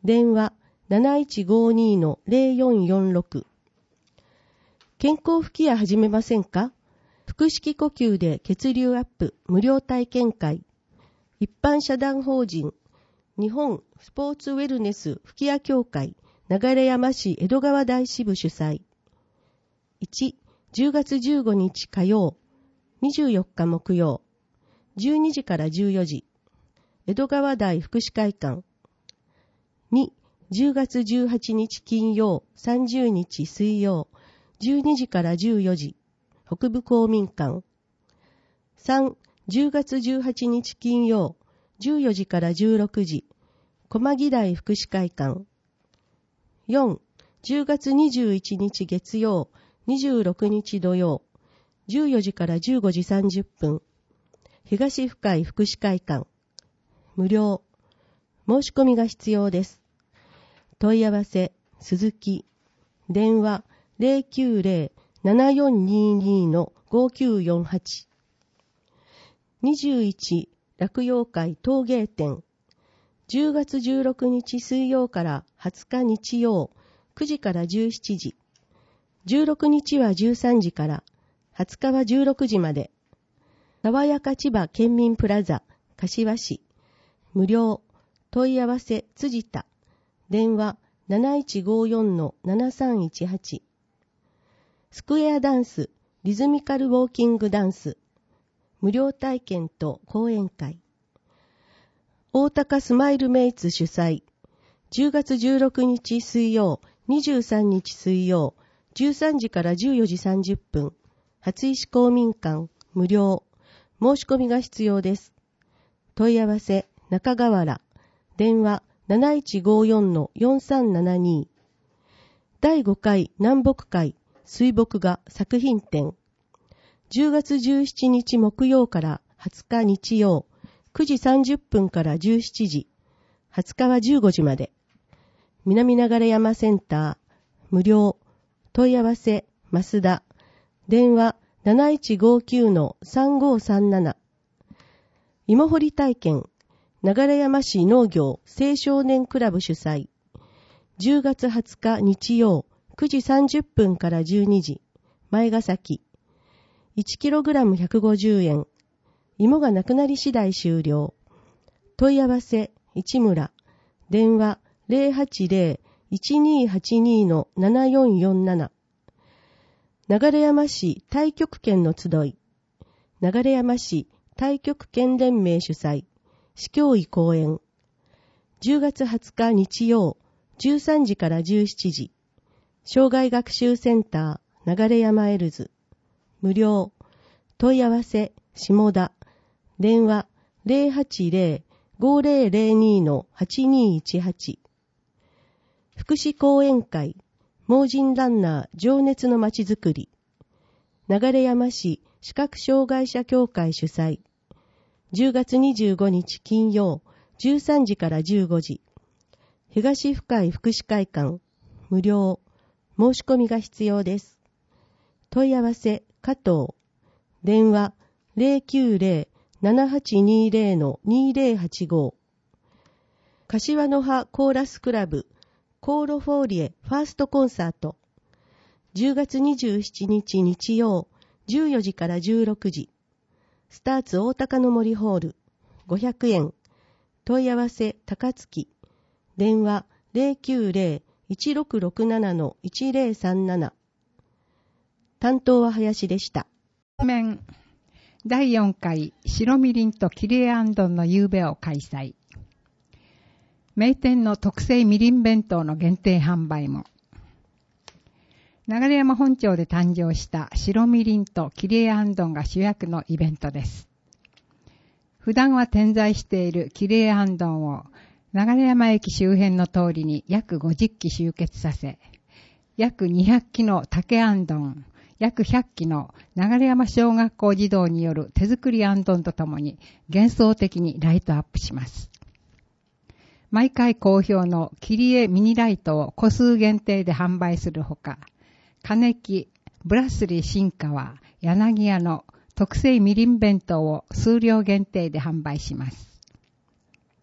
電話 なないちごに のゼロよんよんろく。健康吹き矢始めませんか？腹式呼吸で血流アップ無料体験会。一般社団法人日本スポーツウェルネス吹き矢協会流山市江戸川大支部主催。いち、じゅうがつじゅうごにち火曜、にじゅうよっか木曜、じゅうにじからじゅうよじ、江戸川大福祉会館。に、じゅうがつじゅうはちにち金曜、さんじゅうにち水曜、じゅうにじからじゅうよじ、北部公民館。さん、じゅうがつじゅうはちにち金曜、じゅうよじからじゅうろくじ、駒木台福祉会館。よん、じゅうがつにじゅういちにち月曜、にじゅうろくにち土曜、じゅうよじからじゅうごじさんじゅっぷん、東深井福祉会館。無料。申し込みが必要です。問い合わせ、鈴木。電話、ゼロきゅうゼロ ななよんにに のごきゅうよんはち。にじゅういち、落葉会陶芸展。じゅうがつじゅうろくにち水曜からはつか日曜、くじからじゅうしちじ。じゅうろくにちはじゅうさんじから、はつかはじゅうろくじまで。爽やか千葉県民プラザ、柏市。無料。問い合わせ、辻田。電話、なないちごよんのななさんいちはち。スクエアダンス、リズミカルウォーキングダンス。無料体験と講演会。大高スマイルメイツ主催。じゅうがつじゅうろくにち水曜、にじゅうさんにち水曜、じゅうさんじからじゅうよじさんじゅっぷん。初石公民館、無料。申し込みが必要です。問い合わせ、中川原。電話、なないちごよんのよんさんななに。だいごかい南北会水墨画作品展。じゅうがつじゅうしちにち木曜からはつか日曜、くじさんじゅっぷんからじゅうしちじ、はつかはじゅうごじまで。南流山センター、無料。問い合わせ、増田。電話、なないちごきゅうのさんごさんなな。芋掘り体験。流山市農業青少年クラブ主催。じゅうがつはつか日曜、くじさんじゅっぷんからじゅうにじ、前ヶ崎。いちキログラムひゃくごじゅうえん。芋がなくなり次第終了。問い合わせ、市村。電話、ゼロはちゼロ いちにはちにのななよんよんなな。流山市太極拳の集い。流山市太極拳連盟主催。市教委講演。じゅうがつはつか日曜、じゅうさんじからじゅうしちじ。障害学習センター、流山エルズ。無料。問い合わせ、下田。電話、ゼロはちゼロ ごゼロゼロにのはちにいちはち。福祉講演会、盲人ランナー情熱のまちづくり。流山市視覚障害者協会主催。じゅうがつにじゅうごにち金曜、じゅうさんじからじゅうごじ。東深井福祉会館、無料。申し込みが必要です。問い合わせ、加藤。電話、ゼロきゅうゼロ ななはちにゼロのにゼロはちご。柏の葉コーラスクラブ、コーロフォーリエファーストコンサート。じゅうがつにじゅうしちにち日曜、じゅうよじからじゅうろくじ。スターツ大高の森ホール、ごひゃくえん。問い合わせ、高槻。電話、ゼロきゅうゼロ いちろくろくななのいちゼロさんなな。担当は林でした。 面だいよんかい白みりんとキレアンドンの夕べを開催。名店の特製みりん弁当の限定販売も。流山本町で誕生した白みりんとキレアンドンが主役のイベントです。普段は点在しているキレアンドンを流山駅周辺の通りに約ごじゅっき集結させ、約にひゃっきの竹あんどん、約ひゃっきの流山小学校児童による手作りあんどんとともに幻想的にライトアップします。毎回好評の切り絵ミニライトを個数限定で販売するほか、金木、ブラスリー新川、柳屋の特製みりん弁当を数量限定で販売します。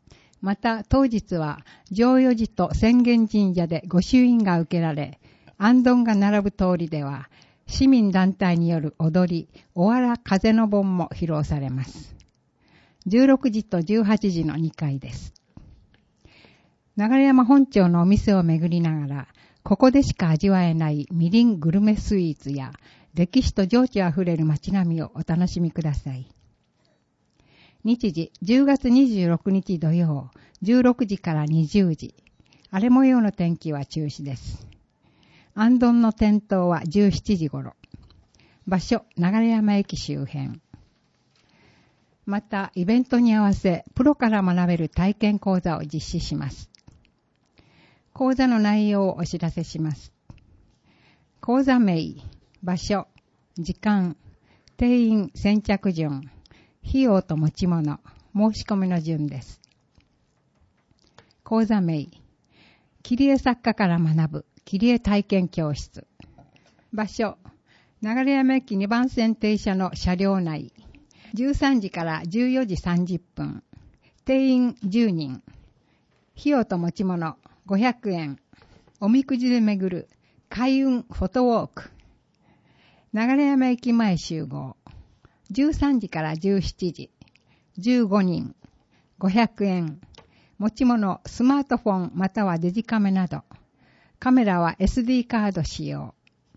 また当日は常夜寺と浅間神社で御朱印が受けられ、行燈が並ぶ通りでは市民団体による踊り、おわら風の盆も披露されます。じゅうろくじとじゅうはちじのにかいです。流山本町のお店を巡りながら、ここでしか味わえないみりんグルメスイーツや歴史と情緒あふれる街並みをお楽しみください。日時じゅうがつにじゅうろくにち土曜、じゅうろくじからにじゅうじ。荒れ模様の天気は中止です。行燈の点灯はじゅうしちじ頃。場所、流山駅周辺。また、イベントに合わせ、プロから学べる体験講座を実施します。講座の内容をお知らせします。講座名、場所、時間、定員先着順、費用と持ち物、申し込みの順です。講座名、切り絵作家から学ぶ切り絵体験教室。場所、流山駅にばん線停車の車両内。じゅうさんじからじゅうよじさんじゅっぷん。定員じゅうにん。費用と持ち物ごひゃくえん。おみくじで巡る開運フォトウォーク。流山駅前集合。じゅうさんじからじゅうしちじ。じゅうごにん。ごひゃくえん。持ち物スマートフォンまたはデジカメなど。カメラは エスディー カード使用。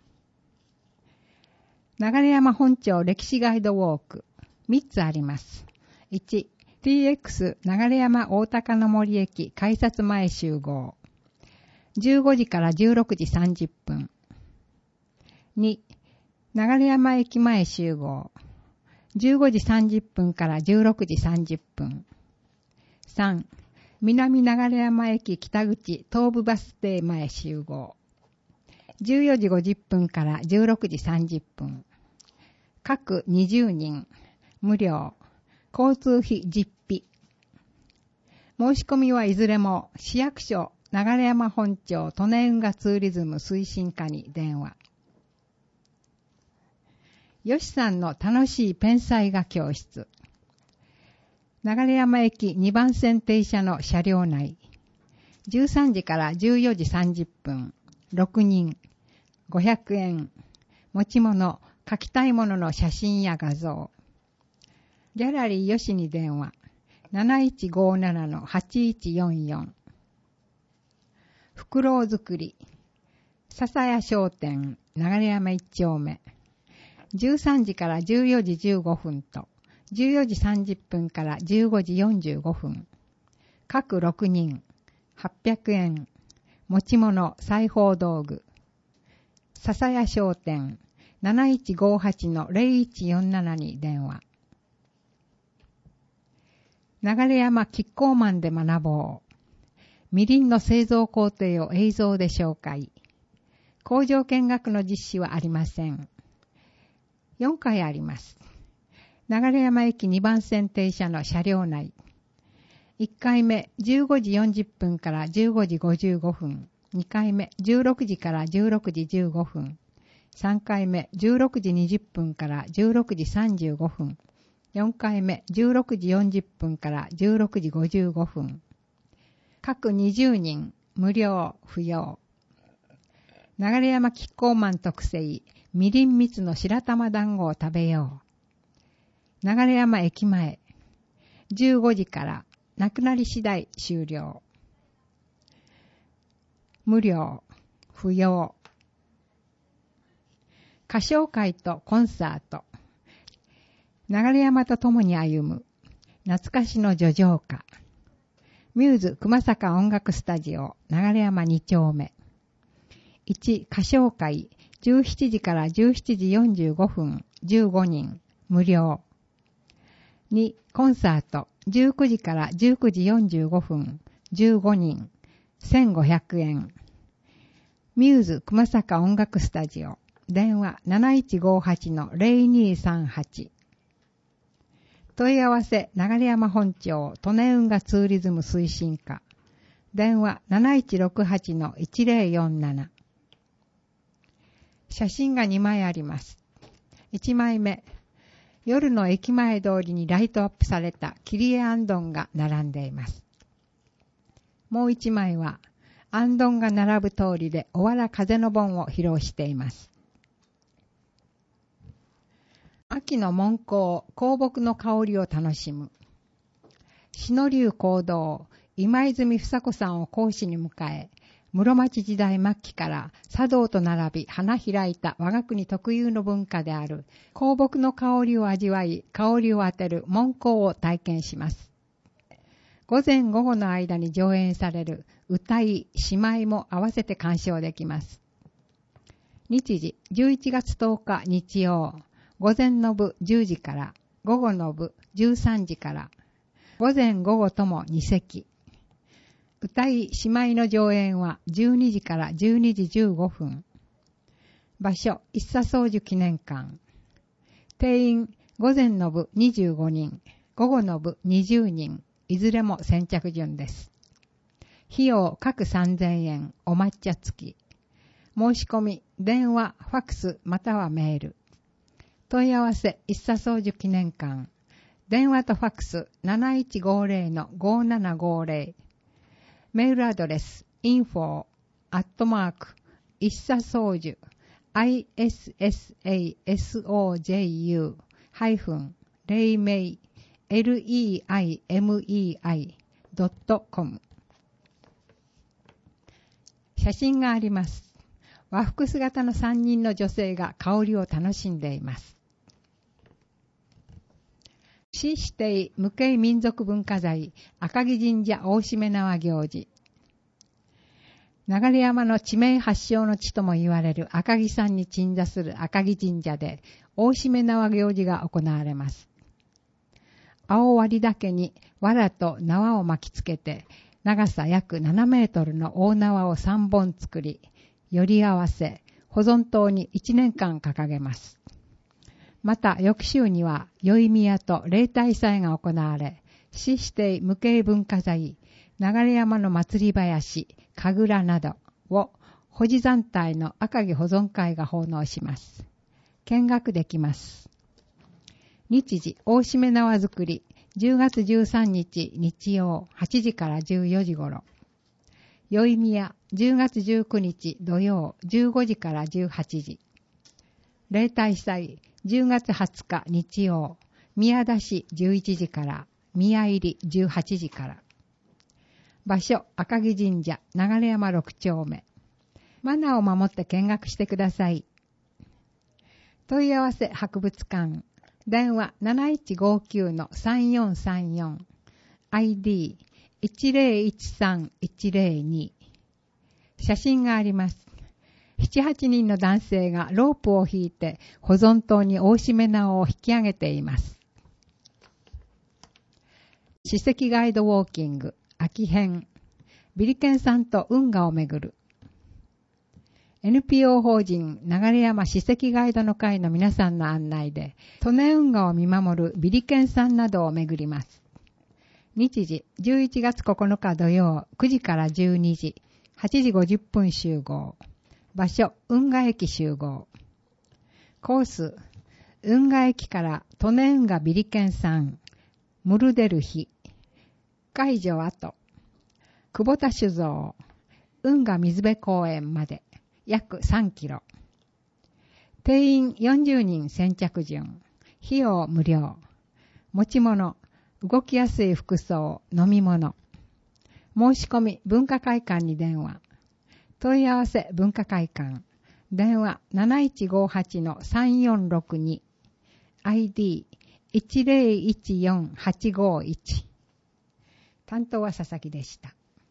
流山本町歴史ガイドウォーク。みっつあります。いち、ティーエックス 流山大高の森駅改札前集合。じゅうごじからじゅうろくじさんじゅっぷん。に、流山駅前集合。じゅうごじさんじゅっぷんからじゅうろくじさんじゅっぷん。さん、南流山駅北口東武バス停前集合。じゅうよじごじゅっぷんからじゅうろくじさんじゅっぷん。各にじゅうにん。無料。交通費実費。申し込みはいずれも市役所流山本町利根運河ツーリズム推進課に電話。よしさんの楽しいペンサイ画教室。流山駅にばん線停車の車両内。じゅうさんじからじゅうよじさんじゅっぷん。ろくにん。ごひゃくえん。持ち物、書きたいものの写真や画像。ギャラリーよしに電話。なないちごななのはちいちよんよん。袋作り。笹谷商店、流山一丁目。じゅうさんじからじゅうよじじゅうごふんと、じゅうよじさんじゅっぷんからじゅうごじよんじゅうごふん。各ろくにん。はっぴゃくえん。持ち物、裁縫道具。笹谷商店、なないちごはちのぜろいちよんななに電話。流山キッコーマンで学ぼう。みりんの製造工程を映像で紹介。工場見学の実施はありません。よんかいあります。流山駅にばん線停車の車両内。いっかいめじゅうごじよんじゅっぷんからじゅうごじごじゅうごふん。にかいめじゅうろくじからじゅうろくじじゅうごふん。さんかいめじゅうろくじにじゅっぷんからじゅうろくじさんじゅうごふん。よんかいめじゅうろくじよんじゅっぷんからじゅうろくじごじゅうごふん。各にじゅうにん、無料、不要。流山キッコーマン特製、みりん蜜の白玉団子を食べよう。流山駅前、じゅうごじからなくなり次第終了。無料、不要。歌唱会とコンサート。流山と共に歩む、懐かしの叙情歌。ミューズ熊坂音楽スタジオ、流山に丁目。いち、歌唱会、じゅうしちじからじゅうしちじよんじゅうごふん、じゅうごにん、無料。に、コンサート、じゅうくじからじゅうくじよんじゅうごふん、じゅうごにん、せんごひゃくえん。ミューズ熊坂音楽スタジオ、電話なないちごはちのぜろにさんはち。問い合わせ、流山本町利根運河ツーリズム推進課。電話なないちろくはちのいちぜろよんなな。写真がにまいあります。いちまいめ、夜の駅前通りにライトアップされた切り絵行燈が並んでいます。 もう一枚は、アンドンが並ぶ通りでおわら風の盆を披露しています。秋の門香、香木の香りを楽しむ。篠流講堂、今泉房子さんを講師に迎え、室町時代末期から茶道と並び花開いた我が国特有の文化である香木の香りを味わい、香りを当てる門香を体験します。午前午後の間に上演される歌い、姉妹も合わせて鑑賞できます。日時じゅういちがつとおか日曜、午前の部じゅうじから午後の部じゅうさんじから、午前午後ともに席。歌い姉妹の上演はじゅうにじからじゅうにじじゅうごふん。場所、一茶宗樹記念館。定員、午前の部にじゅうごにん、午後の部にじゅうにん、いずれも先着順です。費用各さんぜんえん、お抹茶付き。申し込み、電話、ファックスまたはメール。問い合わせ、一茶宗樹記念館。電話とファックス なないちごぜろ のごななごぜろ。メールアドレス インフォ アットマーク 一茶宗樹 イスサソジェユ ハイフン レイメイ レイメイ ドットコム。 写真があります。和服姿のさんにんの女性が香りを楽しんでいます。市指定無形民族文化財赤城神社大しめ縄行事。流山の地名発祥の地とも言われる赤城山に鎮座する赤城神社で大しめ縄行事が行われます。青割岳に藁と縄を巻きつけて長さ約ななメートルの大縄をさんぼん作り、より合わせ保存塔にいちねんかん掲げます。また翌週には宵宮と例大祭が行われ、市指定無形文化財流山の祭り林神楽などを保持団体の赤城保存会が奉納します。見学できます。日時大しめ縄作りじゅうがつじゅうさんにち日曜はちじからじゅうよじ頃。宵宮じゅうがつじゅうくにち土曜じゅうごじからじゅうはちじ。例大祭じゅうがつはつか日曜、宮田市じゅういちじから、宮入じゅうはちじから。場所、赤城神社、流山ろくちょうめ。マナーを守って見学してください。問い合わせ博物館。電話 なないちごきゅう のさんよんさんよん。アイディーいちぜろいちさんいちぜろに。写真があります。ななはちにんの男性がロープを引いて保存塔に大しめ縄を引き上げています。史跡ガイドウォーキング秋編ビリケンさんと運河をめぐる エヌピーオー 法人流山史跡ガイドの会の皆さんの案内で利根運河を見守るビリケンさんなどをめぐります。日時じゅういちがつここのか土曜くじからじゅうにじ、はちじごじゅっぷん集合。場所、運河駅集合。コース、運河駅から利根運河ビリケン山、ムルデルヒ、会場跡、久保田酒造、運河水辺公園まで約さんキロ。定員よんじゅうにん先着順。費用無料。持ち物、動きやすい服装、飲み物。申し込み、文化会館に電話。問い合わせ文化会館。電話 なないちごはち のさんよんろくに。アイディーいちぜろいちよんはちごいち。担当は佐々木でした。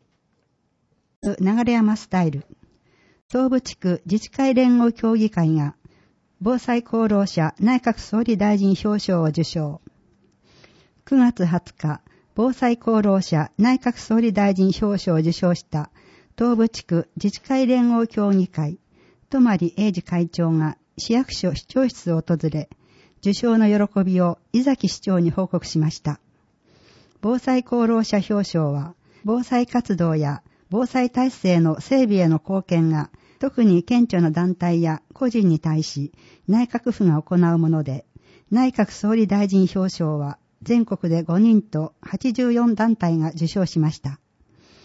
流山スタイル。東部地区自治会連合協議会が防災功労者内閣総理大臣表彰を受賞。くがつはつか、防災功労者内閣総理大臣表彰を受賞した東部地区自治会連合協議会、泊英二会長が市役所市長室を訪れ、受賞の喜びを井崎市長に報告しました。防災功労者表彰は、防災活動や防災体制の整備への貢献が、特に顕著な団体や個人に対し内閣府が行うもので、内閣総理大臣表彰は全国でごにんとはちじゅうよんだんたいが受賞しました。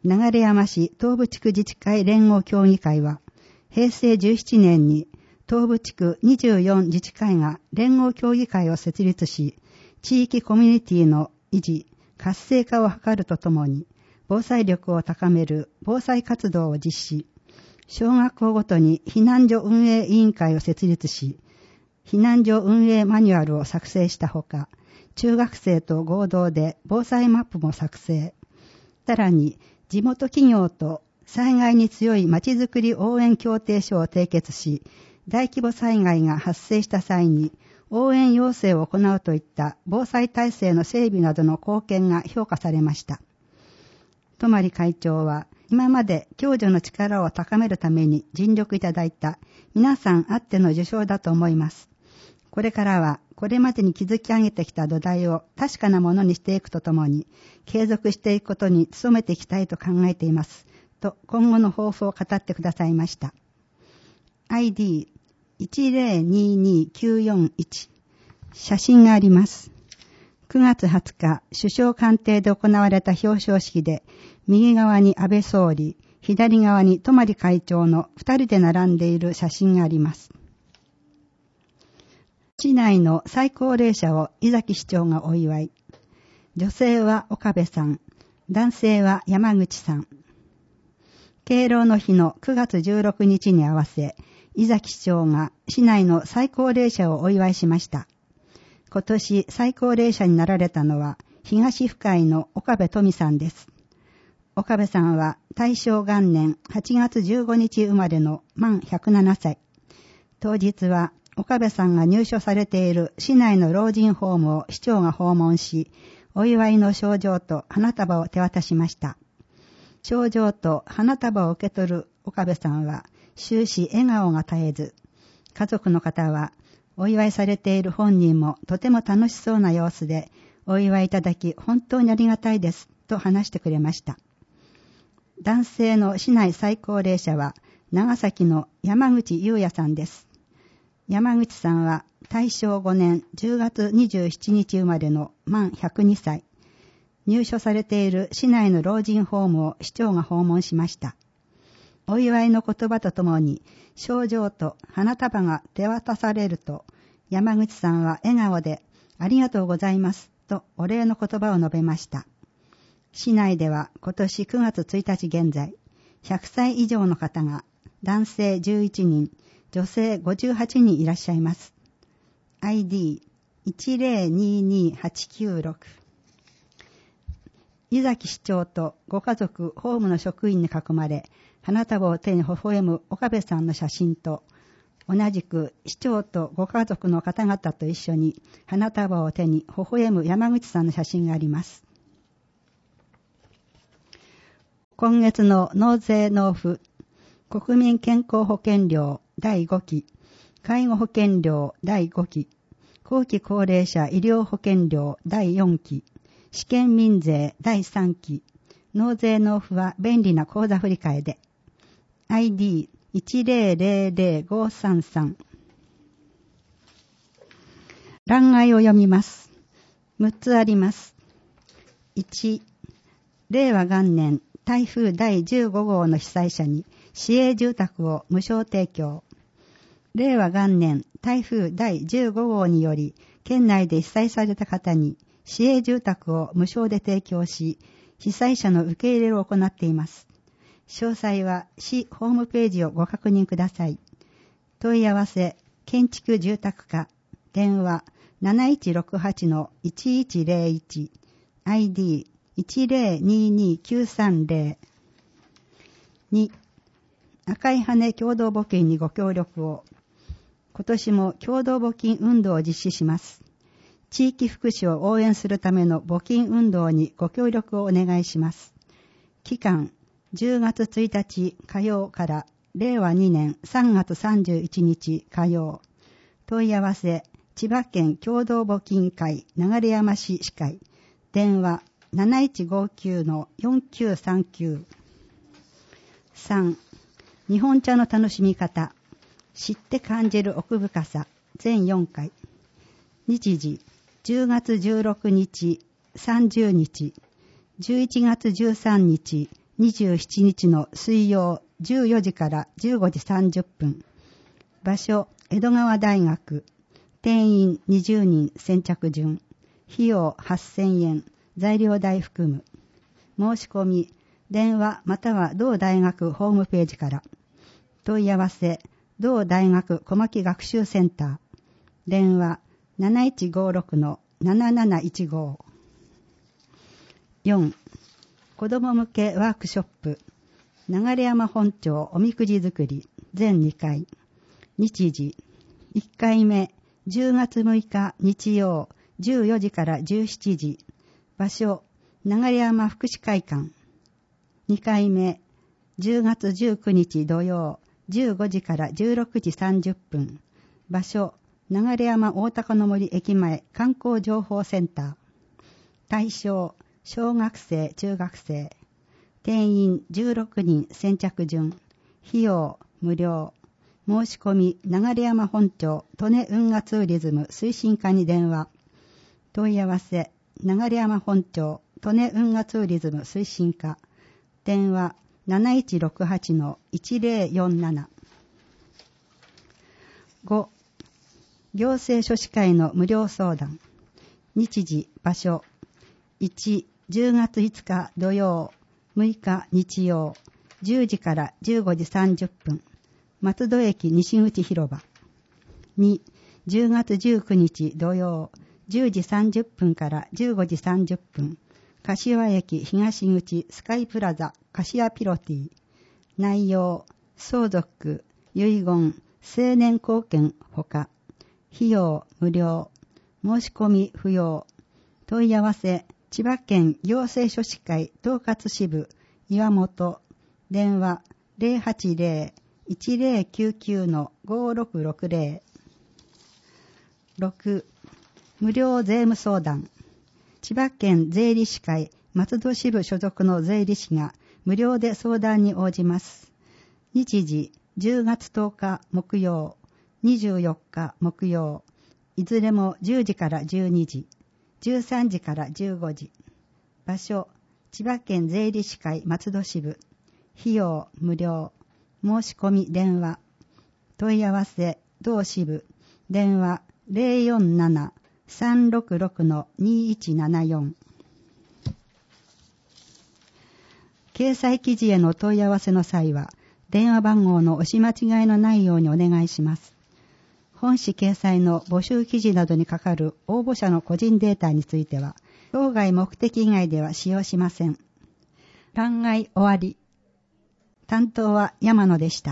流山市東部地区自治会連合協議会は、平成じゅうななねんに東部地区にじゅうよん自治会が連合協議会を設立し、地域コミュニティの維持、活性化を図るとともに、防災力を高める防災活動を実施、小学校ごとに避難所運営委員会を設立し、避難所運営マニュアルを作成したほか、中学生と合同で防災マップも作成。さらに、地元企業と災害に強いまちづくり応援協定書を締結し、大規模災害が発生した際に応援要請を行うといった防災体制の整備などの貢献が評価されました。泊会長は、今まで共助の力を高めるために尽力いただいた皆さんあっての受賞だと思います。これからはこれまでに築き上げてきた土台を確かなものにしていくとともに継続していくことに努めていきたいと考えています。と今後の抱負を語ってくださいました。アイディーいちゼロににきゅうよんいち 写真があります。くがつはつか、首相官邸で行われた表彰式で、右側に安倍総理、左側に泊会長の二人で並んでいる写真があります。市内の最高齢者を井崎市長がお祝い。女性は岡部さん、男性は山口さん。敬老の日のくがつじゅうろくにちに合わせ、井崎市長が市内の最高齢者をお祝いしました。今年最高齢者になられたのは東深井の岡部富さんです。岡部さんは大正元年はちがつじゅうごにち生まれの満ひゃくななさい。当日は岡部さんが入所されている市内の老人ホームを市長が訪問し、お祝いの賞状と花束を手渡しました。賞状と花束を受け取る岡部さんは終始笑顔が絶えず、家族の方はお祝いされている本人もとても楽しそうな様子で、お祝いいただき本当にありがたいですと話してくれました。男性の市内最高齢者は長崎の山口優也さんです。山口さんは大正ごねんじゅうがつにじゅうしちにち生まれの満ひゃくにさい。入所されている市内の老人ホームを市長が訪問しました。お祝いの言葉とともに、賞状と花束が手渡されると、山口さんは笑顔で、ありがとうございます、とお礼の言葉を述べました。市内では今年くがつついたち現在、ひゃくさい以上の方が、男性じゅういちにん、女性ごじゅうはちにんいらっしゃいます。アイディーいちゼロににはちきゅうろく 井崎市長とご家族、ホームの職員に囲まれ、花束を手に微笑む岡部さんの写真と、同じく市長とご家族の方々と一緒に花束を手に微笑む山口さんの写真があります。今月の納税納付、国民健康保険料だいごき、介護保険料だいごき、後期高齢者医療保険料だいよんき、試験民税だいさんき、納税納付は便利な口座振替で、アイディーいちゼロゼロゼロごさんさん 欄外を読みます。むっつあります。いち、令和元年台風だいじゅうごごうの被災者に市営住宅を無償提供。令和元年台風だいじゅうごごうにより県内で被災された方に市営住宅を無償で提供し、被災者の受け入れを行っています。詳細は市ホームページをご確認ください。問い合わせ、建築住宅課、電話 なないちろくはちのいちいちゼロいち、アイディーいちゼロににきゅうさんゼロ。に、赤い羽共同募金にご協力を。今年も共同募金運動を実施します。地域福祉を応援するための募金運動にご協力をお願いします。期間、じゅうがつついたち火曜から令和にねんさんがつさんじゅういちにち火曜。問い合わせ、千葉県共同募金会流山市市会。電話なないちごきゅうのよんきゅうさんきゅう。さん、日本茶の楽しみ方。知って感じる奥深さ。全よんかい。日時、じゅうがつじゅうろくにち、さんじゅうにち、じゅういちがつじゅうさんにち、 にじゅうしちにちの水曜じゅうよじからじゅうごじさんじゅっぷん。場所、江戸川大学。定員にじゅうにん先着順。費用はっせんえん。材料代含む。申し込み、電話または同大学ホームページから。問い合わせ、同大学小牧学習センター。電話 なないちごろくのなななないちご。よん. 子ども向けワークショップ。流山本町おみくじ作り全にかい。日時、いっかいめじゅうがつむいか日曜じゅうよじからじゅうしちじ。場所、流山福祉会館。にかいめじゅうがつじゅうくにち土曜じゅうごじからじゅうろくじさんじゅっぷん。場所、流山大高の森駅前観光情報センター。対象、小学生、中学生。定員じゅうろくにん先着順。費用無料。申し込み、流山本町利根運河ツーリズム推進課に電話。問い合わせ、流山本町利根運河ツーリズム推進課。電話 なないちろくはちのいちぜろよんなな。ご. 行政書士会の無料相談。日時、場所。いち. じゅうがついつか土曜、むいか日曜、じゅうじからじゅうごじさんじゅっぷん。松戸駅西口広場。に. じゅうがつじゅうくにち土曜、じゅうじさんじゅっぷんからじゅうごじさんじゅっぷん。柏駅東口スカイプラザ柏ピロティ。内容、相続、遺言、成年後見ほか。費用無料。申し込み不要。問い合わせ、千葉県行政書士会統括支部岩本。電話 ゼロはちゼロ いちゼロきゅうきゅうのごろくろくゼロ。ろく. 無料税務相談。千葉県税理士会松戸支部所属の税理士が無料で相談に応じます。日時、じゅうがつとおか木曜、にじゅうよっか木曜、いずれもじゅうじからじゅうにじ、じゅうさんじからじゅうごじ。場所、千葉県税理士会松戸支部。費用無料。申し込み電話。問い合わせ、同支部。電話 ゼロよんなな さんろくろくのにいちななよん。掲載記事への問い合わせの際は、電話番号の押し間違いのないようにお願いします。本誌掲載の募集記事などにかかる応募者の個人データについては、当該目的以外では使用しません。欄外終わり。担当は山野でした。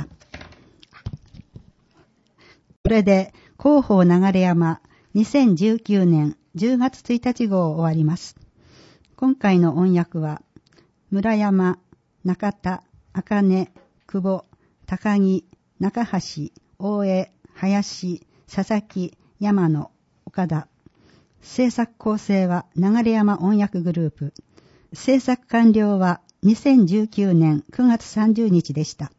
これで広報流山にせんじゅうきゅうねんじゅうがつついたち号を終わります。今回の音訳は、村山、中田、茜、久保、高木、中橋、大江、林、佐々木、山野、岡田。制作構成は流山音訳グループ。制作完了はにせんじゅうきゅうねんくがつさんじゅうにちでした。